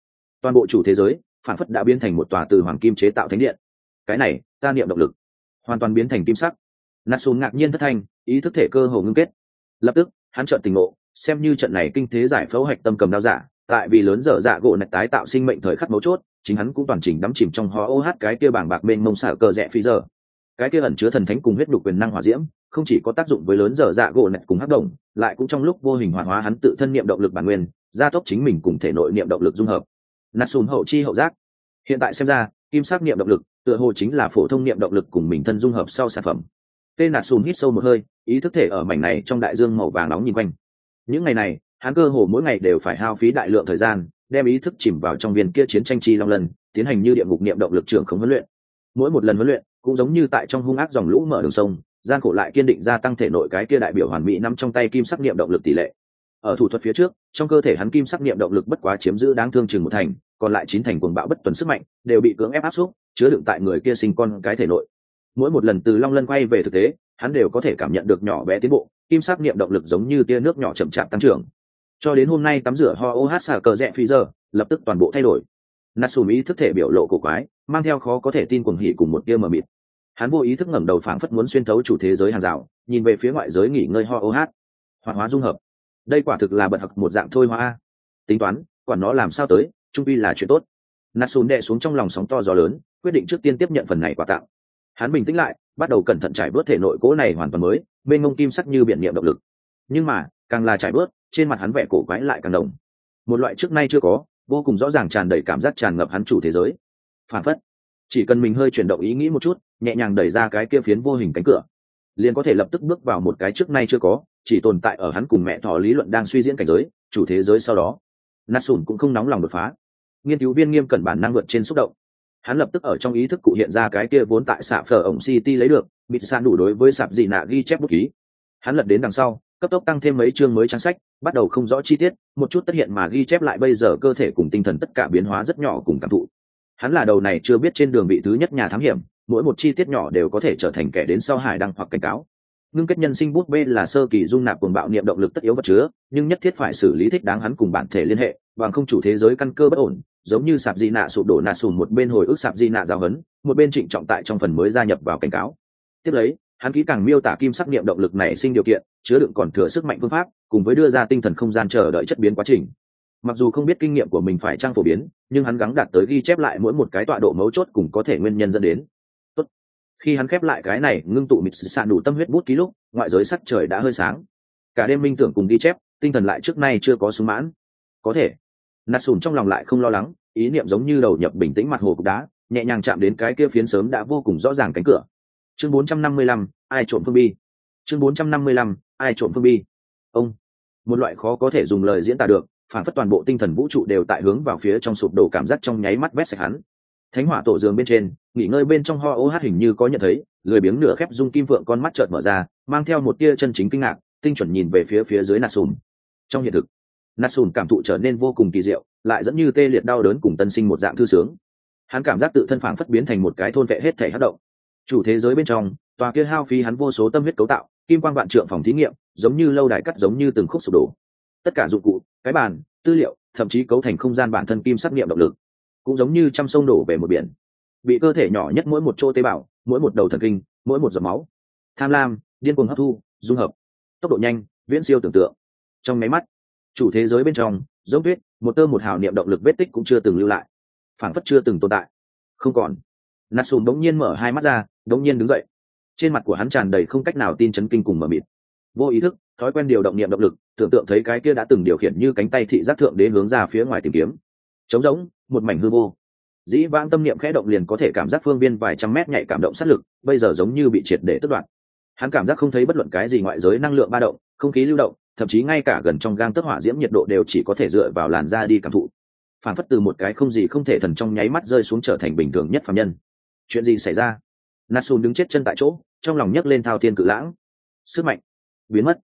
Speaker 1: toàn bộ chủ thế giới phản phất đã biến thành một tòa từ hoàng kim chế tạo thánh điện. Cái này ta niệm động lực hoàn toàn biến thành kim sắc. Natsun ngạc nhiên thất thanh, ý thức thể cơ hồ ngưng kết. Lập tức hắn chợt tỉnh ngộ, xem như trận này kinh thế giải phẫu hạch tâm cầm đao giả, tại vì lớn dở dạ gỗ nạch tái tạo sinh mệnh thời khắc mấu chốt, chính hắn cũng toàn trình đắm chìm trong ho oh cái kia bảng bạc bên mông xả cờ rẽ phi giờ. Cái kia ẩn chứa thần thánh cùng huyết nhục quyền năng hỏa diễm, không chỉ có tác dụng với lớn dở dạ gỗ nạch cùng hắc đồng, lại cũng trong lúc vô hình hoạt hóa hắn tự thân niệm động lực bản nguyên, gia tốc chính mình cùng thể nội niệm động lực dung hợp. Natsun hậu chi hậu giác. Hiện tại xem ra, kim sắc niệm động lực tựa hồ chính là phổ thông niệm động lực cùng mình thân dung hợp sau sản phẩm. Tên Natsun hít sâu một hơi, ý thức thể ở mảnh này trong đại dương màu vàng nóng nhìn quanh. Những ngày này, hắn cơ hồ mỗi ngày đều phải hao phí đại lượng thời gian, đem ý thức chìm vào trong viên kia chiến tranh chi long lần, tiến hành như địa ngục niệm động lực trưởng không huấn luyện. Mỗi một lần huấn luyện, cũng giống như tại trong hung ác dòng lũ mở đường sông, gian khổ lại kiên định gia tăng thể nội cái kia đại biểu hoàn mỹ nắm trong tay kim sắc niệm động lực tỷ lệ. Ở thủ thuật phía trước, trong cơ thể hắn kim sắc niệm động lực bất quá chiếm giữ đáng thương chừng một thành, còn lại 9 thành cuồng bạo bất tuần sức mạnh đều bị cưỡng ép áp xúc, chứa đựng tại người kia sinh con cái thể nội. Mỗi một lần từ long lân quay về thực tế, hắn đều có thể cảm nhận được nhỏ bé tiến bộ, kim sắc niệm động lực giống như tia nước nhỏ chậm chạp tăng trưởng. Cho đến hôm nay tắm rửa ho oh xả cờ rẽ phi giờ, lập tức toàn bộ thay đổi. Natsun ý thức thể biểu lộ cổ quái, mang theo khó có thể tin cuồng hỉ cùng một tia mờ mịt. Hắn vô ý thức ngẩng đầu phảng phất muốn xuyên thấu chủ thế giới hàng rào, nhìn về phía ngoại giới nghỉ ngơi ho oh. Hoạt hóa dung hợp. Đây quả thực là bật học một dạng thôi hóa. Tính toán, quản nó làm sao tới, chung quy là chuyện tốt. Natsun đè xuống trong lòng sóng to gió lớn, quyết định trước tiên tiếp nhận phần này quà tặng. Hắn bình tĩnh lại, bắt đầu cẩn thận trải bớt thể nội cố này hoàn toàn mới, bên ngông kim sắc như biển niệm động lực. Nhưng mà, càng là trải bớt, trên mặt hắn vẻ cổ quái lại càng đồng. Một loại trước nay chưa có, vô cùng rõ ràng tràn đầy cảm giác tràn ngập hắn chủ thế giới. Phản phất, chỉ cần mình hơi chuyển động ý nghĩ một chút, nhẹ nhàng đẩy ra cái kia phiến vô hình cánh cửa, liền có thể lập tức bước vào một cái trước nay chưa có, chỉ tồn tại ở hắn cùng mẹ thỏ lý luận đang suy diễn cảnh giới, chủ thế giới sau đó. Natsun cũng không nóng lòng đột phá. Nghiên cứu viên nghiêm cẩn bản năng vượt trên xúc động. Hắn lập tức ở trong ý thức cụ hiện ra cái kia vốn tại sạp phở ổng city lấy được, bịt san đủ đối với sạp gì nạ ghi chép bút ký. Hắn lật đến đằng sau, cấp tốc tăng thêm mấy chương mới trang sách, bắt đầu không rõ chi tiết, một chút tất hiện mà ghi chép lại bây giờ cơ thể cùng tinh thần tất cả biến hóa rất nhỏ cùng cảm thụ. Hắn là đầu này chưa biết trên đường vị thứ nhất nhà thám hiểm, mỗi một chi tiết nhỏ đều có thể trở thành kẻ đến sau hải đăng hoặc cảnh cáo. Ngưng kết nhân sinh bút bê là sơ kỳ dung nạp cuồng bạo niệm động lực tất yếu vật chứa, nhưng nhất thiết phải xử lý thích đáng hắn cùng bản thể liên hệ, bằng không chủ thế giới căn cơ bất ổn, giống như sạp di nạ sụp đổ nạ sùn một bên hồi ức sạp di nạ giáo huấn, một bên trịnh trọng tại trong phần mới gia nhập vào cảnh cáo. Tiếp lấy, hắn kỹ càng miêu tả kim sắc niệm động lực này sinh điều kiện, chứa đựng còn thừa sức mạnh phương pháp, cùng với đưa ra tinh thần không gian chờ đợi chất biến quá trình. Mặc dù không biết kinh nghiệm của mình phải trang phổ biến, nhưng hắn gắng đạt tới ghi chép lại mỗi một cái tọa độ mấu chốt cùng có thể nguyên nhân dẫn đến. Tốt. Khi hắn khép lại cái này ngưng tụ mịt sạn đủ tâm huyết bút ký lúc, ngoại giới sắc trời đã hơi sáng. Cả đêm minh tưởng cùng ghi chép, tinh thần lại trước nay chưa có sung mãn. Có thể. Natsun trong lòng lại không lo lắng, ý niệm giống như đầu nhập bình tĩnh mặt hồ cục đá, nhẹ nhàng chạm đến cái kia phiến sớm đã vô cùng rõ ràng cánh cửa. Chương 455, ai trộm phương bi. Chương 455, ai trộm phương bi. Ông, một loại khó có thể dùng lời diễn tả được, phản phất toàn bộ tinh thần vũ trụ đều tại hướng vào phía trong sụp đổ cảm giác trong nháy mắt vét sạch hắn. Thánh hỏa tổ giường bên trên, nghỉ ngơi bên trong ho oh hình như có nhận thấy, lười biếng nửa khép dung kim vượng con mắt chợt mở ra, mang theo một tia chân chính kinh ngạc, tinh chuẩn nhìn về phía dưới Natsun. Trong hiện thực, Natsun cảm thụ trở nên vô cùng kỳ diệu, lại dẫn như tê liệt đau đớn cùng tân sinh một dạng thư sướng. Hắn cảm giác tự thân phảng phất biến thành một cái thôn vệ hết thể hấp động. Chủ thế giới bên trong, tòa kia hao phí hắn vô số tâm huyết cấu tạo, kim quang vạn trượng phòng thí nghiệm, giống như lâu đài cắt giống như từng khúc sụp đổ. Tất cả dụng cụ, cái bàn, tư liệu, thậm chí cấu thành không gian bản thân kim sắc niệm động lực, cũng giống như trăm sông đổ về một biển, bị cơ thể nhỏ nhất mỗi một chỗ tế bào, mỗi một đầu thần kinh, mỗi một giọt máu, tham lam, điên cuồng hấp thu, dung hợp, tốc độ nhanh, viễn siêu tưởng tượng. Trong máy mắt, chủ thế giới bên trong, giống tuyết, một tơ một hào niệm động lực vết tích cũng chưa từng lưu lại, phảng phất chưa từng tồn tại, không còn. Natsun bỗng nhiên mở hai mắt ra, bỗng nhiên đứng dậy. Trên mặt của hắn tràn đầy không cách nào tin chấn kinh cùng mờ mịt. Vô ý thức, thói quen điều động niệm động lực, tưởng tượng thấy cái kia đã từng điều khiển như cánh tay thị giác thượng đế hướng ra phía ngoài tìm kiếm. Trống rỗng, một mảnh hư vô. Dĩ vãng tâm niệm khẽ động liền có thể cảm giác phương viên vài trăm mét nhạy cảm động sát lực, bây giờ giống như bị triệt để tất đoạn. Hắn cảm giác không thấy bất luận cái gì ngoại giới năng lượng ba động, không khí lưu động, thậm chí ngay cả gần trong gang tấc hỏa diễm nhiệt độ đều chỉ có thể dựa vào làn da đi cảm thụ. Phản phất từ một cái không gì không thể thần trong nháy mắt rơi xuống trở thành bình thường nhất phàm nhân. Chuyện gì xảy ra? Natsun đứng chết chân tại chỗ, trong lòng nhấc lên thao thiên cự lãng. Sức mạnh biến mất.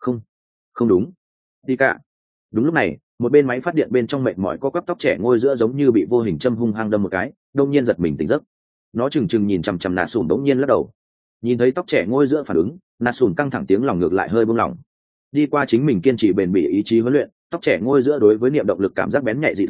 Speaker 1: Không đúng. Đi cả. Đúng lúc này, một bên máy phát điện bên trong mệt mỏi có quắp tóc trẻ ngôi giữa giống như bị vô hình châm hung hăng đâm một cái, đông nhiên giật mình tỉnh giấc. Nó trừng trừng nhìn chằm chằm Natsun đống nhiên lắc đầu. Nhìn thấy tóc trẻ ngôi giữa phản ứng, Natsun căng thẳng tiếng lòng ngược lại hơi buông lỏng. Đi qua chính mình kiên trì bền bỉ ý chí huấn luyện, tóc trẻ ngôi giữa đối với niệm động lực cảm giác bén nhạy dị thường,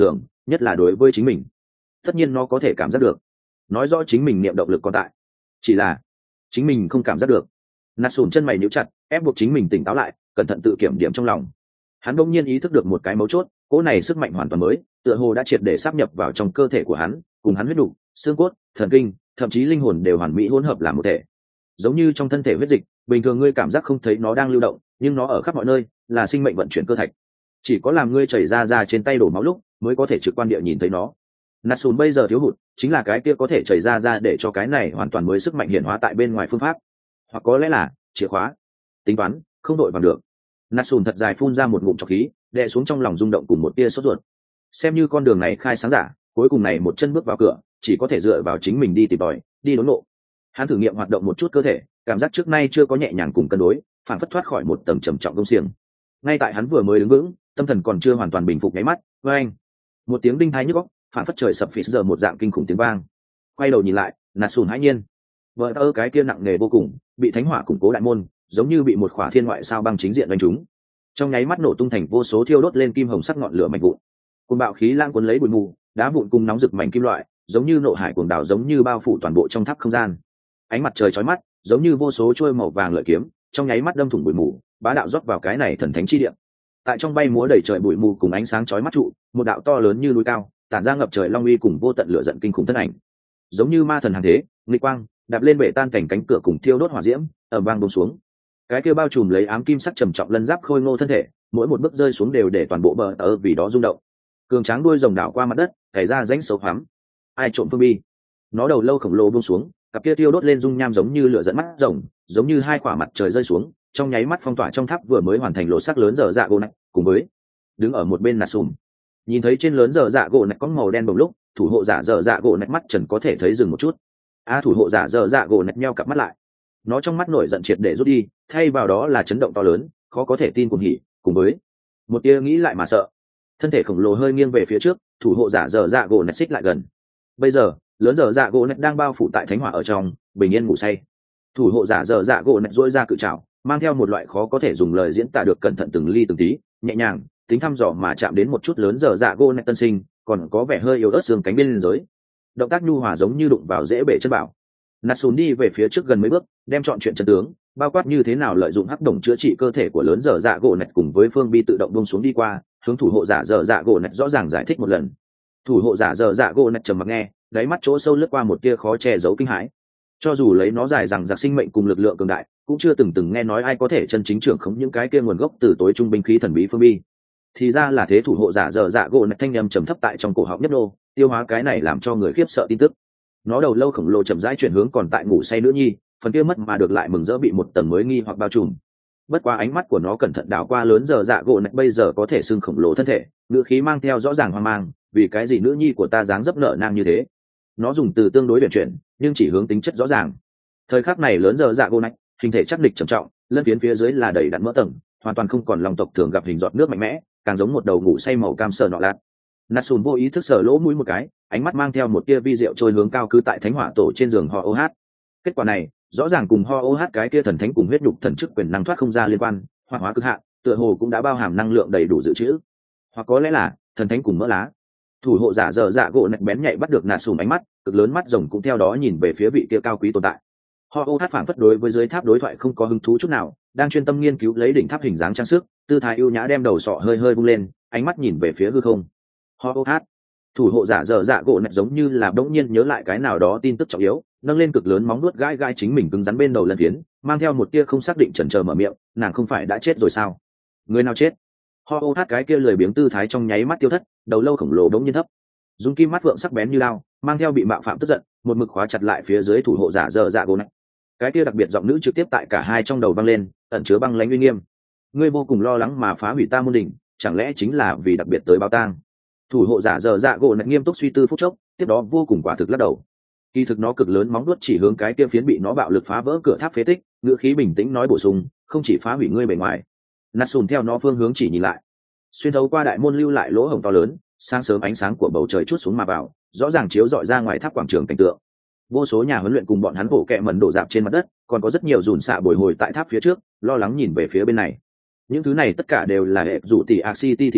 Speaker 1: nhất là đối với chính mình. Tất nhiên nó có thể cảm giác được, nói rõ chính mình niệm động lực còn tại, chỉ là chính mình không cảm giác được. Nạt sùn chân mày níu chặt, ép buộc chính mình tỉnh táo lại, cẩn thận tự kiểm điểm trong lòng. Hắn bỗng nhiên ý thức được một cái mấu chốt, cỗ này sức mạnh hoàn toàn mới, tựa hồ đã triệt để sáp nhập vào trong cơ thể của hắn, cùng hắn huyết đủ, xương cốt, thần kinh, thậm chí linh hồn đều hoàn mỹ hỗn hợp làm một thể. Giống như trong thân thể huyết dịch, bình thường ngươi cảm giác không thấy nó đang lưu động, nhưng nó ở khắp mọi nơi, là sinh mệnh vận chuyển cơ thạch. Chỉ có làm ngươi chảy ra trên tay đổ máu lúc, mới có thể trực quan địa nhìn thấy nó. Natsun bây giờ thiếu hụt, chính là cái kia có thể chảy ra để cho cái này hoàn toàn mới sức mạnh hiện hóa tại bên ngoài phương pháp, hoặc có lẽ là chìa khóa. Tính toán, không đội bằng được. Natsun thật dài phun ra một ngụm trọc khí, đè xuống trong lòng rung động cùng một tia sốt ruột. Xem như con đường này khai sáng giả, cuối cùng này một chân bước vào cửa, chỉ có thể dựa vào chính mình đi tìm tòi, đi đốn ngộ. Hắn thử nghiệm hoạt động một chút cơ thể, cảm giác trước nay chưa có nhẹ nhàng cùng cân đối, phản phất thoát khỏi một tầng trầm trọng công xiềng. Ngay tại hắn vừa mới đứng vững, tâm thần còn chưa hoàn toàn bình phục nháy mắt, với anh một tiếng đinh thái nhức óc, phản phất trời sập phì giờ một dạng kinh khủng tiếng vang. Quay đầu nhìn lại, Natsun hãi nhiên, vợ tơ cái kia nặng nề vô cùng, bị thánh hỏa củng cố đại môn, giống như bị một khỏa thiên ngoại sao băng chính diện đánh trúng, trong nháy mắt nổ tung thành vô số thiêu đốt lên kim hồng sắc ngọn lửa mạnh vụn. Cùng bạo khí lang cuốn lấy bụi mù, đá vụn cùng nóng rực mảnh kim loại, giống như nộ hải cuồng đảo, giống như bao phủ toàn bộ trong tháp không gian. Ánh mặt trời chói mắt, giống như vô số chuôi màu vàng lợi kiếm, trong nháy mắt đâm thủng bụi mù, bá đạo rót vào cái này thần thánh chi địa. Tại trong bay múa đầy trời bụi mù cùng ánh sáng chói mắt trụ, một đạo to lớn như núi cao, tản ra ngập trời long uy cùng vô tận lửa giận kinh khủng thân ảnh, giống như ma thần hàng thế, nghịch quang, đạp lên bể tan cảnh cánh cửa cùng thiêu đốt hỏa diễm, ầm vang buông xuống. Cái kia bao trùm lấy ám kim sắc trầm trọng lân giáp khôi ngô thân thể, mỗi một bước rơi xuống đều để toàn bộ bờ tơ vì đó rung động. Cường tráng đuôi rồng đảo qua mặt đất, chảy ra rãnh sâu hoắm. Ai trộm phương bi? Nó đầu lâu khổng lồ buông xuống, cặp kia thiêu đốt lên dung nham giống như lửa dẫn mắt rồng, giống như hai quả mặt trời rơi xuống, trong nháy mắt phong tỏa trong tháp vừa mới hoàn thành lộ sắc lớn dở dạ gỗ này, cùng với đứng ở một bên Natsun. Nhìn thấy trên lớn dở dạ gỗ này có màu đen bồng lúc, thủ hộ giả dở dạ gỗ này mắt trần có thể thấy dừng một chút. Thủ hộ giả dở dạ gỗ này nheo cặp mắt lại. Nó trong mắt nổi giận triệt để rút đi, thay vào đó là chấn động to lớn, khó có thể tin cùng hỉ, cùng với một tia nghĩ lại mà sợ. Thân thể khổng lồ hơi nghiêng về phía trước, thủ hộ giả dở dạ gỗ này xích lại gần. Bây giờ, lớn dở dạ gỗ này đang bao phủ tại thánh hỏa ở trong, bình yên ngủ say. Thủ hộ giả dở dạ gỗ này duỗi ra cự trảo, mang theo một loại khó có thể dùng lời diễn tả được cẩn thận từng ly từng tí, nhẹ nhàng, tính thăm dò mà chạm đến một chút lớn dở dạ gỗ này tân sinh, còn có vẻ hơi yếu ớt xương cánh bên dưới. Động tác nhu hòa giống như đụng vào dễ bể chân bảo. Natsun đi về phía trước gần mấy bước, đem chọn chuyện chân tướng, bao quát như thế nào lợi dụng hắc đồng chữa trị cơ thể của lớn dở dạ gỗ nạch cùng với phương bi tự động buông xuống đi qua, hướng thủ hộ giả dở dạ gỗ nạch rõ ràng giải thích một lần. Thủ hộ giả dở dạ gỗ nạch trầm mặc nghe, đáy mắt chỗ sâu lướt qua một tia khó che giấu kinh hãi. Cho dù lấy nó dài rằng giặc sinh mệnh cùng lực lượng cường đại, cũng chưa từng nghe nói ai có thể chân chính trưởng khống những cái kia nguồn gốc từ tối trung binh khí thần bí phương bi. Thì ra là thế. Thủ hộ giả dở dạ gỗ nạch thanh âm trầm thấp tại trong cổ họng nhất đô, tiêu hóa cái này làm cho người khiếp sợ tin tức. Nó đầu lâu khổng lồ chậm rãi chuyển hướng còn tại ngủ say nữ nhi, phần kia mất mà được lại mừng rỡ bị một tầng mới nghi hoặc bao trùm. Bất quá ánh mắt của nó cẩn thận đảo qua lớn dở dạ gỗ nạch bây giờ có thể xưng khổng lồ thân thể, ngữ khí mang theo rõ ràng hoang mang, vì cái gì nữ nhi của ta dáng dấp nợ nang như thế. Nó dùng từ tương đối biển chuyển, nhưng chỉ hướng tính chất rõ ràng. Thời khắc này lớn dở dạ gỗ nạch, hình thể chắc địch trầm trọng, lân phiến phía dưới là đầy đặn mỡ tầng, hoàn toàn không còn lòng tộc thường gặp hình giọt nước mạnh mẽ, càng giống một đầu ngủ say màu cam sờ nọ lạt. Natsun vô ý thức sờ lỗ mũi một cái, ánh mắt mang theo một tia vi diệu trôi hướng cao cứ tại thánh hỏa tổ trên giường Ho Oh. Kết quả này rõ ràng cùng Ho Oh cái kia thần thánh cùng huyết nhục thần chức quyền năng thoát không ra liên quan, hoạt hóa cực hạn, tựa hồ cũng đã bao hàm năng lượng đầy đủ dự trữ, hoặc có lẽ là thần thánh cùng mỡ lá. Thủ hộ giả dở dạ gỗ nạch bén nhạy bắt được Natsun ánh mắt, cực lớn mắt rồng cũng theo đó nhìn về phía vị kia cao quý tồn tại. Ho Oh phảng phất đối với dưới tháp đối thoại không có hứng thú chút nào, đang chuyên tâm nghiên cứu lấy đỉnh tháp hình dáng trang sức, tư thái ưu nhã đem đầu sọ hơi hơi vung lên, ánh mắt nhìn về phía hư không. Ho Oh. Thủ hộ giả dở dạ gỗ nạch giống như là đống nhiên nhớ lại cái nào đó tin tức trọng yếu, nâng lên cực lớn móng nuốt gai gai chính mình cứng rắn bên đầu lân phiến, mang theo một tia không xác định chần chờ mở miệng, nàng không phải đã chết rồi sao? Người nào chết? Ho Oh cái kia lười biếng tư thái trong nháy mắt tiêu thất, đầu lâu khổng lồ đống nhiên thấp, dùng kim mắt vượng sắc bén như lao, mang theo bị mạo phạm tức giận, một mực khóa chặt lại phía dưới thủ hộ giả dở dạ gỗ nạch. Cái kia đặc biệt giọng nữ trực tiếp tại cả hai trong đầu vang lên, ẩn chứa băng lãnh uy nghiêm. Ngươi vô cùng lo lắng mà phá hủy ta môn đỉnh, chẳng lẽ chính là vì đặc biệt tới báo tang? Thủ hộ giả dở dạ gỗ nạch nghiêm túc suy tư phút chốc, tiếp đó vô cùng quả thực lắc đầu. Kỳ thực nó cực lớn móng vuốt chỉ hướng cái kia phiến bị nó bạo lực phá vỡ cửa tháp phế tích, ngữ khí bình tĩnh nói bổ sung, không chỉ phá hủy ngươi bề ngoài. Natsun theo nó phương hướng chỉ nhìn lại, xuyên thấu qua đại môn lưu lại lỗ hổng to lớn, sáng sớm ánh sáng của bầu trời chút xuống mà vào, rõ ràng chiếu rọi ra ngoài tháp quảng trường cảnh tượng. Vô số nhà huấn luyện cùng bọn hắn bổ kẹ mẩn đổ dạp trên mặt đất, còn có rất nhiều dùn xạ bồi hồi tại tháp phía trước, lo lắng nhìn về phía bên này. Những thứ này tất cả đều là hệ rủ tỷ Arc City thị dân,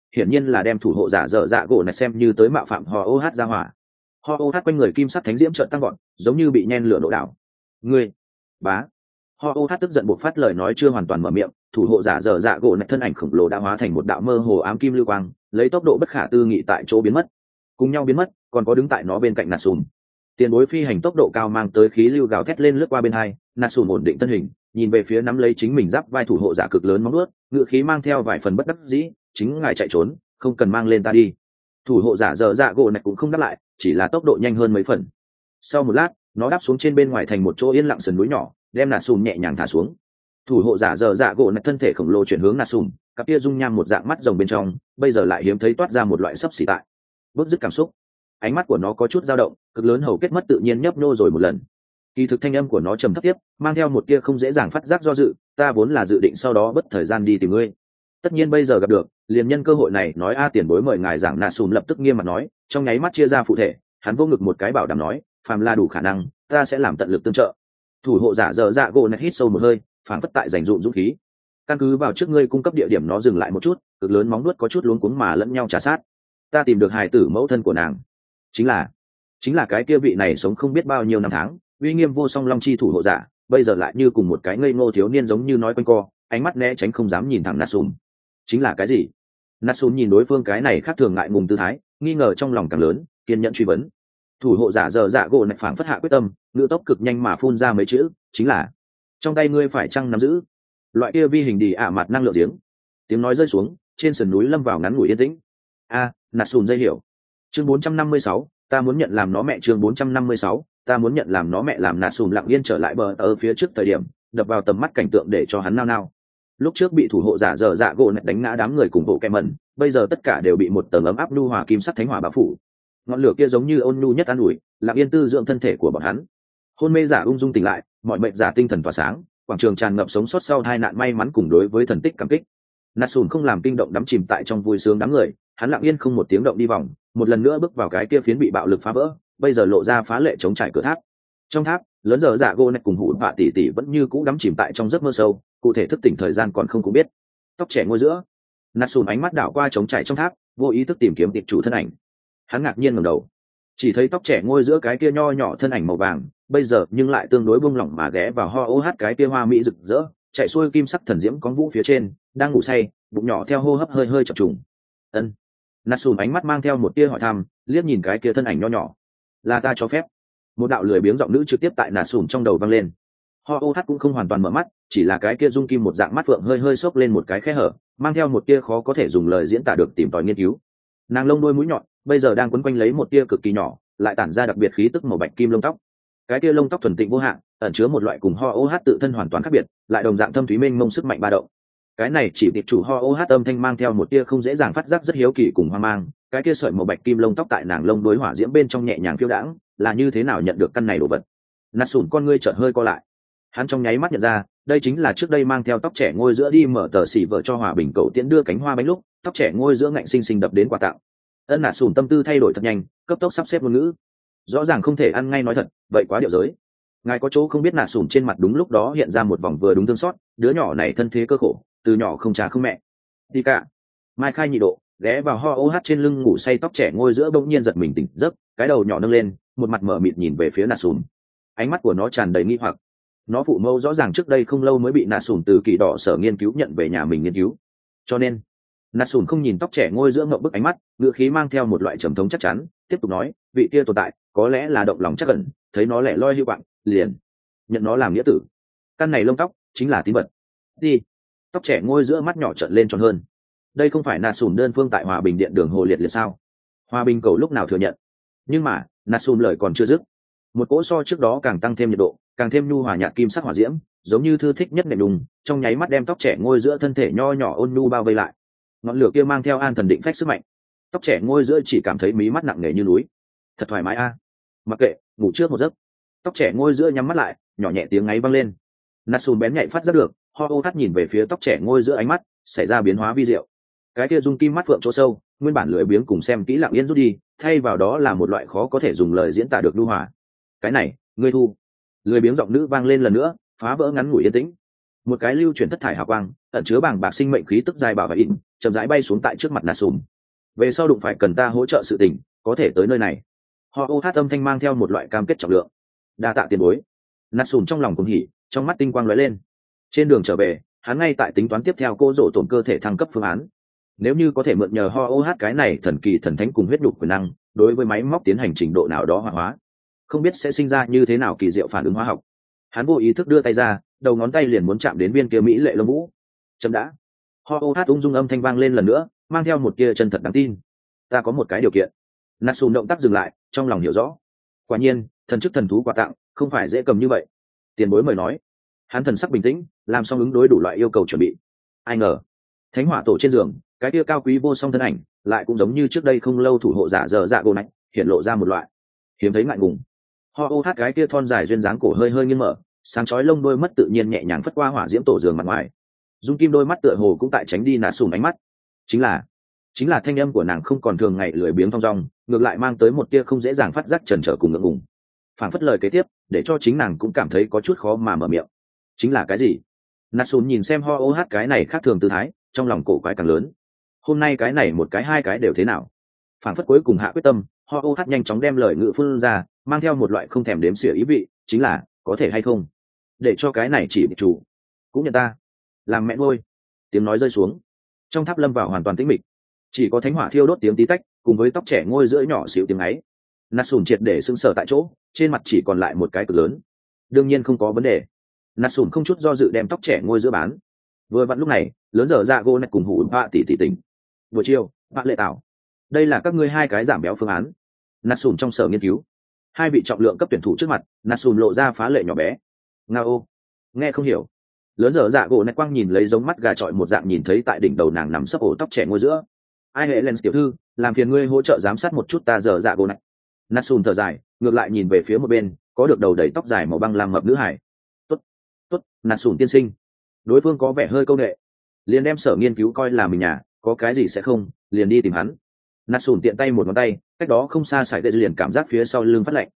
Speaker 1: hiển nhiên là đem thủ hộ giả dở dạ gỗ này xem như tới mạo phạm ho ô hát ra hỏa. Ho ô hát quanh người kim sắc thánh diễm trợn tăng gọn, giống như bị nhen lửa nổ đảo. Ngươi, bá. Ho ô hát tức giận buộc phát lời nói chưa hoàn toàn mở miệng, thủ hộ giả dở dạ gỗ này thân ảnh khổng lồ đã hóa thành một đạo mơ hồ ám kim lưu quang, lấy tốc độ bất khả tư nghị tại chỗ biến mất. Cùng nhau biến mất, còn có đứng tại nó bên cạnh Natsum. Tiền bối phi hành tốc độ cao mang tới khí lưu gào thét lên lướt qua bên hai, Natsum ổn định thân hình, nhìn về phía nắm lấy chính mình giáp vai thủ hộ giả cực lớn móng vuốt, ngựa khí mang theo vài phần bất đắc dĩ, chính ngài chạy trốn, không cần mang lên ta đi. Thủ hộ giả dở dạ gỗ này cũng không đáp lại, chỉ là tốc độ nhanh hơn mấy phần. Sau một lát, nó đáp xuống trên bên ngoài thành một chỗ yên lặng sườn núi nhỏ, đem Natsum nhẹ nhàng thả xuống. Thủ hộ giả dở dạ gỗ này thân thể khổng lồ chuyển hướng Natsum, cặp kia dung nham một dạng mắt rồng bên trong, bây giờ lại hiếm thấy toát ra một loại sấp xỉ tại. Bức dứt cảm xúc, ánh mắt của nó có chút dao động, cực lớn hầu kết mất tự nhiên nhấp nhô rồi một lần. Kỳ thực thanh âm của nó trầm thấp tiếp, mang theo một tia không dễ dàng phát giác do dự, ta vốn là dự định sau đó bất thời gian đi tìm ngươi. Tất nhiên bây giờ gặp được, liền nhân cơ hội này nói a tiền bối mời ngài giảng. Natsum lập tức nghiêm mặt nói, trong nháy mắt chia ra phụ thể, hắn vô ngực một cái bảo đảm nói, phàm là đủ khả năng, ta sẽ làm tận lực tương trợ. Thủ hộ giả dở dạ gỗ này hít sâu một hơi, phảng phất tại dành dụm dũng khí. Căn cứ vào trước ngươi cung cấp địa điểm nó dừng lại một chút, cực lớn móng nuốt có chút luống cuống mà lẫn nhau trà sát. Ta tìm được hài tử mẫu thân của nàng, chính là cái kia vị này sống không biết bao nhiêu năm tháng, uy nghiêm vô song long chi thủ hộ giả, bây giờ lại như cùng một cái ngây ngô thiếu niên giống như nói quanh co, ánh mắt né tránh không dám nhìn thẳng Natsum. Chính là cái gì? Natsum nhìn đối phương cái này khác thường ngại ngùng tư thái, nghi ngờ trong lòng càng lớn, kiên nhẫn truy vấn. Thủ hộ giả dở dạ gỗ này phảng phất hạ quyết tâm, ngữ tốc cực nhanh mà phun ra mấy chữ, chính là trong tay ngươi phải chăng nắm giữ loại kia vi hình đi mặt năng lượng giếng. Tiếng nói rơi xuống, trên sườn núi lâm vào ngắn ngủi yên tĩnh. Natsum dây hiểu. Chương 456, ta muốn nhận làm nó mẹ. Chương 456, ta muốn nhận làm nó mẹ. Làm Natsum lặng yên trở lại bờ ở phía trước thời điểm, đập vào tầm mắt cảnh tượng để cho hắn nao nao. Lúc trước bị thủ hộ giả dở dạ gỗ này đánh ngã đám người cùng bộ kẹm mẩn, bây giờ tất cả đều bị một tầng ấm áp nhu hòa kim sắc thánh hỏa bao phủ. Ngọn lửa kia giống như ôn nhu nhất an ủi, lặng yên tư dưỡng thân thể của bọn hắn. Hôn mê giả ung dung tỉnh lại, mọi mệnh giả tinh thần tỏa sáng, quảng trường tràn ngập sống sót sau tai nạn may mắn cùng đối với thần tích cảm kích. Natsum không làm kinh động đắm chìm tại trong vui sướng đám người, hắn lặng yên không một tiếng động đi vòng, một lần nữa bước vào cái kia phiến bị bạo lực phá vỡ, bây giờ lộ ra phá lệ chống trải cửa tháp. Trong tháp, lớn dở dạ gỗ này cùng hụt bạ tỷ tỷ vẫn như cũ đắm chìm tại trong giấc mơ sâu, cụ thể thức tỉnh thời gian còn không cũng biết. Tóc trẻ ngôi giữa, Natsum ánh mắt đảo qua chống trải trong tháp, vô ý thức tìm kiếm tiệp chủ thân ảnh. Hắn ngạc nhiên ngẩng đầu, chỉ thấy tóc trẻ ngôi giữa cái kia nho nhỏ thân ảnh màu vàng, bây giờ nhưng lại tương đối buông lỏng mà ghé vào ho ô hát cái kia hoa mỹ rực rỡ, chạy xuôi kim sắc thần diễm có vũ phía trên, đang ngủ say, bụng nhỏ theo hô hấp hơi hơi chập trùng. Ân. Natsum ánh mắt mang theo một tia hỏi thăm, liếc nhìn cái kia thân ảnh nho nhỏ. Là ta cho phép. Một đạo lười biếng giọng nữ trực tiếp tại Natsum trong đầu vang lên. Ho ô hát cũng không hoàn toàn mở mắt, chỉ là cái kia dung kim một dạng mắt phượng hơi hơi xốc lên một cái khe hở, mang theo một tia khó có thể dùng lời diễn tả được tìm tòi nghiên cứu. Nàng lông đôi mũi nhọn, bây giờ đang quấn quanh lấy một tia cực kỳ nhỏ, lại tản ra đặc biệt khí tức màu bạch kim lông tóc. Cái tia lông tóc thuần tịnh vô hạn, ẩn chứa một loại cùng ho ô hát tự thân hoàn toàn khác biệt, lại đồng dạng thâm thúy mênh mông sức mạnh ba động. Cái này chỉ tiệp chủ ho ô hát âm thanh mang theo một tia không dễ dàng phát giác rất hiếu kỳ cùng hoang mang. Cái tia sợi màu bạch kim lông tóc tại nàng lông đối hỏa diễm bên trong nhẹ nhàng phiêu đãng, là như thế nào nhận được căn này đồ vật? Natsum con ngươi chợt hơi co lại. Hắn trong nháy mắt nhận ra, đây chính là trước đây mang theo tóc trẻ ngôi giữa đi mở tờ xỉ vợ cho hòa bình cầu tiễn đưa cánh hoa bánh lúc, tóc trẻ ngôi giữa ngạnh sinh sinh đập đến quà tặng. Natsum tâm tư thay đổi thật nhanh, cấp tốc sắp xếp ngôn ngữ. Rõ ràng không thể ăn ngay nói thật, vậy quá điệu giới. Ngài có chỗ không biết. Natsum trên mặt đúng lúc đó hiện ra một vòng vừa đúng thương xót, đứa nhỏ này thân thế cơ khổ, từ nhỏ không cha không mẹ. Đi cả. Mai khai nhị độ, ghé vào ho ô hát trên lưng ngủ say tóc trẻ ngôi giữa bỗng nhiên giật mình tỉnh giấc, cái đầu nhỏ nâng lên, một mặt mở mịt nhìn về phía Natsum. Ánh mắt của nó tràn đầy nghi hoặc. Nó phụ mẫu rõ ràng trước đây không lâu mới bị Natsum từ Kỳ Đỏ sở nghiên cứu nhận về nhà mình nghiên cứu, cho nên Natsum không nhìn tóc trẻ ngôi giữa ngậm bức ánh mắt, ngữ khí mang theo một loại trầm thống chắc chắn, tiếp tục nói, vị kia tồn tại có lẽ là động lòng chắc ẩn, thấy nó lẻ loi hưu quạng, liền nhận nó làm nghĩa tử. Căn này lông tóc chính là tín vật. Đi. Tóc trẻ ngôi giữa mắt nhỏ trợn lên tròn hơn. Đây không phải Natsum đơn phương tại Hòa Bình Điện đường hồ liệt liệt sao? Hòa Bình cầu lúc nào thừa nhận? Nhưng mà Natsum lời còn chưa dứt, một cỗ so trước đó càng tăng thêm nhiệt độ, càng thêm nhu hòa nhạt kim sắc hỏa diễm, giống như thư thích nhất nệm đùng, trong nháy mắt đem tóc trẻ ngôi giữa thân thể nho nhỏ ôn nhu bao vây lại. Ngọn lửa kia mang theo an thần định phách sức mạnh. Tóc trẻ ngôi giữa chỉ cảm thấy mí mắt nặng nề như núi. Thật thoải mái a. Mặc kệ, ngủ trước một giấc. Tóc trẻ ngôi giữa nhắm mắt lại, nhỏ nhẹ tiếng ngáy vang lên. Natsum bén nhạy phát giác được, ho ô hát nhìn về phía tóc trẻ ngôi giữa ánh mắt xảy ra biến hóa vi diệu. Cái kia dung kim mắt phượng chỗ sâu, nguyên bản lưỡi biếng cùng xem kỹ lặng yên rút đi, thay vào đó là một loại khó có thể dùng lời diễn tả được nhu hòa. Cái này, ngươi thu. Lưỡi biếng giọng nữ vang lên lần nữa, phá vỡ ngắn ngủi yên tĩnh. một cái lưu chuyển thất thải hào quang ẩn chứa bảng bạc sinh mệnh khí tức dài bảo và in chậm rãi bay xuống tại trước mặt nà sùm. Về sau đụng phải cần ta hỗ trợ sự tình có thể tới nơi này. Họ ô hát âm thanh mang theo một loại cam kết trọng lượng. Đa tạ tiền bối. Nà sùm trong lòng cũng hỉ, trong mắt tinh quang lóe lên. Trên đường trở về hắn ngay tại tính toán tiếp theo cô rổ tổn cơ thể thăng cấp phương án. Nếu như có thể mượn nhờ ho ô hát cái này thần kỳ thần thánh cùng huyết nhục quyền năng đối với máy móc tiến hành trình độ nào đó hoạt hóa, không biết sẽ sinh ra như thế nào kỳ diệu phản ứng hóa học. Hắn vô ý thức đưa tay ra, đầu ngón tay liền muốn chạm đến viên kia mỹ lệ lông vũ. Chậm đã. Ho ô hát ung dung âm thanh vang lên lần nữa, mang theo một kia chân thật đáng tin. Ta có một cái điều kiện. Natsu động tác dừng lại, trong lòng hiểu rõ. Quả nhiên, thần chức thần thú quà tặng không phải dễ cầm như vậy. Tiền bối mời nói. Hắn thần sắc bình tĩnh, làm xong ứng đối đủ loại yêu cầu chuẩn bị. Ai ngờ, thánh hỏa tổ trên giường, cái kia cao quý vô song thân ảnh, lại cũng giống như trước đây không lâu thủ hộ giả dở dạ gỗ nạnh, hiện lộ ra một loại hiếm thấy ngại ngùng. Ho ô hát cái kia thon dài duyên dáng cổ hơi hơi nghiêng mở, sáng chói lông đôi mất tự nhiên nhẹ nhàng phất qua hỏa diễm tổ giường mặt ngoài. Dung kim đôi mắt tựa hồ cũng tại tránh đi nà sùm ánh mắt. Chính là thanh âm của nàng không còn thường ngày lười biếng thong dong, ngược lại mang tới một tia không dễ dàng phát giác chần chờ cùng ngượng ngùng. Phảng phất lời kế tiếp để cho chính nàng cũng cảm thấy có chút khó mà mở miệng. Chính là cái gì? Nà sùm nhìn xem ho ô hát cái này khác thường tư thái, trong lòng cổ quái càng lớn. Hôm nay cái này một cái hai cái đều thế nào? Phảng phất cuối cùng hạ quyết tâm, ho ô hát nhanh chóng đem lời ngữ phun ra, mang theo một loại không thèm đếm xỉa ý vị, chính là có thể hay không để cho cái này chỉ bị chủ cũng nhận ta làm mẹ nuôi. Tiếng nói rơi xuống, trong tháp lâm vào hoàn toàn tĩnh mịch, chỉ có thánh hỏa thiêu đốt tiếng tí tách cùng với tóc trẻ ngôi rưỡi nhỏ xíu tiếng ấy. Nạt sùm triệt để sững sờ tại chỗ, trên mặt chỉ còn lại một cái cực lớn. Đương nhiên không có vấn đề. Nạt sùm không chút do dự đem tóc trẻ ngôi giữa bán. Vừa vặn lúc này lớn giờ ra gô này cùng hủ bạ tỷ tỉnh. Buổi chiều bạn lệ tạo, đây là các ngươi hai cái giảm béo phương án. Nạt sùm trong sở nghiên cứu, hai vị trọng lượng cấp tuyển thủ trước mặt, nạt sùm lộ ra phá lệ nhỏ bé. Nga ô, nghe không hiểu. Lớn giờ dạ gỗ nét quang nhìn lấy giống mắt gà trọi một dạng nhìn thấy tại đỉnh đầu nàng nằm sấp ổ tóc trẻ ngôi giữa. Ai hệ lên tiểu thư, làm phiền ngươi hỗ trợ giám sát một chút ta giờ dạ gỗ này. Nạt sùm thở dài, ngược lại nhìn về phía một bên có được đầu đầy tóc dài màu băng lam mập nữ hải. Tốt, nạt sùm tiên sinh. Đối phương có vẻ hơi câu nệ, liền đem sở nghiên cứu coi là mình nhà, có cái gì sẽ không, liền đi tìm hắn. Nạt sùm tiện tay một ngón tay, cách đó không xa sải tệ liền cảm giác phía sau lưng phát lạnh.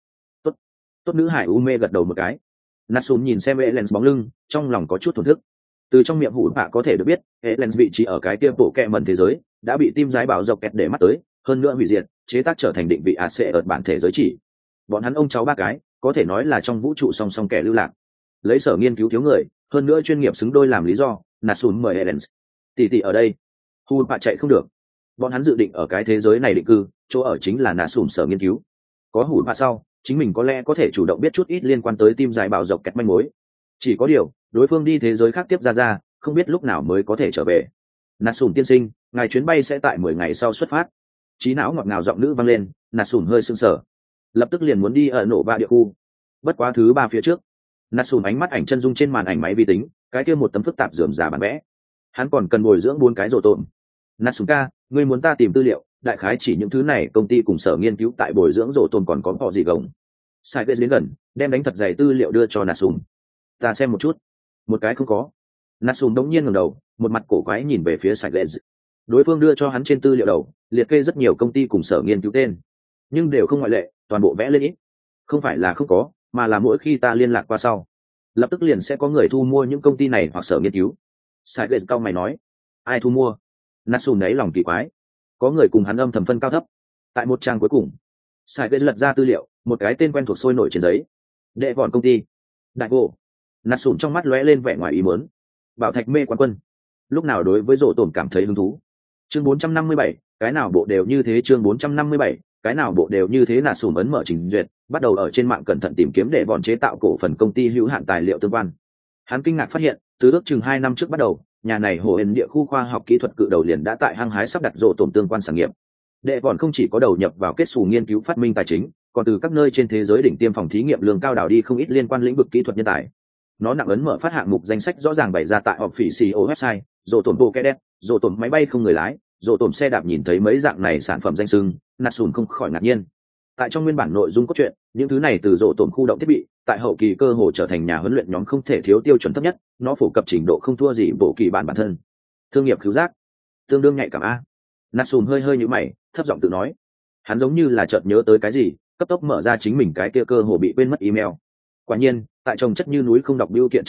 Speaker 1: Tốt nữ hải u mê gật đầu một cái. Natsun nhìn xem Elens bóng lưng, trong lòng có chút thổn thức. Từ trong miệng hủ bạ có thể được biết, Elens vị trí ở cái kia bộ kẹ mẩn thế giới đã bị tim giái bảo dọc kẹt để mắt tới, hơn nữa hủy diệt, chế tác trở thành định vị AC ở bản thể giới chỉ. Bọn hắn ông cháu ba cái, có thể nói là trong vũ trụ song song kẻ lưu lạc. Lấy sở nghiên cứu thiếu người, hơn nữa chuyên nghiệp xứng đôi làm lý do, Natsun mời Elens. Tỷ ở đây. Hủ bạ chạy không được. Bọn hắn dự định ở cái thế giới này định cư, chỗ ở chính là Natsun sở nghiên cứu. Có hủ bạ sau, chính mình có lẽ có thể chủ động biết chút ít liên quan tới tim dài bảo dọc kẹt manh mối. Chỉ có điều đối phương đi thế giới khác tiếp ra không biết lúc nào mới có thể trở về. Natsun tiên sinh, ngài chuyến bay sẽ tại 10 ngày sau xuất phát. Trí não ngọt ngào giọng nữ vang lên. Natsun hơi sưng sờ, lập tức liền muốn đi ở nổ ba địa khu. Bất quá thứ ba phía trước, Natsun ánh mắt ảnh chân dung trên màn ảnh máy vi tính, cái kia một tấm phức tạp rườm rà bản vẽ. Hắn còn cần bồi dưỡng 4 cái rồ tồn. Natsun ca, ngươi muốn ta tìm tư liệu, đại khái chỉ những thứ này công ty cùng sở nghiên cứu tại bồi dưỡng rổ tồn còn có họ gì gồng. Sai đến gần, đem đánh thật dày tư liệu đưa cho Natsun. Ta xem một chút. Một cái không có. Natsun đống nhiên ngẩng đầu, một mặt cổ quái nhìn về phía Sai. Đối phương đưa cho hắn trên tư liệu đầu, liệt kê rất nhiều công ty cùng sở nghiên cứu tên, nhưng đều không ngoại lệ, toàn bộ vẽ lên ít. Không phải là không có, mà là mỗi khi ta liên lạc qua sau, lập tức liền sẽ có người thu mua những công ty này hoặc sở nghiên cứu. Sai cao mày nói, ai thu mua? Natsun đấy lòng kỳ quái. Có người cùng hắn âm thầm phân cao thấp. Tại một trang cuối cùng, Sai lật ra tư liệu, một cái tên quen thuộc sôi nổi trên giấy. Đệ vòn công ty. Đại vô. Natsun trong mắt lóe lên vẻ ngoài ý muốn. Bảo thạch mê quán quân. Lúc nào đối với rổ tổn cảm thấy hứng thú. Chương 457, cái nào bộ đều như thế. Chương 457, cái nào bộ đều như thế. Natsun ấn mở trình duyệt, bắt đầu ở trên mạng cẩn thận tìm kiếm đệ vòn chế tạo cổ phần công ty hữu hạn tài liệu tương quan. Hắn kinh ngạc phát hiện, từ ước chừng 2 năm trước bắt đầu, nhà này hồ hển địa khu khoa học kỹ thuật cự đầu liền đã tại hăng hái sắp đặt rổ tổn tương quan sản nghiệp. Đệ vòn không chỉ có đầu nhập vào kết xù nghiên cứu phát minh tài chính, còn từ các nơi trên thế giới đỉnh tiêm phòng thí nghiệm lương cao đào đi không ít liên quan lĩnh vực kỹ thuật nhân tài. Nó nặng ấn mở phát hạng mục danh sách rõ ràng bày ra tại official website, rổ tổn bộ kẽ đẹp, rổ tổn máy bay không người lái, rổ tổn xe đạp. Nhìn thấy mấy dạng này sản phẩm danh sưng, Natsun không khỏi ngạc nhiên. Tại trong nguyên bản nội dung cốt truyện, những thứ này từ rổ tổn khu động thiết bị, tại hậu kỳ cơ hồ trở thành nhà huấn luyện nhóm không thể thiếu tiêu chuẩn thấp nhất, nó phổ cập trình độ không thua gì bộ kỳ bản thân. Thương nghiệp khứu giác, tương đương nhạy cảm a. Natsun hơi hơi nhíu mày, thấp giọng tự nói. Hắn giống như là chợt nhớ tới cái gì, cấp tốc mở ra chính mình cái kia cơ hồ bị quên mất email. Quả nhiên, tại chồng chất như núi không đọc bưu kiện trong góc,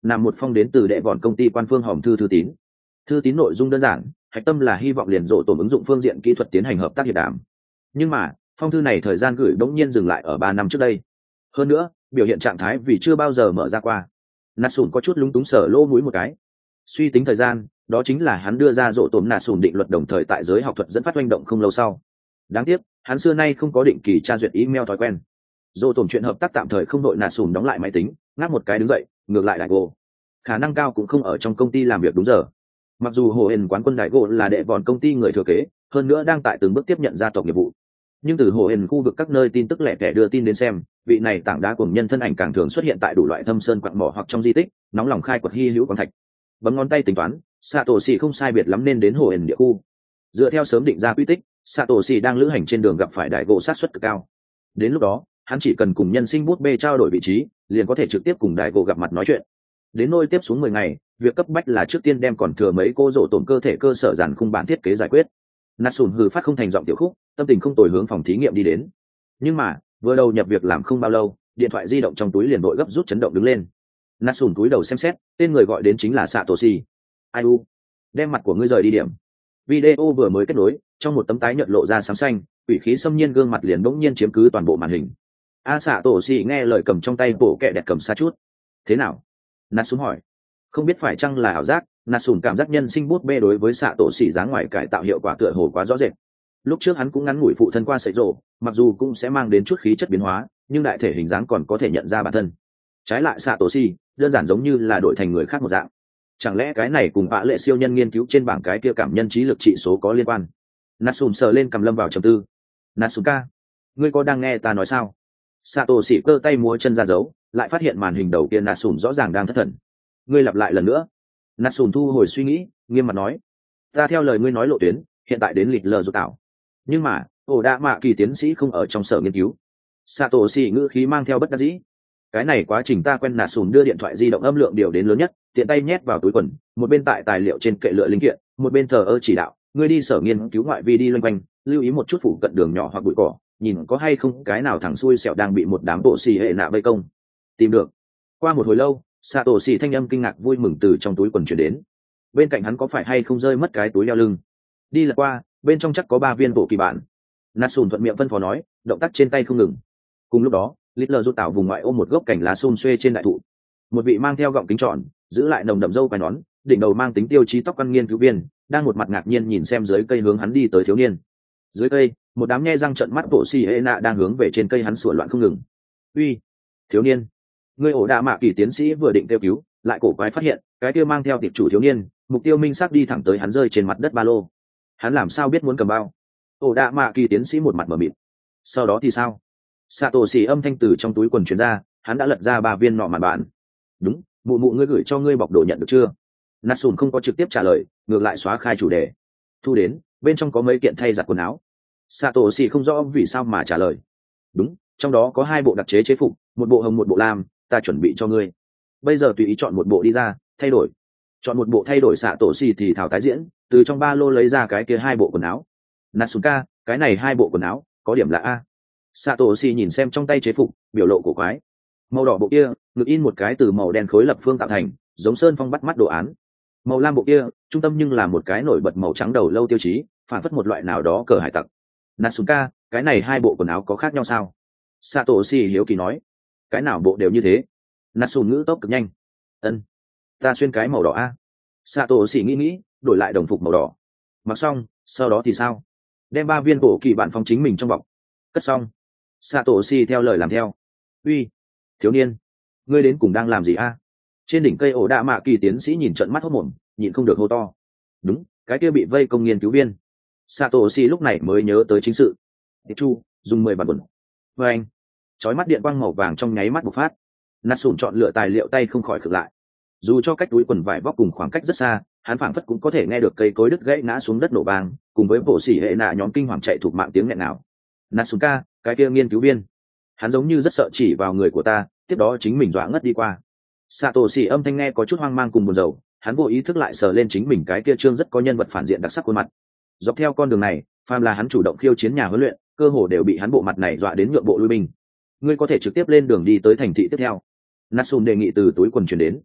Speaker 1: nằm một phong đến từ đệ vòn công ty quan phương hòm thư tín. Thư tín nội dung đơn giản, hạch tâm là hy vọng liền rộ tổm ứng dụng phương diện kỹ thuật tiến hành hợp tác hiệp đàm. Nhưng mà phong thư này thời gian gửi bỗng nhiên dừng lại ở 3 năm trước đây. Hơn nữa biểu hiện trạng thái vì chưa bao giờ mở ra qua. Nạt sùn có chút lúng túng sờ lỗ mũi một cái. Suy tính thời gian, đó chính là hắn đưa ra rộ tổm nạt sùn định luật đồng thời tại giới học thuật dẫn phát hoành động không lâu sau. Đáng tiếc hắn xưa nay không có định kỳ tra duyệt email thói quen. Rộ tổm chuyện hợp tác tạm thời không đội nạt sùn đóng lại máy tính, ngáp một cái đứng dậy, ngược lại đại gỗ. Khả năng cao cũng không ở trong công ty làm việc đúng giờ. Mặc dù hồ hển quán quân đại gỗ là đệ vòn công ty người thừa kế, hơn nữa đang tại từng bước tiếp nhận gia tộc nghiệp vụ, nhưng từ hồ hển khu vực các nơi tin tức lẻ tẻ đưa tin đến xem, vị này tảng đá cùng nhân thân ảnh càng thường xuất hiện tại đủ loại thâm sơn quặng mỏ hoặc trong di tích, nóng lòng khai quật hy hữu quáng thạch. Bấm ngón tay tính toán, Satoshi không sai biệt lắm nên đến hồ hển địa khu. Dựa theo sớm định ra quy tích, Satoshi đang lữ hành trên đường gặp phải đại gỗ sát suất cực cao. Đến lúc đó, hắn chỉ cần cùng nhân sinh bút bê trao đổi vị trí, liền có thể trực tiếp cùng đại gỗ gặp mặt nói chuyện. Đến nôi tiếp xuống 10 ngày, việc cấp bách là trước tiên đem còn thừa mấy cô rổ tổn cơ thể cơ sở giản khung bản thiết kế giải quyết. Natsun hừ phát không thành giọng tiểu khúc, tâm tình không tồi hướng phòng thí nghiệm đi đến. Nhưng mà vừa đầu nhập việc làm không bao lâu, điện thoại di động trong túi liền vội gấp rút chấn động đứng lên. Natsun túi đầu xem xét, tên người gọi đến chính là Satoshi. Ai u, đem mặt của ngươi rời đi điểm. Video vừa mới kết nối, trong một tấm tái nhợt lộ ra xám xanh, quỷ khí xâm nhiên gương mặt liền bỗng nhiên chiếm cứ toàn bộ màn hình. Satoshi nghe lời cầm trong tay bộ kẹ đẹp cầm xa chút. Thế nào? Natsun hỏi. Không biết phải chăng là ảo giác, Natsun cảm giác nhân sinh bút bê đối với xạ tổ xỉ dáng ngoài cải tạo hiệu quả tựa hồ quá rõ rệt. Lúc trước hắn cũng ngắn ngủi phụ thân qua sợi rổ, mặc dù cũng sẽ mang đến chút khí chất biến hóa, nhưng đại thể hình dáng còn có thể nhận ra bản thân. Trái lại xạ tổ xỉ, đơn giản giống như là đổi thành người khác một dạng. Chẳng lẽ cái này cùng bạ lệ siêu nhân nghiên cứu trên bảng cái kia cảm nhân trí lực trị số có liên quan? Natsun sờ lên cầm lâm vào trầm tư. Natsuka, ngươi có đang nghe ta nói sao? Satoshi cơ tay múa chân ra dấu, lại phát hiện màn hình đầu kia Natsun rõ ràng đang thất thần. Ngươi lặp lại lần nữa. Natsun thu hồi suy nghĩ, nghiêm mặt nói. Ta theo lời ngươi nói lộ tuyến, hiện tại đến lịch lờ rụt tạo. Nhưng mà, ổ đạ mạ kỳ tiến sĩ không ở trong sở nghiên cứu. Satoshi ngữ khí mang theo bất đắc dĩ. Cái này quá trình ta quen Natsun đưa điện thoại di động âm lượng điều đến lớn nhất, tiện tay nhét vào túi quần, một bên tại tài liệu trên kệ lựa linh kiện, một bên thờ ơ chỉ đạo. Ngươi đi sở nghiên cứu ngoại vi đi loanh quanh, lưu ý một chút phụ cận đường nhỏ hoặc bụi cỏ, nhìn có hay không cái nào thằng xui xẻo đang bị một đám bộ xì hệ nạ vây công. Tìm được. Qua một hồi lâu, Satoshi thanh âm kinh ngạc vui mừng từ trong túi quần chuyển đến. Bên cạnh hắn có phải hay không rơi mất cái túi đeo lưng? Đi lật qua, bên trong chắc có 3 viên bộ kỳ bản. Natsun thuận miệng phân phó nói, động tác trên tay không ngừng. Cùng lúc đó, Littler rút tạo vùng ngoại ôm một gốc cành lá xum xuê trên đại thụ. Một vị mang theo gọng kính tròn, giữ lại nồng đậm râu quai nón, đỉnh đầu mang tính tiêu chí tóc căn nghiên cứu viên, đang một mặt ngạc nhiên nhìn xem dưới cây hướng hắn đi tới thiếu niên. Dưới cây, một đám nhe răng trợn mắt bộ xì hệ nạ đang hướng về trên cây hắn sủa loạn không ngừng. Uy, thiếu niên! Người ổ đạ mạ kỳ tiến sĩ vừa định kêu cứu, lại cổ quái phát hiện cái kia mang theo tiệp chủ thiếu niên, mục tiêu minh xác đi thẳng tới hắn rơi trên mặt đất ba lô. Hắn làm sao biết muốn cầm bao? Ổ đạ mạ kỳ tiến sĩ một mặt mờ mịt. Sau đó thì sao? Satoshi âm thanh từ trong túi quần truyền ra, hắn đã lật ra 3 viên nọ màn bản. Đúng, mụ mụ ngươi gửi cho ngươi bọc đồ nhận được chưa? Natsun không có trực tiếp trả lời, ngược lại xóa khai chủ đề. Thu đến, bên trong có mấy kiện thay giặt quần áo. Satoshi không rõ vì sao mà trả lời. Đúng, trong đó có 2 bộ đặc chế chế phục, một bộ hồng một bộ lam, ta chuẩn bị cho ngươi. Bây giờ tùy ý chọn một bộ đi ra, thay đổi. Chọn một bộ thay đổi Satoshi thì thảo tái diễn, từ trong ba lô lấy ra cái kia 2 bộ quần áo. Natsuka, cái này 2 bộ quần áo, có điểm lạ a. Satoshi nhìn xem trong tay chế phục, biểu lộ cổ quái. Màu đỏ bộ kia, ngực in một cái từ màu đen khối lập phương tạo thành, giống sơn phong bắt mắt đồ án. Màu lam bộ kia, trung tâm nhưng là một cái nổi bật màu trắng đầu lâu tiêu chí, phản phất một loại nào đó cờ hải tặc. Natsuka, cái này 2 bộ quần áo có khác nhau sao? Satoshi hiếu kỳ nói. Cái nào bộ đều như thế. Natsun ngữ tốc cực nhanh. Ân, ta xuyên cái màu đỏ a. Satoshi nghĩ, đổi lại đồng phục màu đỏ. Mặc xong, sau đó thì sao? Đem 3 viên bộ kỳ bản phong chính mình trong bọc. Cất xong. Satoshi theo lời làm theo. Uy, thiếu niên, ngươi đến cùng đang làm gì a? Trên đỉnh cây ổ đạ mạ kỳ tiến sĩ nhìn trận mắt hốt mồm, nhịn không được hô to. Đúng, cái kia bị vây công nghiên cứu viên. Satoshi lúc này mới nhớ tới chính sự. Chu dùng 10 bản quần. Và anh, chói mắt điện quang màu vàng trong nháy mắt bộc phát. Natsun chọn lựa tài liệu tay không khỏi khựng lại. Dù cho cách túi quần vải vóc cùng khoảng cách rất xa, hắn phảng phất cũng có thể nghe được cây cối đứt gãy ngã xuống đất nổ vang, cùng với bộ xỉ hệ nạ nhóm kinh hoàng chạy thục mạng tiếng nghẹn nào. Natsuka, cái kia nghiên cứu viên, hắn giống như rất sợ chỉ vào người của ta, tiếp đó chính mình dọa ngất đi qua. Satoshi âm thanh nghe có chút hoang mang cùng buồn rầu, hắn vô ý thức lại sờ lên chính mình cái kia trương rất có nhân vật phản diện đặc sắc khuôn mặt. Dọc theo con đường này, phàm là hắn chủ động khiêu chiến nhà huấn luyện, cơ hồ đều bị hắn bộ mặt này dọa đến nhượng bộ lui binh. Ngươi có thể trực tiếp lên đường đi tới thành thị tiếp theo. Natsun đề nghị từ túi quần truyền đến.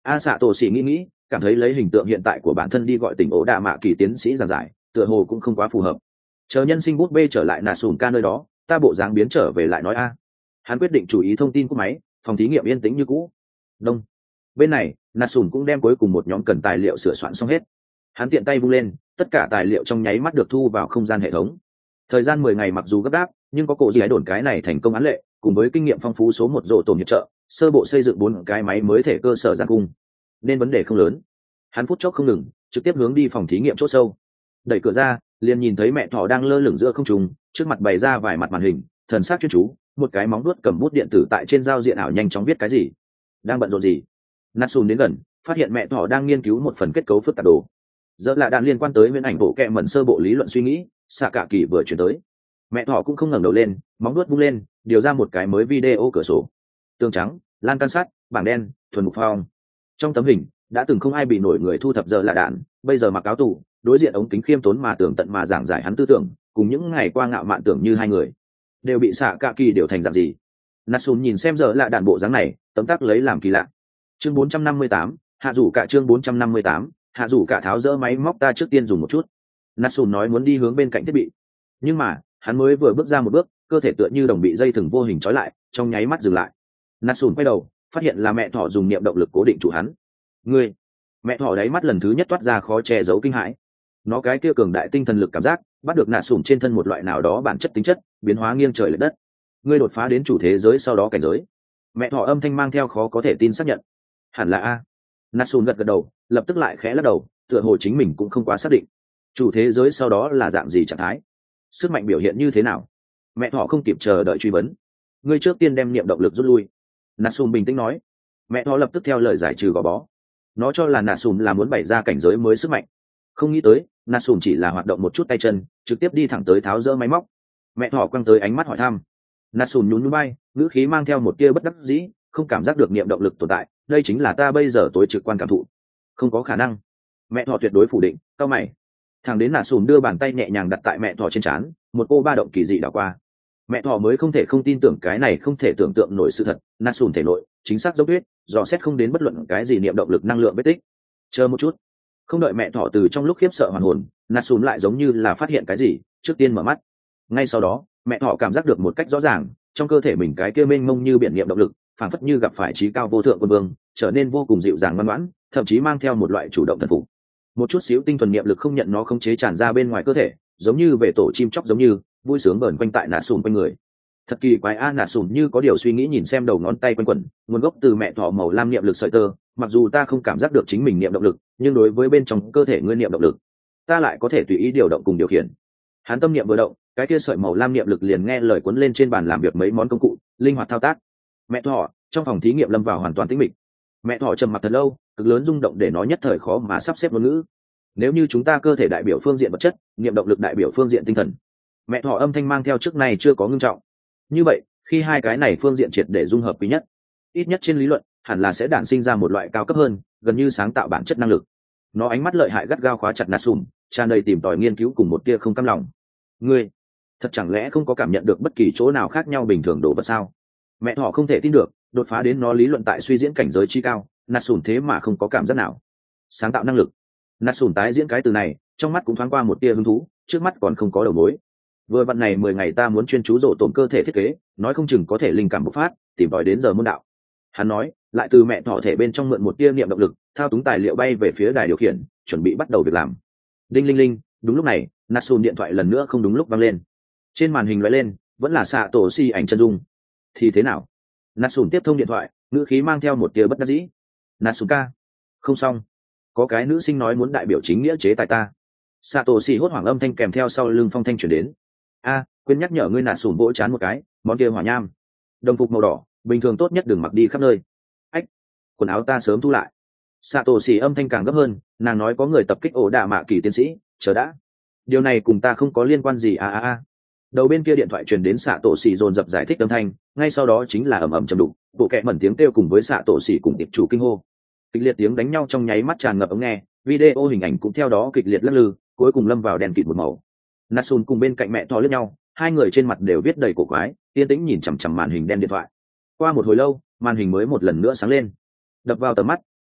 Speaker 1: a xạ tổ xỉ nghĩ cảm thấy lấy hình tượng hiện tại của bản thân đi gọi tỉnh ổ đạ mạ kỳ tiến sĩ giảng giải tựa hồ cũng không quá phù hợp. Chờ nhân sinh bút bê trở lại nà sùn ca nơi đó, ta bộ dáng biến trở về lại nói a. Hắn quyết định chú ý thông tin của máy, phòng thí nghiệm yên tĩnh như cũ. Đông. Bên này nà sùn cũng đem cuối cùng một nhóm cần tài liệu sửa soạn xong hết. Hắn tiện tay vung lên, tất cả tài liệu trong nháy mắt được thu vào không gian hệ thống. Thời gian 10 ngày mặc dù gấp gáp, nhưng có cổ gì ấy đồn cái này thành công án lệ, cùng với kinh nghiệm phong phú số 1 rộ tổ hiệp trợ, sơ bộ xây dựng 4 cái máy mới thể cơ sở giàn cung, nên vấn đề không lớn. Hắn phút chốc không ngừng, trực tiếp hướng đi phòng thí nghiệm chỗ sâu. Đẩy cửa ra, liền nhìn thấy mẹ thỏ đang lơ lửng giữa không trung, trước mặt bày ra vài mặt màn hình, thần sắc chuyên chú, một cái móng vuốt cầm bút điện tử tại trên giao diện ảo nhanh chóng viết cái gì. Đang bận rộn gì? Natsun đến gần, phát hiện mẹ thỏ đang nghiên cứu một phần kết cấu phức tạp đồ. Giờ là đạn liên quan tới viễn ảnh bộ kệ mẩn sơ bộ lý luận suy nghĩ, xạ cả kỳ vừa chuyển tới. Mẹ thỏ cũng không ngẩng đầu lên, móng vuốt vung lên, điều ra một cái mới video cửa sổ. Tường trắng, lan can sắt, bảng đen, thuần mục phong. Trong tấm hình, đã từng không ai bị nổi người thu thập giờ là đạn, bây giờ mặc áo tù, đối diện ống kính khiêm tốn mà tường tận mà giảng giải hắn tư tưởng, cùng những ngày qua ngạo mạn tưởng như hai người đều bị xạ cả kỳ điều thành dạng gì. Natsun nhìn xem giờ là đạn bộ dáng này, tấm tắc lấy làm kỳ lạ. Chương 458, hạ rủ cả chương 458, hạ rủ cả tháo dỡ máy móc ta trước tiên dùng một chút. Natsun nói muốn đi hướng bên cạnh thiết bị, nhưng mà hắn mới vừa bước ra một bước, cơ thể tựa như đồng bị dây thừng vô hình trói lại, trong nháy mắt dừng lại. Natsun quay đầu, phát hiện là mẹ thỏ dùng niệm động lực cố định trụ hắn. Ngươi, mẹ thỏ đáy mắt lần thứ nhất toát ra khó che giấu kinh hãi. Nó cái kia cường đại tinh thần lực cảm giác, bắt được Natsun trên thân một loại nào đó bản chất tính chất, biến hóa nghiêng trời lệch đất. Ngươi đột phá đến chủ thế giới sau đó cảnh giới. Mẹ thỏ âm thanh mang theo khó có thể tin xác nhận. Hẳn là a. Natsun gật gật đầu, lập tức lại khẽ lắc đầu, tựa hồ chính mình cũng không quá xác định. Chủ thế giới sau đó là dạng gì trạng thái? Sức mạnh biểu hiện như thế nào? Mẹ thỏ không kịp chờ đợi truy vấn. Ngươi trước tiên đem niệm động lực rút lui. Natsun bình tĩnh nói. Mẹ thỏ lập tức theo lời giải trừ gò bó. Nó cho là Natsun là muốn bày ra cảnh giới mới sức mạnh. Không nghĩ tới, Natsun chỉ là hoạt động một chút tay chân, trực tiếp đi thẳng tới tháo dỡ máy móc. Mẹ thỏ quăng tới ánh mắt hỏi thăm. Natsun nhún nhún vai, ngữ khí mang theo một tia bất đắc dĩ, không cảm giác được niệm động lực tồn tại, đây chính là ta bây giờ tối trực quan cảm thụ. Không có khả năng. Mẹ thỏ tuyệt đối phủ định, cau mày. Thằng đến Natsun đưa bàn tay nhẹ nhàng đặt tại mẹ thỏ trên trán, một cô ba động kỳ dị đảo qua. Mẹ thỏ mới không thể không tin tưởng cái này không thể tưởng tượng nổi sự thật. Natsun thể nội chính xác dấu tuyết, dò xét không đến bất luận cái gì niệm động lực năng lượng vết tích. Chờ một chút. Không đợi mẹ thỏ từ trong lúc khiếp sợ hoàn hồn, Natsun lại giống như là phát hiện cái gì, trước tiên mở mắt. Ngay sau đó, mẹ thỏ cảm giác được một cách rõ ràng, trong cơ thể mình cái kia mênh mông như biển niệm động lực, phảng phất như gặp phải trí cao vô thượng quân vương, trở nên vô cùng dịu dàng ngoan ngoãn, thậm chí mang theo một loại chủ động thần phục. Một chút xíu tinh thuần niệm lực không nhận nó khống chế tràn ra bên ngoài cơ thể, giống như về tổ chim chóc giống như vui sướng bờn quanh tại Natsun quanh người. Thật kỳ quái a. Natsun như có điều suy nghĩ nhìn xem đầu ngón tay quanh quẩn, nguồn gốc từ mẹ thỏ màu lam niệm lực sợi tơ, mặc dù ta không cảm giác được chính mình niệm động lực, nhưng đối với bên trong cơ thể ngươi niệm động lực, ta lại có thể tùy ý điều động cùng điều khiển. Hắn tâm niệm vừa động, cái kia sợi màu lam niệm lực liền nghe lời cuốn lên trên bàn làm việc mấy món công cụ, linh hoạt thao tác. Mẹ thỏ trong phòng thí nghiệm lâm vào hoàn toàn tĩnh mịch. Mẹ thỏ trầm mặc thật lâu, cực lớn rung động để nó nhất thời khó mà sắp xếp ngôn ngữ. Nếu như chúng ta cơ thể đại biểu phương diện vật chất, niệm động lực đại biểu phương diện tinh thần. Mẹ thỏ âm thanh mang theo trước này chưa có ngưng trọng. Như vậy, khi hai cái này phương diện triệt để dung hợp quý nhất, ít nhất trên lý luận, hẳn là sẽ đản sinh ra một loại cao cấp hơn, gần như sáng tạo bản chất năng lực. Nó ánh mắt lợi hại gắt gao khóa chặt Natsun, tràn đầy tìm tòi nghiên cứu cùng một tia không cam lòng. Ngươi, thật chẳng lẽ không có cảm nhận được bất kỳ chỗ nào khác nhau bình thường đồ vật sao? Mẹ thỏ không thể tin được, đột phá đến nó lý luận tại suy diễn cảnh giới chi cao, Natsun thế mà không có cảm giác nào. Sáng tạo năng lực. Natsun tái diễn cái từ này, trong mắt cũng thoáng qua một tia hứng thú, trước mắt còn không có đầu mối. Vừa vặn này 10 ngày ta muốn chuyên chú rổ tổn cơ thể thiết kế, nói không chừng có thể linh cảm bộc phát, tìm tòi đến giờ môn đạo. Hắn nói, lại từ mẹ thỏ thể bên trong mượn một tia niệm động lực, thao túng tài liệu bay về phía đài điều khiển, chuẩn bị bắt đầu việc làm. Đinh linh linh, đúng lúc này, Natsun điện thoại lần nữa không đúng lúc vang lên. Trên màn hình lóe lên, vẫn là Satoshi ảnh chân dung. Thì thế nào? Natsun tiếp thông điện thoại, ngữ khí mang theo một tia bất đắc dĩ. Natsuka, không xong, có cái nữ sinh nói muốn đại biểu chính nghĩa chế tài ta. Satoshi hốt hoảng âm thanh kèm theo sau lưng phong thanh chuyển đến. A, quên nhắc nhở ngươi. Natsun vỗ chán một cái, món kia hỏa nham, đồng phục màu đỏ, bình thường tốt nhất đừng mặc đi khắp nơi. Ách, quần áo ta sớm thu lại. Satoshi âm thanh càng gấp hơn, nàng nói có người tập kích ổ đả mạ kỳ tiến sĩ, chờ đã. Điều này cùng ta không có liên quan gì a. Đầu bên kia điện thoại truyền đến Satoshi dồn dập giải thích âm thanh, ngay sau đó chính là ầm ầm trầm đục, bộ kệ mẩn tiếng kêu cùng với Satoshi cùng tiệp chủ kinh hô. Kịch liệt tiếng đánh nhau trong nháy mắt tràn ngập ống nghe, video hình ảnh cũng theo đó kịch liệt lắc lư, cuối cùng lâm vào đèn kịt một màu. Natsun cùng bên cạnh mẹ thỏ liếc nhau, hai người trên mặt đều viết đầy cổ quái, yên tĩnh nhìn chằm chằm màn hình đen điện thoại. Qua một hồi lâu, màn hình mới một lần nữa sáng lên. Đập vào tầm mắt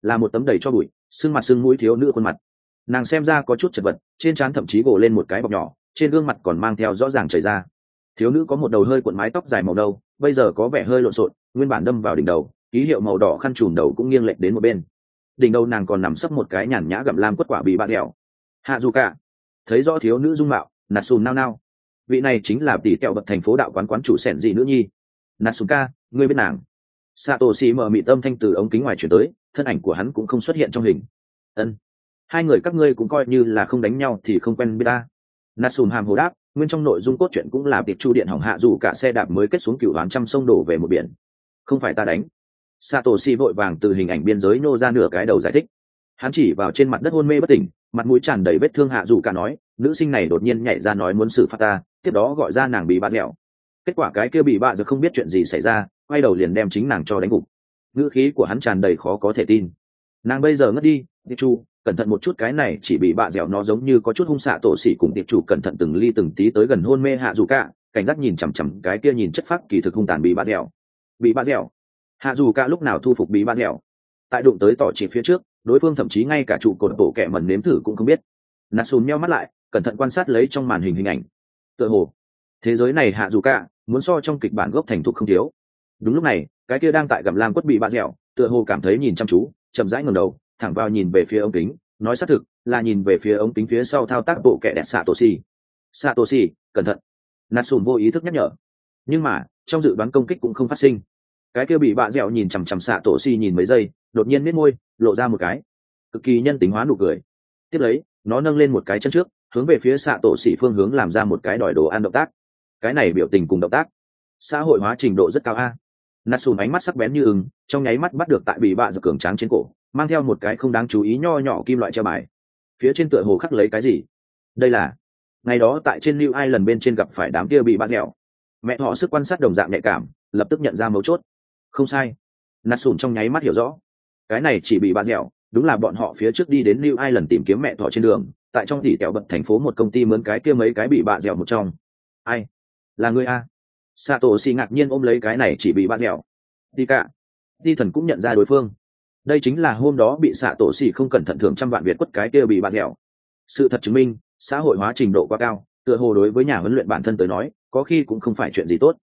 Speaker 1: là một tấm đầy cho bụi sưng mặt sưng mũi thiếu nữ khuôn mặt. Nàng xem ra có chút chật vật, trên trán thậm chí gồ lên một cái bọc nhỏ, trên gương mặt còn mang theo rõ ràng chảy ra. Thiếu nữ có một đầu hơi cuộn mái tóc dài màu nâu, bây giờ có vẻ hơi lộn xộn, nguyên bản đâm vào đỉnh đầu, ký hiệu màu đỏ khăn trùm đầu cũng nghiêng lệch đến một bên. Đỉnh đầu nàng còn nằm sấp một cái nhàn nhã gặm lam quất quả bị bạ dẻo. Hạ dù cả thấy rõ thiếu nữ dung mạo, Natsun nao nao. Vị này chính là tỷ kẹo bậc thành phố đạo quán chủ sẻn dị nữ nhi. Natsuka, ngươi biết nàng? Satoshi mở mịt âm thanh từ ống kính ngoài chuyển tới, thân ảnh của hắn cũng không xuất hiện trong hình. Ân, hai người các ngươi cũng coi như là không đánh nhau thì không quen biết ta. Natsun hàm hồ đáp, nguyên trong nội dung cốt truyện cũng là tiệp chu điện hỏng hạ dù cả xe đạp mới kết xuống cửu đoán trăm sông đổ về một biển. Không phải ta đánh. Satoshi vội vàng từ hình ảnh biên giới nô ra nửa cái đầu giải thích. Hắn chỉ vào trên mặt đất hôn mê bất tỉnh, mặt mũi tràn đầy vết thương hạ dù cả nói, nữ sinh này đột nhiên nhảy ra nói muốn xử phạt ta, tiếp đó gọi ra nàng bị bạ dẻo. Kết quả cái kia bị bạ giờ không biết chuyện gì xảy ra, quay đầu liền đem chính nàng cho đánh gục. Ngữ khí của hắn tràn đầy khó có thể tin. Nàng bây giờ ngất đi, tiệp chu, cẩn thận một chút, cái này chỉ bị bạ dẻo nó giống như có chút hung xạ tổ xỉ cùng tiệp chủ cẩn thận từng ly từng tí tới gần hôn mê hạ dù cả, cảnh giác nhìn chằm chằm cái kia nhìn chất phác kỳ thực hung tàn bị bạ dẻo. Bị bạ dẻo. Hạ dù cả lúc nào thu phục bị bạ dẻo? Tại đụng tới tỏ chỉ phía trước, đối phương thậm chí ngay cả trụ cột bộ kẹ mẩn nếm thử cũng không biết. Natsun nheo mắt lại, cẩn thận quan sát lấy trong màn hình hình ảnh. Tựa hồ thế giới này hạ dù cả muốn so trong kịch bản gốc thành thục không thiếu. Đúng lúc này, cái kia đang tại gặm lam quất bị bạ dẻo, tựa hồ cảm thấy nhìn chăm chú, chậm rãi ngẩng đầu, thẳng vào nhìn về phía ống kính, nói xác thực là nhìn về phía ống kính phía sau thao tác bộ kẹ đẹp Satoshi. Satoshi, cẩn thận. Natsun vô ý thức nhắc nhở. Nhưng mà trong dự đoán công kích cũng không phát sinh. Cái kia bị bạ dẻo nhìn chằm chằm Satoshi nhìn mấy giây, đột nhiên nhếch môi, lộ ra một cái cực kỳ nhân tính hóa nụ cười. Tiếp lấy, nó nâng lên một cái chân trước, hướng về phía Satoshi phương hướng làm ra một cái đòi đồ ăn động tác. Cái này biểu tình cùng động tác, xã hội hóa trình độ rất cao a. Natsun ánh mắt sắc bén như ưng, trong nháy mắt bắt được tại bị bạ dẻo cường tráng trên cổ, mang theo một cái không đáng chú ý nho nhỏ kim loại treo bài. Phía trên tựa hồ khắc lấy cái gì? Đây là ngày đó tại trên New Island bên trên gặp phải đám kia bị bạ dẻo. Mẹ họ sức quan sát đồng dạng nhạy cảm, lập tức nhận ra mấu chốt. Không sai. Natsun trong nháy mắt hiểu rõ. Cái này chỉ bị bạ dẻo, đúng là bọn họ phía trước đi đến New Island tìm kiếm mẹ thỏ trên đường, tại trong tỉ kẹo bật thành phố một công ty mướn cái kia mấy cái bị bạ dẻo một trong. Ai? Là ngươi a? Satoshi ngạc nhiên ôm lấy cái này chỉ bị bạ dẻo. Đi cả. Đi thần cũng nhận ra đối phương. Đây chính là hôm đó bị Satoshi không cẩn thận thưởng trăm vạn Việt quất cái kia bị bạ dẻo. Sự thật chứng minh, xã hội hóa trình độ quá cao, tựa hồ đối với nhà huấn luyện bản thân tới nói, có khi cũng không phải chuyện gì tốt.